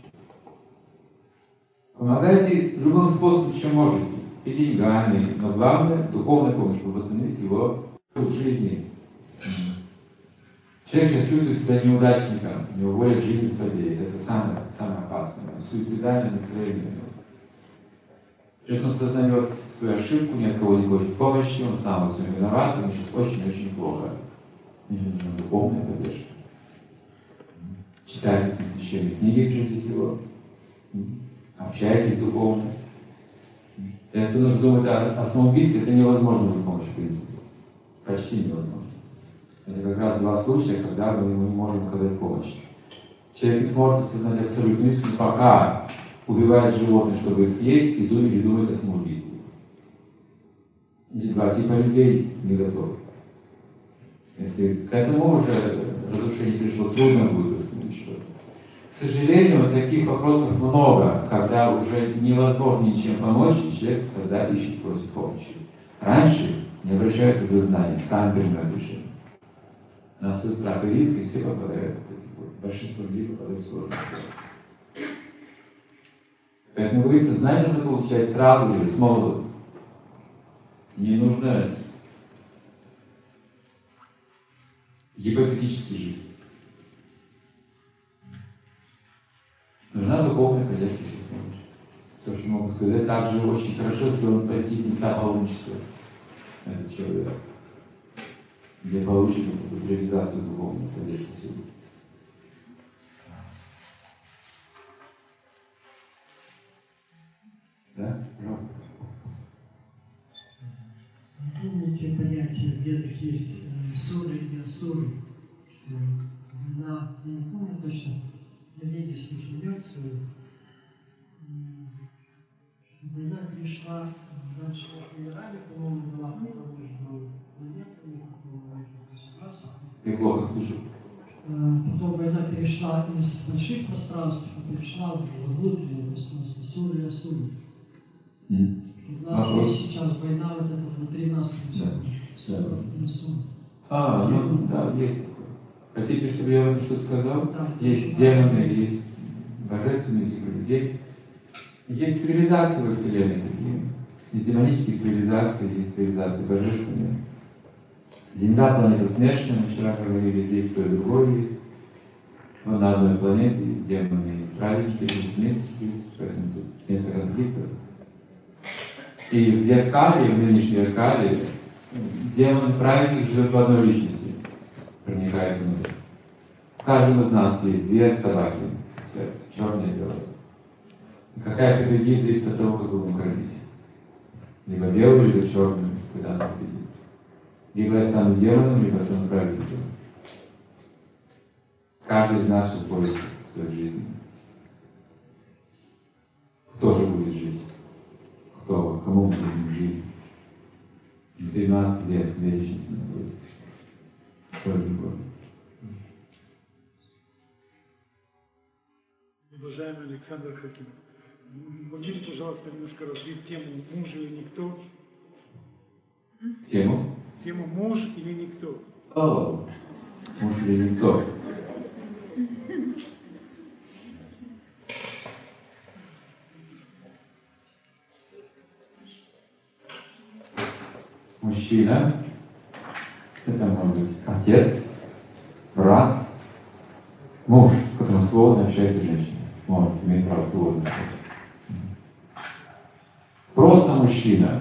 A: Помогайте любым способом, чем можете. И деньгами, но главное, духовная помощь, чтобы восстановить его в жизни. Человек сейчас чувствует себя неудачником, у него воля к жизни слабеет. Это самое, самое опасное. Суицидальное настроение. Человек он осознает свою ошибку, ни от кого не хочет помощи, он сам во всем виноват, ему сейчас очень-очень плохо. Ему нужна духовная поддержка. Читайте священные книги, прежде всего. Общайтесь духовно. Если нужно думать о, о самоубийстве, это невозможно при помощи принципа. Почти невозможно. Это как раз два случая, когда мы ему не можем оказать помощь. Человек не сможет осознать абсолютную истину, пока убивает животное, чтобы съесть, и думает, и думает о самоубийстве. Эти два типа людей не готовы. Если к этому уже разрушение пришло, трудно будет установить что-то. К сожалению, таких вопросов много, когда уже невозможно ничем помочь, и человек тогда ищет, просит помощи. Раньше не обращаются за знанием, сами принимают решение. На свой страх и риск, и все попадают в такие вот. Большинство людей попадают в сложности. Поэтому, говорится, знание нужно получать сразу же, с молоду. Не нужно гипотетически жить. Нужна духовная поддержка помощи. То, что могу сказать, также очень хорошо, если он постиг места паломничества. Этот человек. Где получит эту реализацию духовной поддержки силы. Да? Пожалуйста.
F: Помните понятие, в ведах есть суры и асуры, что на, я не помню точно, на веде слышал лекцию, что война перешла, раньше в Иране, по-моему, была потом между планетами, между государствами.
A: Я плохо слышу.
F: Потом война перешла из больших пространств, перешла в внутреннее пространство, суры и асуры.
A: Mm.
F: У нас а есть сейчас война вот эта внутри нас,
A: да.
F: Сура и асура.
A: А, ну да, есть такое. Хотите, чтобы я вам что сказал?
F: Да.
A: Есть демоны, есть божественные типы людей. Есть цивилизации во Вселенной такие. Есть демонические цивилизации, есть цивилизации божественные. Земля, планета смешанная, мы вчера говорили, здесь то и другое есть. Но на одной планете демоны и праведники живут вместе, поэтому тут нет конфликтов. И в зеркале, в нынешней зеркале, демон праведник живет в одной личности, проникает внутрь. В каждом из нас есть две собаки, черное и белое. И какая победит, зависит от того, как вы будем кормить. Либо белую, либо черную, когда она победит. Либо я стану демоном, либо я стану праведником. Каждый из нас сейчас борется в своей жизни. Кто же будет жить? Кто? Кому мы будем жить? тринадцать лет вечности будет. Кто другой?
G: Уважаемый Александр Хакимов, могли бы, пожалуйста, немножко развить тему «Муж или никто»?
A: Тему?
G: Тему «Муж или никто».
A: О, муж или никто. Мужчина, это может быть отец, брат, муж, с которым свободно общается женщина. Может иметь право свободно общаться. Просто мужчина.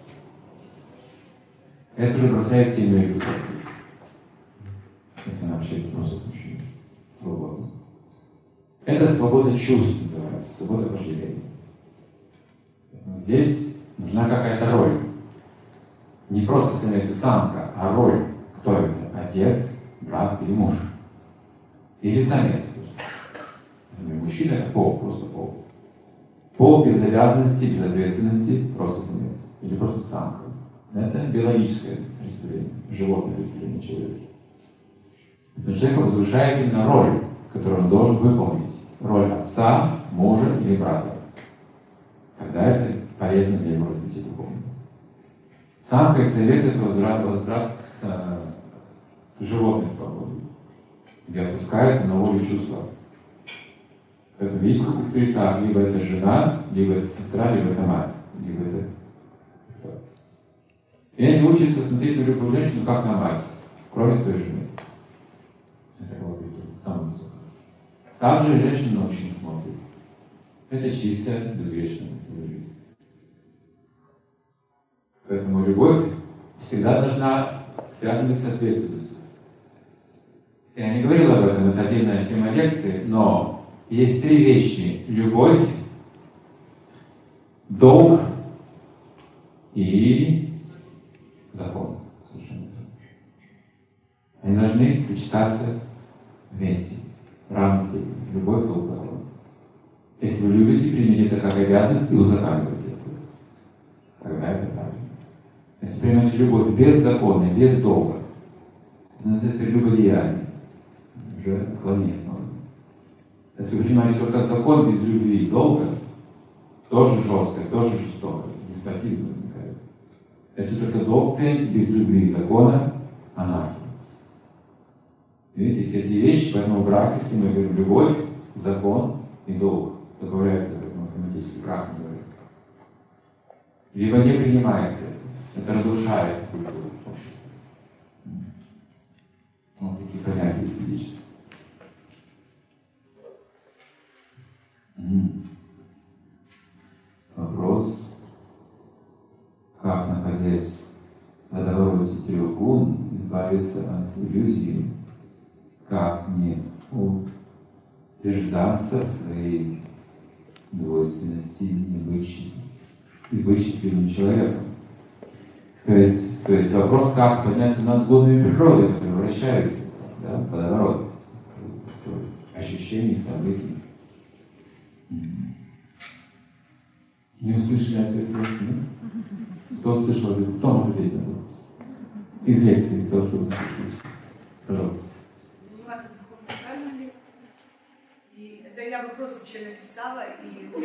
A: Это уже бросает тень на репутацию. Если она общается просто с мужчиной. Свободно. Это свобода чувств называется, свобода вожделения. Здесь нужна какая-то роль. Не просто становится самка, а роль. Кто это? Отец, брат или муж. Или самец. Мужчина — это пол, просто пол. Пол без обязанности, без ответственности, просто самец. Или просто самка. Это биологическое представление, животное представление человека. Поэтому человек возвышает именно роль, которую он должен выполнить. Роль отца, мужа или брата. Тогда это полезно для его развития духовного. Самка и самец — это возврат, возврат к, к животной свободе, где опускается на волю чувства. Поэтому в ведической культуре так, либо это жена, либо это сестра, либо это мать, либо это кто. И они учатся смотреть на любую женщину как на мать, кроме своей жены. Это вот самое высокое. Также женщина на мужчин смотрит. Это чистая, безгрешная жизнь. Поэтому любовь всегда должна связываться с ответственностью. Я не говорил об этом, это отдельная тема лекции, но есть три вещи: любовь, долг и закон. Совершенно. Они должны сочетаться вместе, в равной степени. Любовь, долг, закон. Если вы любите, примите это как обязанность и узаконивайте это. Тогда это правильно. Если примете любовь без закона, без долга, это называется прелюбодеяние. Уже отклонение. Если вы принимаете только закон без любви и долга, тоже жестко, тоже жестоко. Деспотизм возникает. Если только долг цените без любви и закона, анархия. Видите, все эти вещи, поэтому брак, если мы говорим любовь, закон и долг, добавляется в этом автоматически, брак называется. Либо не принимается это, это разрушает культуру общества. Вот такие понятия физические. Вопрос, как, находясь в водовороте трех гун, избавиться от иллюзии, как не утверждаться в своей двойственности и быть, и быть счастливым человеком. То есть, то есть вопрос, как подняться над гунами природы, которые вращаются, да, в водоворот ощущений, событий. Не услышали ответ? Кто услышал ответ? Кто может ответить на вопрос? Из лекции, кто что услышал. Пожалуйста.
H: Заниматься духовной правильно. И это я вопрос вообще написала. И у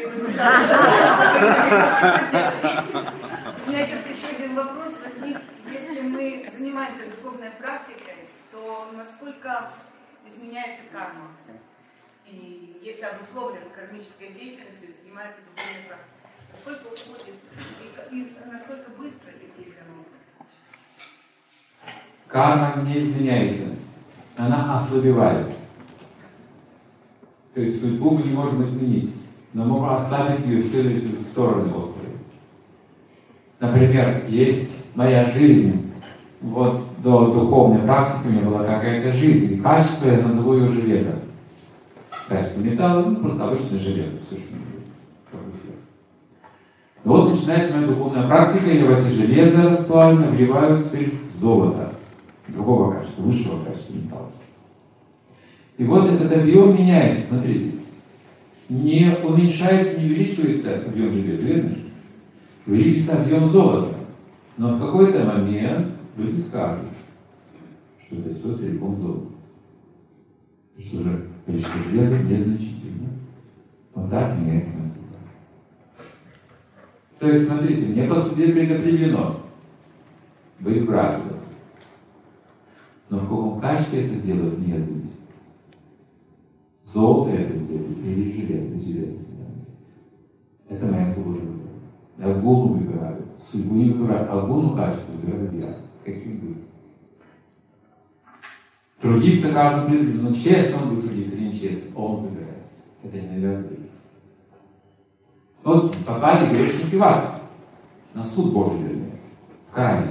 H: меня сейчас еще один вопрос возник. Если мы занимаемся духовной практикой, то насколько изменяется карма? И если обусловлен кармической деятельностью, занимается духовной практикой, насколько уходит и, и насколько быстро, если оно уходит?
A: Карма не изменяется, она ослабевает. То есть судьбу мы не можем изменить, но можем оставить ее в следующую сторону острой. Например, есть моя жизнь, вот до духовной практики у меня была какая-то жизнь, и качество я назову ее железо. Качество металла, ну, просто обычное железо, совершенно как у всех. Но вот начинается моя духовная практика, и в это железо расплавлено вливают теперь золото, другого качества, высшего качества металла. И вот этот объем меняется, смотрите. Не уменьшается, не увеличивается объем железа, верно? Увеличивается объем золота. Но в какой-то момент люди скажут, что это все целиком золото. Что же количество железа незначительно. Вот так меняется насколько. То есть, смотрите, мне по суде предопределено быть братом. Но в каком качестве это сделать не зависит. Золото это сделает или железо, железо. Это моя свобода выбора. Я гуну выбираю, судьбу не выбираю, а гуну качество выбираю я. Каким быть? Трудиться каждому предмету, но честно он будет трудиться или нечестно, он выбирает. Это не навязывается. Вот попали грешники в ад. На суд Божий, вернее. В карание.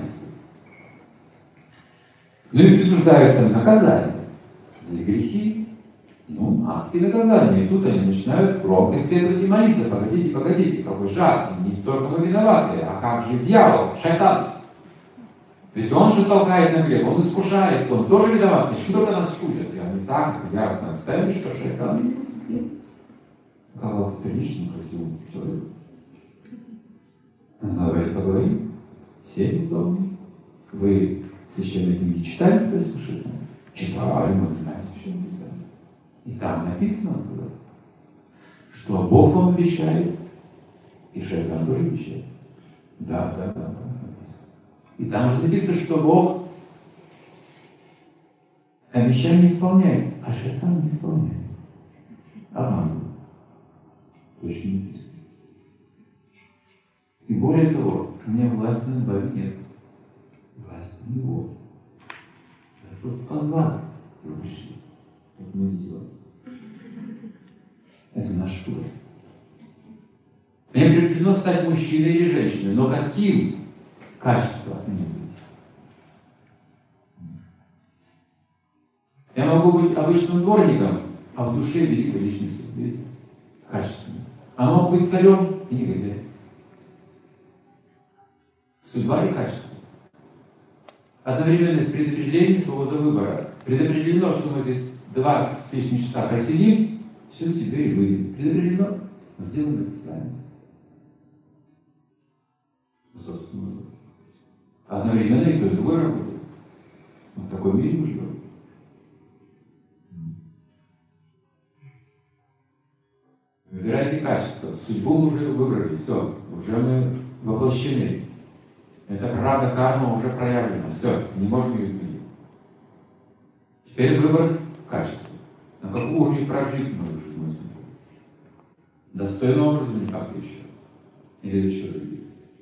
A: Ну и присуждаются наказание за грехи, ну, адские наказания. И тут они начинают громко исследовать и молиться. Погодите, погодите, какой жар. Не только мы виноваты, а как же дьявол, шайтан? Ведь он же толкает на грех, он искушает, он тоже виноват. Почему только нас судят? И они так яростно оставили, что шайтан оказался приличным, красивым человеком. Ну, давайте поговорим. Сели в доме. Вы священные книги читали, спросил шайтан? Читали, мы знаем священные писания. И там написано, что Бог вам обещает, и шайтан тоже обещает. Да, да, да, да. И там же написано, что Бог обещание исполняет, а шайтан не исполняет. Обманывает. Точно написано. И более того, у меня власти над вами нет. Власть у него. Я просто позвал, и вы пришли. Это мы сделали. Это наш выбор. Мне предопределено стать мужчиной или женщиной, но каким качество от меня быть? Я могу быть обычным дворником, А в душе великая личность, видите, качественная. А мог быть царем и негодяем. Судьба и качество. Одновременность предопределения, свобода выбора. Предопределено, что мы здесь два с лишним часа просидим, все теперь и выйдем. Предопределено, но сделаем это сами. Собственно, выбор. Одновременно и то, и другое работает. В таком мире мы живем. Выбирайте качество. Судьбу мы уже выбрали. Все. Уже мы воплощены. Эта правда карма уже проявлена. Все. Не можем ее изменить. Теперь выбор качества. На каком уровне прожить мы уже мою судьбу? Достойным образом или как еще? Или еще другие?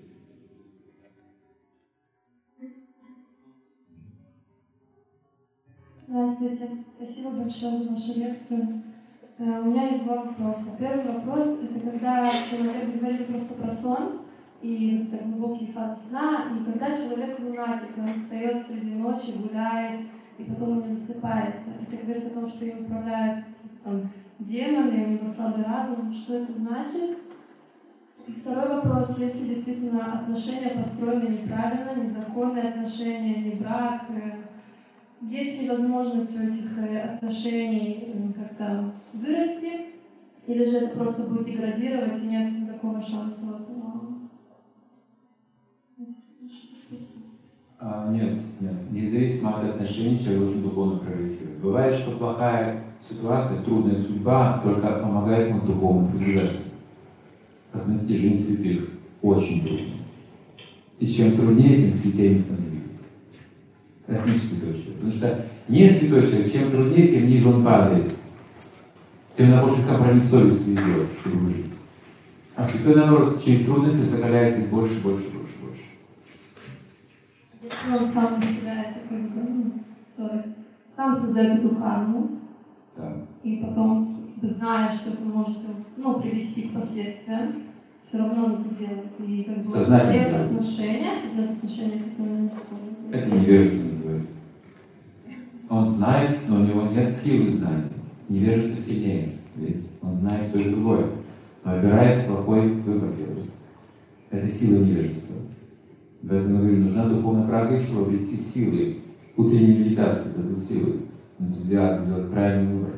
I: Здравствуйте. Спасибо большое за вашу лекцию. У меня есть два вопроса. Первый вопрос – это когда человек, говорили просто про сон и так, глубокие фазы сна, и когда человек лунатик, он встает среди ночи, гуляет, и потом он не высыпается. Это говорит о том, что им управляют там, демоны, у него слабый разум. Что это значит? И второй вопрос, если действительно отношения построены неправильно, незаконные отношения, не брак, есть ли возможность у этих отношений как-то вырасти, или же это просто будет деградировать и нет такого шанса? Вот, спасибо.
A: А, нет, нет. Независимо от отношений человек должен духовно прогрессировать. Бывает, что плохая ситуация, трудная судьба только помогает ему духовно продвигаться. Посмотрите, жизнь святых очень трудно. И чем труднее, тем святее не становится. Это не святой человек. Потому что не святой человек, чем труднее, тем ниже он падает. Тем на больше компромисс совестью идет, чтобы выжить. А святой, наоборот, через трудности закаляется больше, больше, больше, больше.
I: Если он сам населяет, как бы, ну, сам создает эту карму,
A: да.
I: И потом, зная, что это может, ну, привести к последствиям, все равно он это делает. И как бы создает отношения, создает отношения, которые не заходят.
A: Это невежество называется. Он знает, но у него нет силы знания. Невежество сильнее. Ведь он знает то и другое. Но выбирает плохой выбор делать. Это сила невежества. Поэтому я говорю, нужна духовная практика, чтобы обрести силы. Утренние медитации дадут силы. Энтузиазм делать правильный выбор.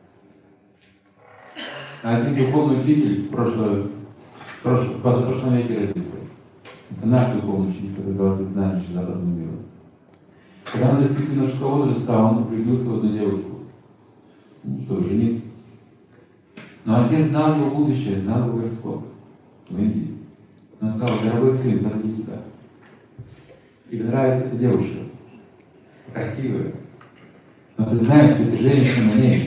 A: А один духовный учитель с прошлого, с прошлого, позапрошлом веке родился. Это наш духовный учитель, который дал знания западному миру. Когда он достиг юношеского возраста, он влюбился в одну девушку. Ну, чтобы жениться. Но отец знал его будущее, знал его гороскоп в Индии. Он сказал: дорогой сын, подойди сюда. Тебе нравится эта девушка? Красивая. Но ты знаешь, что ты женишься на ней.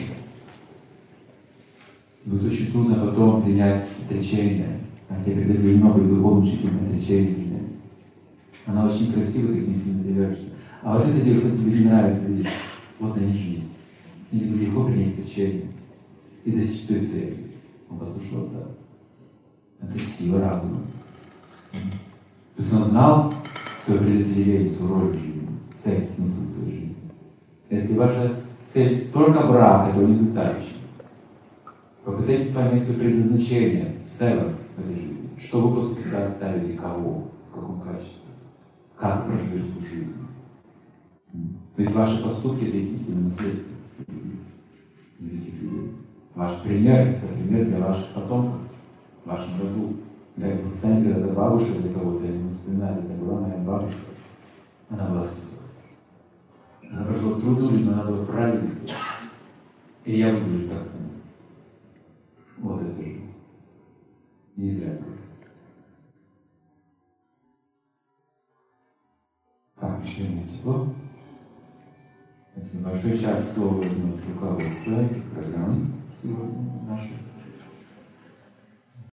A: Будет очень трудно потом принять отречение. А тебе предопределено быть духовным учителем отречения. Она очень красивая, ты к ней сильно доверяешься. А вот эта девушка тебе не нравится, видишь, вот на ней жизнь. И тебе легко принять отречение. И достичь той цели. Он послушал отца. Это сила разума. То есть он знал свое предопределение, свою роль в жизни, цель, смысл своей жизни. Если ваша цель только брак, этого недостаточно. Попытайтесь понять свое предназначение в целом в этой жизни. Что вы после себя оставите, кого, в каком качестве, как проживете эту жизнь. Ведь ваши поступки — это естественное наследство великих людей. Ваш пример — это пример для ваших потомков, в вашем роду. Для вы станете когда-то бабушкой для кого-то, или вы вспоминаете, это была моя бабушка. Она была святой. Она прожила трудную жизнь, но она была праведницей. И я буду жить как-то. Вот это жизнь. Не зря. Так, еще есть тепло. Спасибо большое. Сейчас слово возьмет руководство.